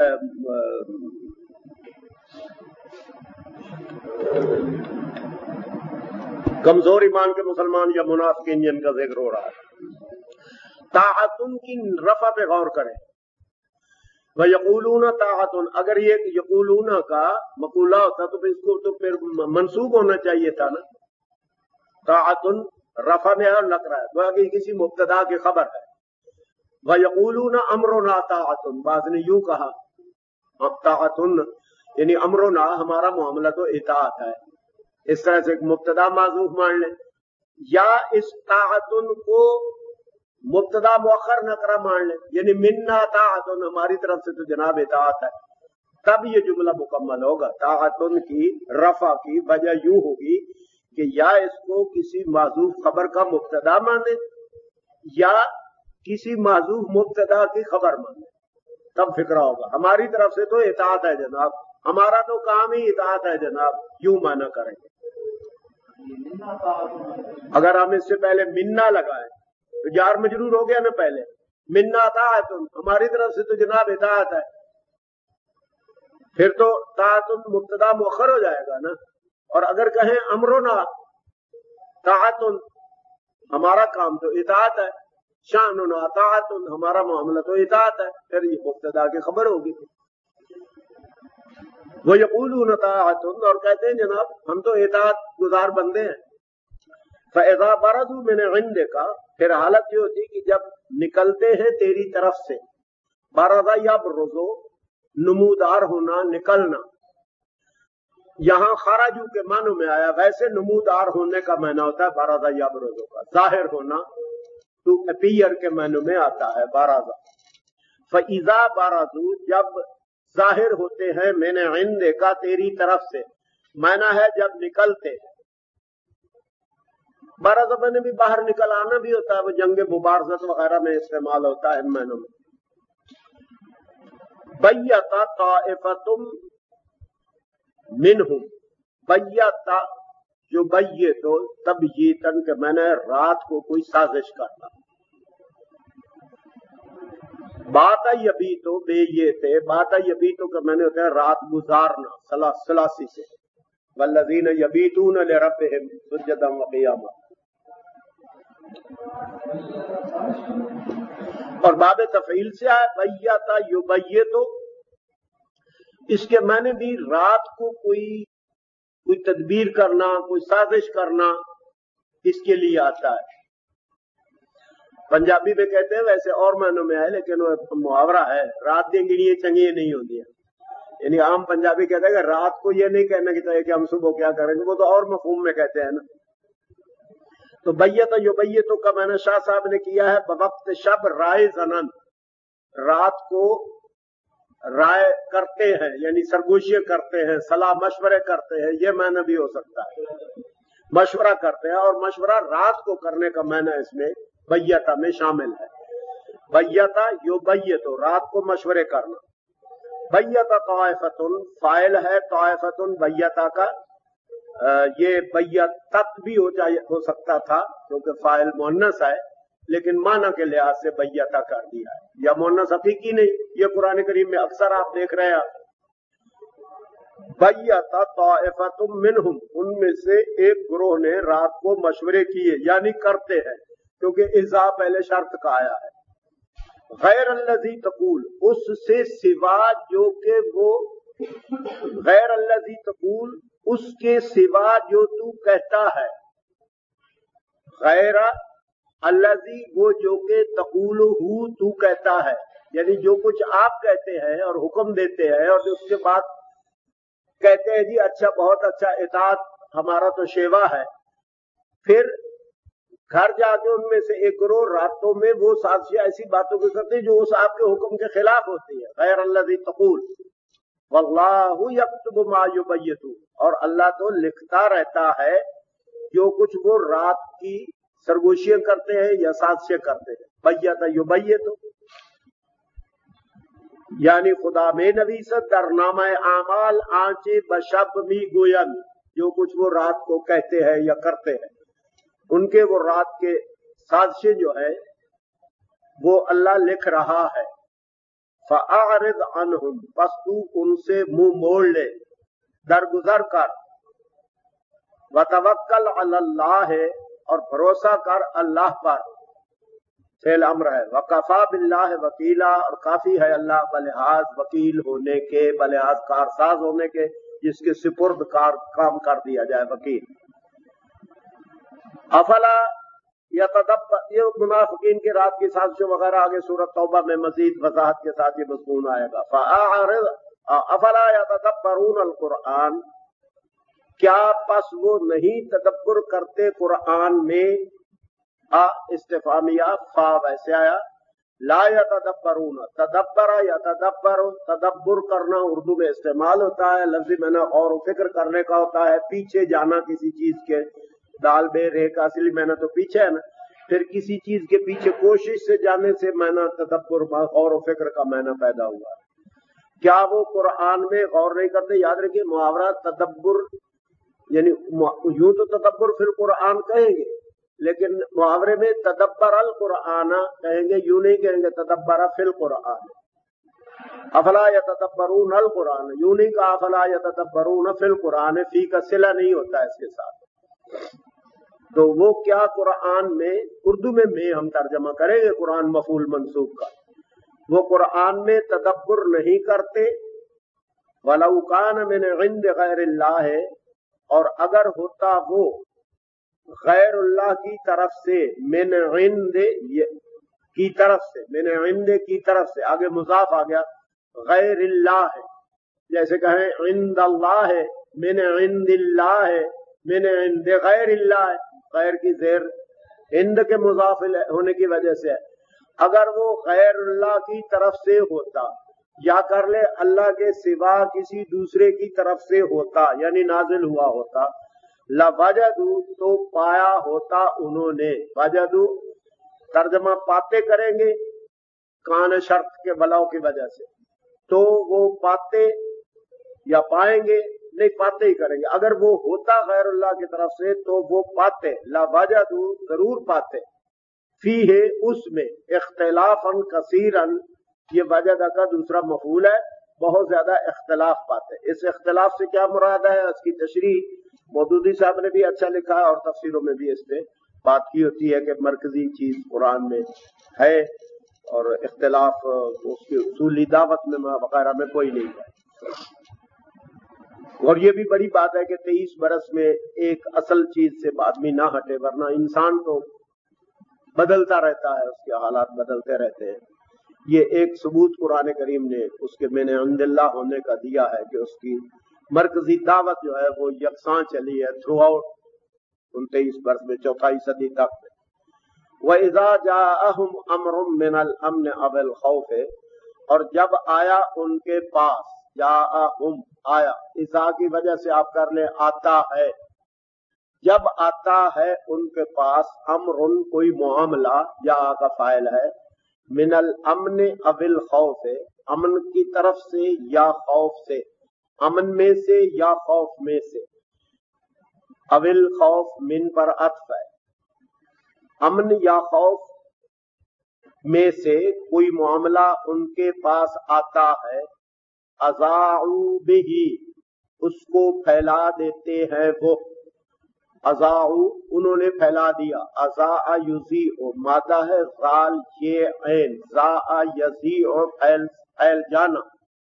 کمزور ایمان کے مسلمان یا منافقین جن کا ذکر ہو رہا ہے۔ طاعتن کی رفع پہ غور کریں، وَيَقُولُونَ طَاعَةٌ، اگر یہ یقولون کا مقولہ ہوتا تو اس کو تو پھر منصوب ہونا چاہیے تھا نا۔ طاعتن رفع میں ہے، نکرہ ہے، گویا کہ کسی مبتدا کی خبر ہے۔ وَيَقُولُونَ أَمْرُنَا طَاعَةٌ، بعض نے یوں کہا طاعتن یعنی امرنا، ہمارا معاملہ تو اطاعت ہے، اس طرح سے ایک مبتدا معذوف مان لیں، یا اس طاعتن کو مبتدا مؤخر نکرہ مان لیں، یعنی منا طاعتن، ہماری طرف سے تو جناب اطاعت ہے، تب یہ جملہ مکمل ہوگا۔ طاعتن کی رفع کی وجہ یوں ہوگی کہ یا اس کو کسی معذوف خبر کا مبتدا مانے یا کسی معذوف مبتدا کی خبر مانے، تب فکرہ ہوگا۔ ہماری طرف سے تو اطاعت ہے جناب، ہمارا تو کام ہی اطاعت ہے جناب، یوں مانا کریں گے۔ اگر ہم اس سے پہلے منا لگائیں تو جار مجرور ہو گیا نا، پہلے منا طاعت، ہماری طرف سے تو جناب اطاعت ہے، پھر تو طاعت مبتدا مؤخر ہو جائے گا نا۔ اور اگر کہیں امرنا طاعت، ہمارا کام تو اطاعت ہے، شاننا طاعت، ہمارا معاملہ تو اطاعت ہے، پھر یہ مبتدا کی خبر ہوگی۔ وَيَقُولُونَ طَاعَةٌ، اور کہتے ہیں جناب ہم تو اطاعت گزار بندے ہیں۔ فَإِذَا بَرَزُوا مِنْ عِنْدِكَ، پھر حالت یہ ہوتی کہ جب نکلتے ہیں تیری طرف سے، بَرَزَ يَبْرُزُ، نمودار ہونا، نکلنا، یہاں خرجو کے معنوں میں آیا، ویسے نمودار ہونے کا معنی ہوتا ہے بَرَزَ يَبْرُزُ کا، ظاہر ہونا، تو اپیئر کے معنوں میں آتا ہے بَرَزَ۔ فَإِذَا بَرَزُوا، جب ظاہر ہوتے ہیں، میں نے عندک تیری طرف سے، معنی ہے جب نکلتے ہیں۔ بارہ میں بھی باہر نکل آنا بھی ہوتا ہے، وہ جنگ مبارزت وغیرہ میں استعمال ہوتا ہے ان معنوں میں۔ بیت طائفۃ منہم، بیت جو بیت تبییتن کے معنی رات کو کوئی سازش کرنا، باتا یبیتو بے یہ تھے، باتا یبیتو کا معنی ہوتا ہے رات گزارنا، سلاسی سے، والذین یبیتون لربہم سجدا وقیاما، اور باب تفعیل سے ہے بیتا یبیتو، اس کے معنی بھی رات کو کوئی کوئی تدبیر کرنا، کوئی سازش کرنا، اس کے لیے آتا ہے۔ پنجابی میں کہتے ہیں، ویسے اور معنوں میں ہے لیکن وہ محاورہ ہے، رات دیں گڑیے چنگیے نہیں ہوتی ہیں، یعنی عام پنجابی کہتے ہیں کہ رات کو یہ نہیں کہنا کہ چاہیے کہ ہم صبح کیا کریں گے، وہ تو اور مفہوم میں کہتے ہیں نا. تو بیت یبیت کا میں نے شاہ صاحب نے کیا ہے بوقت شب رائے زنن، رات کو رائے کرتے ہیں یعنی سرگوشیاں کرتے ہیں، صلاح مشورے کرتے ہیں، یہ معنی بھی ہو سکتا ہے، مشورہ کرتے ہیں. اور مشورہ رات کو کرنے کا معنی اس میں بیتا میں شامل ہے. بیتا یبیت، رات کو مشورے کرنا. بیتا طائفتن فاعل ہے، طائفتن بیتا کا. یہ بیتت بھی ہو جائے ہو سکتا تھا کیونکہ فاعل مؤنث ہے، لیکن معنی کے لحاظ سے بیتا کر دیا ہے. یا مؤنث حقیقی نہیں، یہ قرآن کریم میں اکثر آپ دیکھ رہے ہیں. بیتا طائفۃ منہم، ان میں سے ایک گروہ نے رات کو مشورے کیے، یعنی کرتے ہیں، کیونکہ اذا پہلے شرط کا آیا ہے. غیر الذی تقول، اس سے سوا جو کہ وہ، غیر الذی تقول اس کے سوا جو تو کہتا ہے، غیر الذی وہ جو کہ تقول ہو تو کہتا ہے، یعنی جو کچھ آپ کہتے ہیں اور حکم دیتے ہیں اور اس کے بعد کہتے ہیں جی اچھا بہت اچھا اطاعت ہمارا تو شیوا ہے، پھر گھر جا کے ان میں سے ایک گروہ راتوں میں وہ سازشیں ایسی باتوں کو کرتے ہیں جو اس آپ کے حکم کے خلاف ہوتی ہے. غیر الذی تقول واللہ یکتب ما یبیتون، اور اللہ تو لکھتا رہتا ہے جو کچھ وہ رات کی سرگوشیاں کرتے ہیں یا سازشیں کرتے ہیں. بیت یبیت یعنی خدا میں نویسد در نامہ اعمال آنچے بشب می گوین، جو کچھ وہ رات کو کہتے ہیں یا کرتے ہیں، ان کے وہ رات کے سازشیں جو ہے وہ اللہ لکھ رہا ہے. فَأَعْرِضْ عَنْهُمْ، پس تو ان سے منہ موڑ لے، درگزر کر. وَتَوَكَّلْ عَلَى اللَّهِ، اور بھروسہ کر اللہ پر، فعل امر ہے. وَكَفَى بِاللَّهِ وَكِيلًا، اور کافی ہے اللہ بلحاظ وکیل ہونے کے، بلحاظ کارساز ہونے کے، جس کے سپرد کار کام کر دیا جائے وکیل. افلا یتدبر، یہ منافقین کی رات کی سازشوں وغیرہ آگے سورۃ توبہ میں مزید وضاحت کے ساتھ یہ مضمون آئے گا. فاعرض افلا یتدبرون القرآن، کیا پس وہ نہیں تدبر کرتے قرآن میں؟ آ استفہامیہ، فا ویسے آیا. لا یتدبرون، تدبر یتدبر، تدبر کرنا اردو میں استعمال ہوتا ہے، لفظی معنی غور و فکر کرنے کا ہوتا ہے، پیچھے جانا کسی چیز کے، دال بے رے کا اصلی معنی تو پیچھے ہے نا، پھر کسی چیز کے پیچھے کوشش سے جانے سے معنی تدبر غور و فکر کا معنی پیدا ہوا. کیا وہ قرآن میں غور نہیں کرتے؟ یاد رکھیے محاورہ تدبر یعنی یوں تو تدبر فی القرآن کہیں گے، لیکن محاورے میں تدبر القرآن کہیں گے، یوں نہیں کہیں گے تدبر فی القرآن. افلا یتدبرون القرآن، یوں نہیں کہا افلا یتدبرون فی القرآن، فی کا صلہ نہیں ہوتا ہے اس کے ساتھ. تو وہ کیا قرآن میں، اردو میں میں ہم ترجمہ کریں گے قرآن مفعول منصوب کا، وہ قرآن میں تدبر نہیں کرتے. وَلَوْ كَانَ مِنْ عِنْدِ غَيْرِ اللَّهِ، اور اگر ہوتا وہ غیر اللہ کی طرف سے، من عند کی طرف سے، من عند کی طرف سے، آگے مضاف آ گیا، غیر اللہ، جیسے کہیں عند اللہ، من عند اللہ، من عند غیر اللہ، غیر کی زیر عند کے مضاف ہونے کی وجہ سے. اگر وہ غیر اللہ کی طرف سے ہوتا، یا کر لے اللہ کے سوا کسی دوسرے کی طرف سے ہوتا، یعنی نازل ہوا ہوتا، لَوَجَدُوا، تو پایا ہوتا انہوں نے. وجدو ترجمہ پاتے کریں گے کان شرط کے بلاؤ کی وجہ سے، تو وہ پاتے یا پائیں گے، نہیں پاتے ہی کریں گے. اگر وہ ہوتا غیر اللہ کی طرف سے تو وہ پاتے، لَوَجَدُوا ضرور پاتے، فیہ اس میں، اختلافاً کثیراً، یہ وجدہ کا دوسرا مفعول ہے، بہت زیادہ اختلاف پاتے. اس اختلاف سے کیا مراد ہے؟ اس کی تشریح مودودی صاحب نے بھی اچھا لکھا ہے، اور تفسیروں میں بھی اس پہ بات کی ہوتی ہے کہ مرکزی چیز قرآن میں ہے اور اختلاف اس کی اصولی دعوت میں وغیرہ میں کوئی نہیں ہے. اور یہ بھی بڑی بات ہے کہ تیئیس برس میں ایک اصل چیز سے آدمی نہ ہٹے، ورنہ انسان تو بدلتا رہتا ہے، اس کے حالات بدلتے رہتے ہیں. یہ ایک ثبوت قرآن کریم نے اس کے من عند اللہ ہونے کا دیا ہے کہ اس کی مرکزی دعوت جو ہے وہ یکساں چلی ہے تھرو آؤٹ انتیس برس میں چوتھائی صدی تک میں۔ وَإِذَا جَاءَهُمْ أَمْرٌ مِّنَ الْأَمْنِ أَوِ الْخَوْفِ، اور جب آیا ان کے پاس، جاءہم آیا، اذا کی وجہ سے آپ کر لیں آتا ہے، جب آتا ہے ان کے پاس امر کوئی معاملہ، یا کا فاعل ہے، من الامن او الخوف، امن کی طرف سے یا خوف سے، امن میں سے یا خوف میں سے، او الخوف من پر عطف ہے، امن یا خوف میں سے کوئی معاملہ ان کے پاس آتا ہے، اذاعوا بہ، اس کو پھیلا دیتے ہیں وہ، اذاعوا انہوں نے پھیلا دیا، اذاع یذیع مادہ ہے زال یہ عین، ذاع یذیع پھیل پھیل جانا،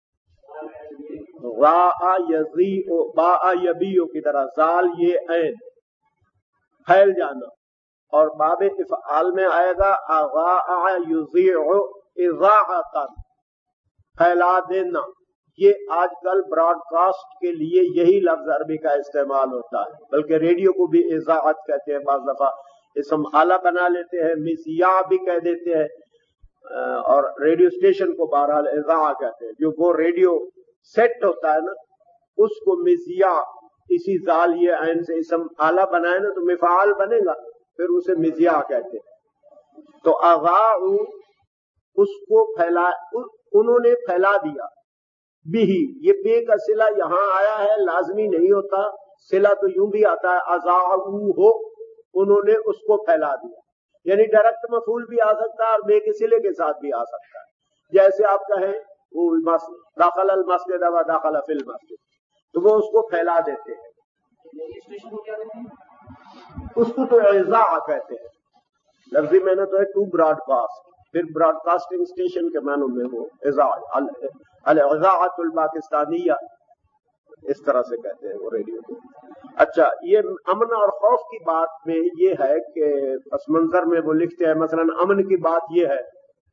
راع یذیع باع یبیع کی طرح، زال یہ عین پھیل جانا، اور باب افعال میں آئے گا اذاع یذیع اذاعۃ پھیلا دینا۔ یہ آج کل براڈ کاسٹ کے لیے یہی لفظ عربی کا استعمال ہوتا ہے، بلکہ ریڈیو کو بھی اذاعت کہتے ہیں، بعض دفعہ اسم آلہ بنا لیتے ہیں، مذیاع بھی کہہ دیتے ہیں، اور ریڈیو اسٹیشن کو بہرحال اذاعہ کہتے ہیں۔ جو وہ ریڈیو سیٹ ہوتا ہے نا اس کو مذیاع اسی زال یہ عین سے اسم آلہ بنائے نا تو مفعال بنے گا، پھر اسے مذیاع کہتے ہیں۔ تو اذاعوا اس کو پھیلا، انہوں نے پھیلا دیا، بھی یہ بے کا صلہ یہاں آیا ہے، لازمی نہیں ہوتا، صلہ تو یوں بھی آتا ہے اذاعوا ہو، انہوں نے اس کو پھیلا دیا، یعنی ڈائریکٹ مفعول بھی آ سکتا ہے اور بے کے صلے کے ساتھ بھی آ سکتا ہے۔ جیسے آپ کہیں وہ داخل المسجد و داخل فی المسجد، تو وہ اس کو پھیلا دیتے ہیں، اس کو تو اذاعہ کہتے ہیں، لفظی میں نے تو ہے ٹو براڈ کاسٹ، پھر براڈ کاسٹنگ اسٹیشن کے معنوں میں وہ اذاعہ، الاذاعۃ الپاکستانیہ اس طرح سے کہتے ہیں وہ ریڈیو کو۔ اچھا، یہ امن اور خوف کی بات میں یہ ہے کہ پس منظر میں وہ لکھتے ہیں، مثلا امن کی بات یہ ہے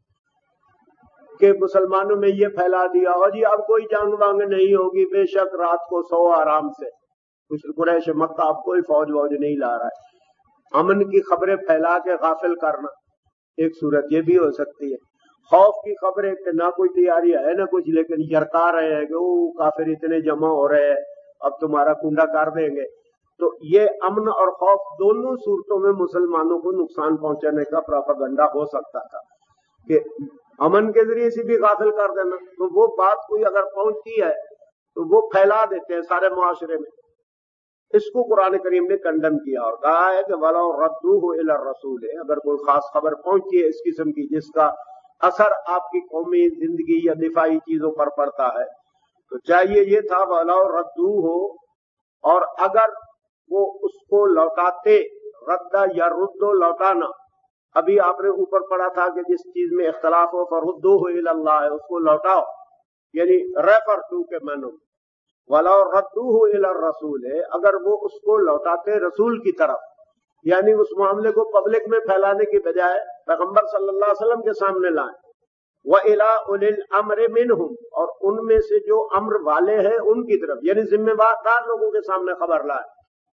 کہ مسلمانوں میں یہ پھیلا دیا اور جی اب کوئی جنگ وانگ نہیں ہوگی، بے شک رات کو سو آرام سے، کچھ قریش مکہ اب کوئی فوج ووج نہیں لا رہا ہے۔ امن کی خبریں پھیلا کے غافل کرنا ایک صورت یہ بھی ہو سکتی ہے۔ خوف کی خبریں کہ نہ کوئی تیاری ہے نہ کچھ، لیکن یرتا رہے ہیں کہ او کافر اتنے جمع ہو رہے ہیں اب تمہارا کنڈا کر دیں گے، تو یہ امن اور خوف دونوں صورتوں میں مسلمانوں کو نقصان پہنچانے کا پروپیگنڈا ہو سکتا تھا، کہ امن کے ذریعے سے بھی غافل کر دینا، تو وہ بات کوئی اگر پہنچتی ہے تو وہ پھیلا دیتے ہیں سارے معاشرے میں۔ اس کو قرآن کریم نے کنڈم کیا اور کہا ہے کہ وَلَوْ رَدُّوهُ إِلَى الرَّسُولِ، اگر کوئی خاص خبر پہنچی ہے اس قسم کی جس کا اثر آپ کی قومی زندگی یا دفاعی چیزوں پر پڑتا ہے، تو چاہیے یہ تھا وَلَوْ رَدُّوهُ، اور اگر وہ اس کو لوٹاتے، رد یا ردو لوٹانا، ابھی آپ نے اوپر پڑھا تھا کہ جس چیز میں اختلاف ہو فَرُدُّوهُ إِلَى اللَّهِ، اس کو لوٹاؤ، یعنی ریفر ٹو کے معنوں میں۔ وَلَوْ رَدُّوهُ إِلَى الرَّسُولِ، اگر وہ اس کو لوٹاتے رسول کی طرف، یعنی اس معاملے کو پبلک میں پھیلانے کی بجائے پیغمبر صلی اللہ علیہ وسلم کے سامنے لائیں، وَإِلَىٰ أُولِي الْأَمْرِ مِنْهُمْ، اور ان میں سے جو امر والے ہیں ان کی طرف، یعنی ذمہ دار لوگوں کے سامنے خبر لائیں،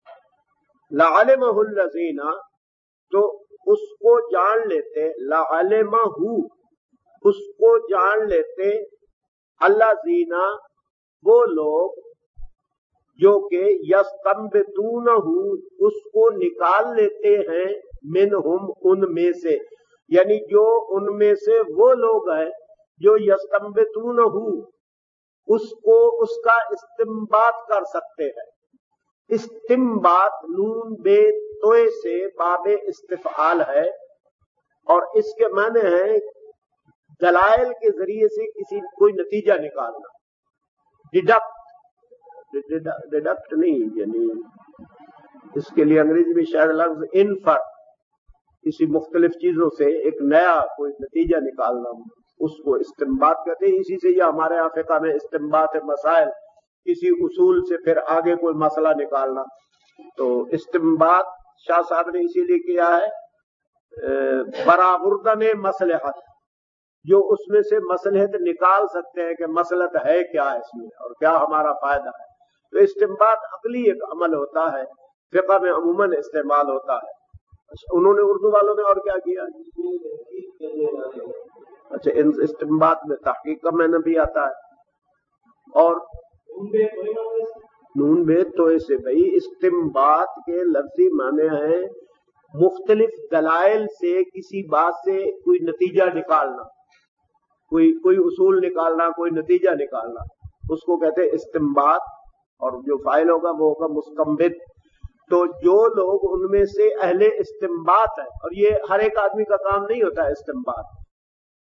لَعَلِمَهُ الَّذِينَ، تو اس کو جان لیتے، لَعَلِمَهُ اس کو جان لیتے، الَّذِينَ وہ لوگ جو کہ یستنبطونہ اس کو نکال لیتے ہیں، منہم ان میں سے، یعنی جو ان میں سے وہ لوگ ہیں جو یستنبطونہ اس کو اس کا استنباط کر سکتے ہیں۔ استنباط نون بے توئے سے باب استفعال ہے، اور اس کے معنی ہے دلائل کے ذریعے سے کسی کوئی نتیجہ نکالنا، ڈیڈکٹ، ڈیڈکٹ نہیں، یعنی اس کے لیے انگریزی میں شاید لفظ انفر، کسی مختلف چیزوں سے ایک نیا کوئی نتیجہ نکالنا، اس کو استنباط کہتے ہیں۔ اسی سے یہ ہمارے یہاں فقہ میں استنباط مسائل، کسی اصول سے پھر آگے کوئی مسئلہ نکالنا، تو استنباط شاہ صاحب نے اسی لیے کیا ہے برآوردن مصلحت، جو اس میں سے مصلحت نکال سکتے ہیں کہ مصلحت ہے کیا اس میں اور کیا ہمارا فائدہ ہے. تو استنباط عقلی ایک عمل ہوتا ہے، فقہ میں عموماً استعمال ہوتا ہے. انہوں نے اردو والوں نے اور کیا کیا؟ اچھا، استنباط میں تحقیق کا معنی بھی آتا ہے. اور نون بے تو ایسے بھائی استنباط کے لفظی معنی ہیں مختلف دلائل سے کسی بات سے کوئی نتیجہ نکالنا، کوئی کوئی اصول نکالنا، کوئی نتیجہ نکالنا، اس کو کہتے ہیں استنباط. اور جو فاعل ہوگا وہ ہوگا مستنبط. تو جو لوگ ان میں سے اہل استنباط ہیں، اور یہ ہر ایک آدمی کا کام نہیں ہوتا ہے استنباط،